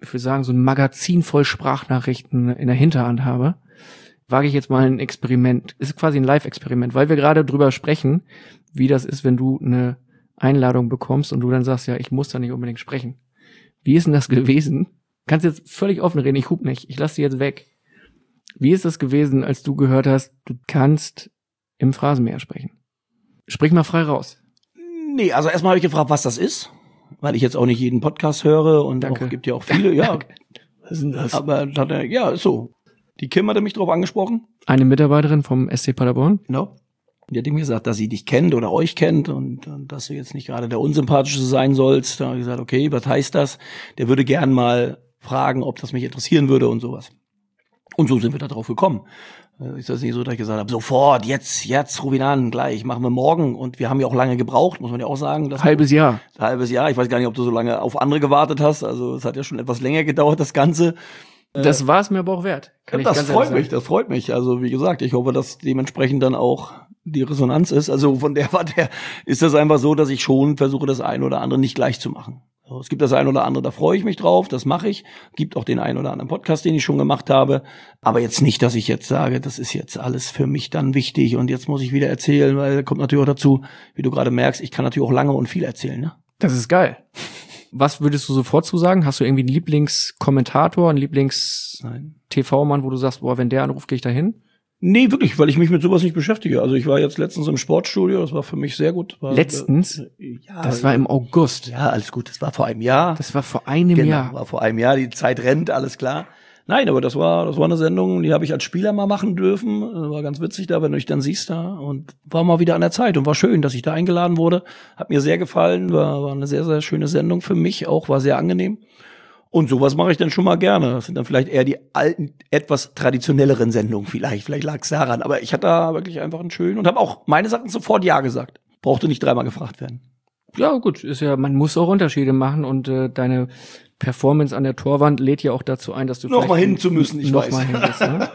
ich würde sagen, so ein Magazin voll Sprachnachrichten in der Hinterhand habe, wage ich jetzt mal ein Experiment. Ist quasi ein Live-Experiment, weil wir gerade drüber sprechen, wie das ist, wenn du eine Einladung bekommst und du dann sagst, ja, ich muss da nicht unbedingt sprechen. Wie ist denn das gewesen? Kannst jetzt völlig offen reden, ich hub nicht, ich lass dich jetzt weg. Wie ist das gewesen, als du gehört hast, du kannst im Phrasenmäher sprechen? Sprich mal frei raus.
Nee, also erstmal habe ich gefragt, was das ist, weil ich jetzt auch nicht jeden Podcast höre und
Danke.
auch gibt ja auch viele, ja.
Was ist denn das?
Aber hat er, ja, ist so. Die Kim hatte mich drauf angesprochen.
Eine Mitarbeiterin vom SC Paderborn.
Genau. Die hat ihm gesagt, dass sie dich kennt oder euch kennt und dass du jetzt nicht gerade der Unsympathische sein sollst. Da habe ich gesagt, okay, was heißt das? Der würde gern mal fragen, ob das mich interessieren würde und sowas. Und so sind wir da drauf gekommen. Ist das nicht so, dass ich gesagt habe, sofort, jetzt ruf ihn an, gleich, machen wir morgen. Und wir haben ja auch lange gebraucht, muss man ja auch sagen.
Halbes Jahr.
Halbes Jahr. Ich weiß gar nicht, ob du so lange auf andere gewartet hast. Also es hat ja schon etwas länger gedauert, das Ganze.
Das war es mir aber auch wert.
Das freut mich. Also wie gesagt, ich hoffe, dass dementsprechend dann auch die Resonanz ist. Also von der Warte her ist das einfach so, dass ich schon versuche, das eine oder andere nicht gleich zu machen. Also, es gibt das eine oder andere, da freue ich mich drauf, das mache ich. Gibt auch den einen oder anderen Podcast, den ich schon gemacht habe. Aber jetzt nicht, dass ich jetzt sage, das ist jetzt alles für mich dann wichtig und jetzt muss ich wieder erzählen, weil kommt natürlich auch dazu, wie du gerade merkst, ich kann natürlich auch lange und viel erzählen, ne?
Das ist geil. Was würdest du sofort zu sagen? Hast du irgendwie einen Lieblingskommentator, einen Lieblings-TV-Mann, wo du sagst, boah, wenn der anruft, gehe ich da hin?
Nee, wirklich, weil ich mich mit sowas nicht beschäftige. Also ich war jetzt letztens im Sportstudio, das war für mich sehr gut.
Letztens?
Ja,
das war im August.
Ja, alles gut, das war vor einem Jahr.
Das war vor einem Jahr.
War vor einem Jahr, die Zeit rennt, alles klar. Nein, aber das war eine Sendung, die habe ich als Spieler mal machen dürfen. War ganz witzig da, wenn du dich dann siehst da. Und war mal wieder an der Zeit und war schön, dass ich da eingeladen wurde. Hat mir sehr gefallen, war eine sehr, sehr schöne Sendung für mich auch, war sehr angenehm. Und sowas mache ich dann schon mal gerne. Das sind dann vielleicht eher die alten, etwas traditionelleren Sendungen vielleicht. Vielleicht lag es daran. Aber ich hatte da wirklich einfach einen schönen und habe auch meine Sachen sofort Ja gesagt. Brauchte nicht dreimal gefragt werden.
Ja gut, ist ja, man muss auch Unterschiede machen und deine Performance an der Torwand lädt ja auch dazu ein, dass du
noch mal hin zu müssen, ich weiß.
Mal hin bist, ne?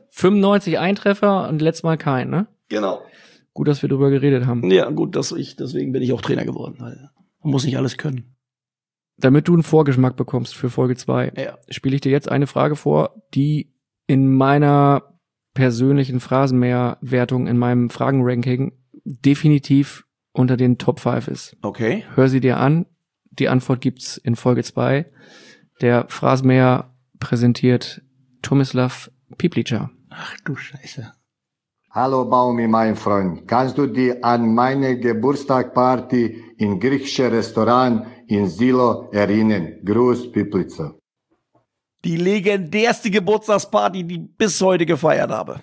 95 Eintreffer und letztes Mal kein, ne?
Genau.
Gut, dass wir drüber geredet haben.
Ja, gut, deswegen bin ich auch Trainer geworden, weil man muss nicht alles können.
Damit du einen Vorgeschmack bekommst für Folge 2, spiele ich dir jetzt eine Frage vor, die in meiner persönlichen Phrasenmäher-Wertung, in meinem Fragenranking definitiv unter den Top 5 ist.
Okay.
Hör sie dir an. Die Antwort gibt's in Folge 2. Der Phrasenmäher präsentiert Tomislav Piplica.
Ach du Scheiße.
Hallo Baumi, mein Freund. Kannst du dich an meine Geburtstagparty im griechischen Restaurant in Silo erinnern? Gruß, Piplica.
Die legendärste Geburtstagsparty, die ich bis heute gefeiert habe.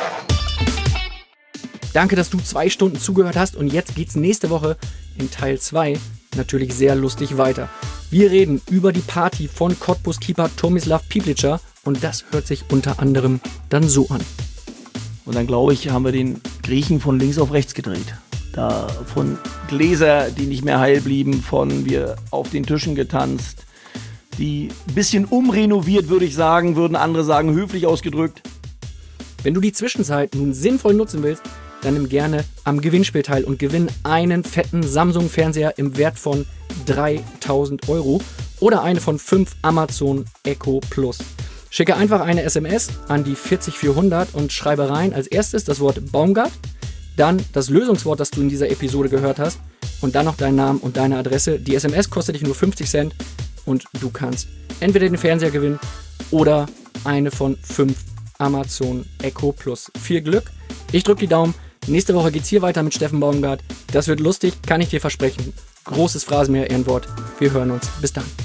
Danke, dass du 2 Stunden zugehört hast und jetzt geht's nächste Woche in Teil 2 natürlich sehr lustig weiter. Wir reden über die Party von Cottbus-Keeper Tomislav Piplica und das hört sich unter anderem dann so an.
Und dann, glaube ich, haben wir den Griechen von links auf rechts gedreht. Da von Gläser, die nicht mehr heil blieben, von wir auf den Tischen getanzt, die ein bisschen umrenoviert, würde ich sagen, würden andere sagen, höflich ausgedrückt.
Wenn du die Zwischenzeit nun sinnvoll nutzen willst, dann nimm gerne am Gewinnspiel teil und gewinn einen fetten Samsung-Fernseher im Wert von 3.000 € oder eine von 5 Amazon Echo Plus. Schicke einfach eine SMS an die 40400 und schreibe rein als erstes das Wort Baumgart, dann das Lösungswort, das du in dieser Episode gehört hast und dann noch deinen Namen und deine Adresse. Die SMS kostet dich nur 50 Cent und du kannst entweder den Fernseher gewinnen oder eine von 5 Amazon Echo Plus. Viel Glück, ich drücke die Daumen. Nächste Woche geht's hier weiter mit Steffen Baumgart. Das wird lustig, kann ich dir versprechen. Großes Phrasenmäher-Ehrenwort. Wir hören uns. Bis dann.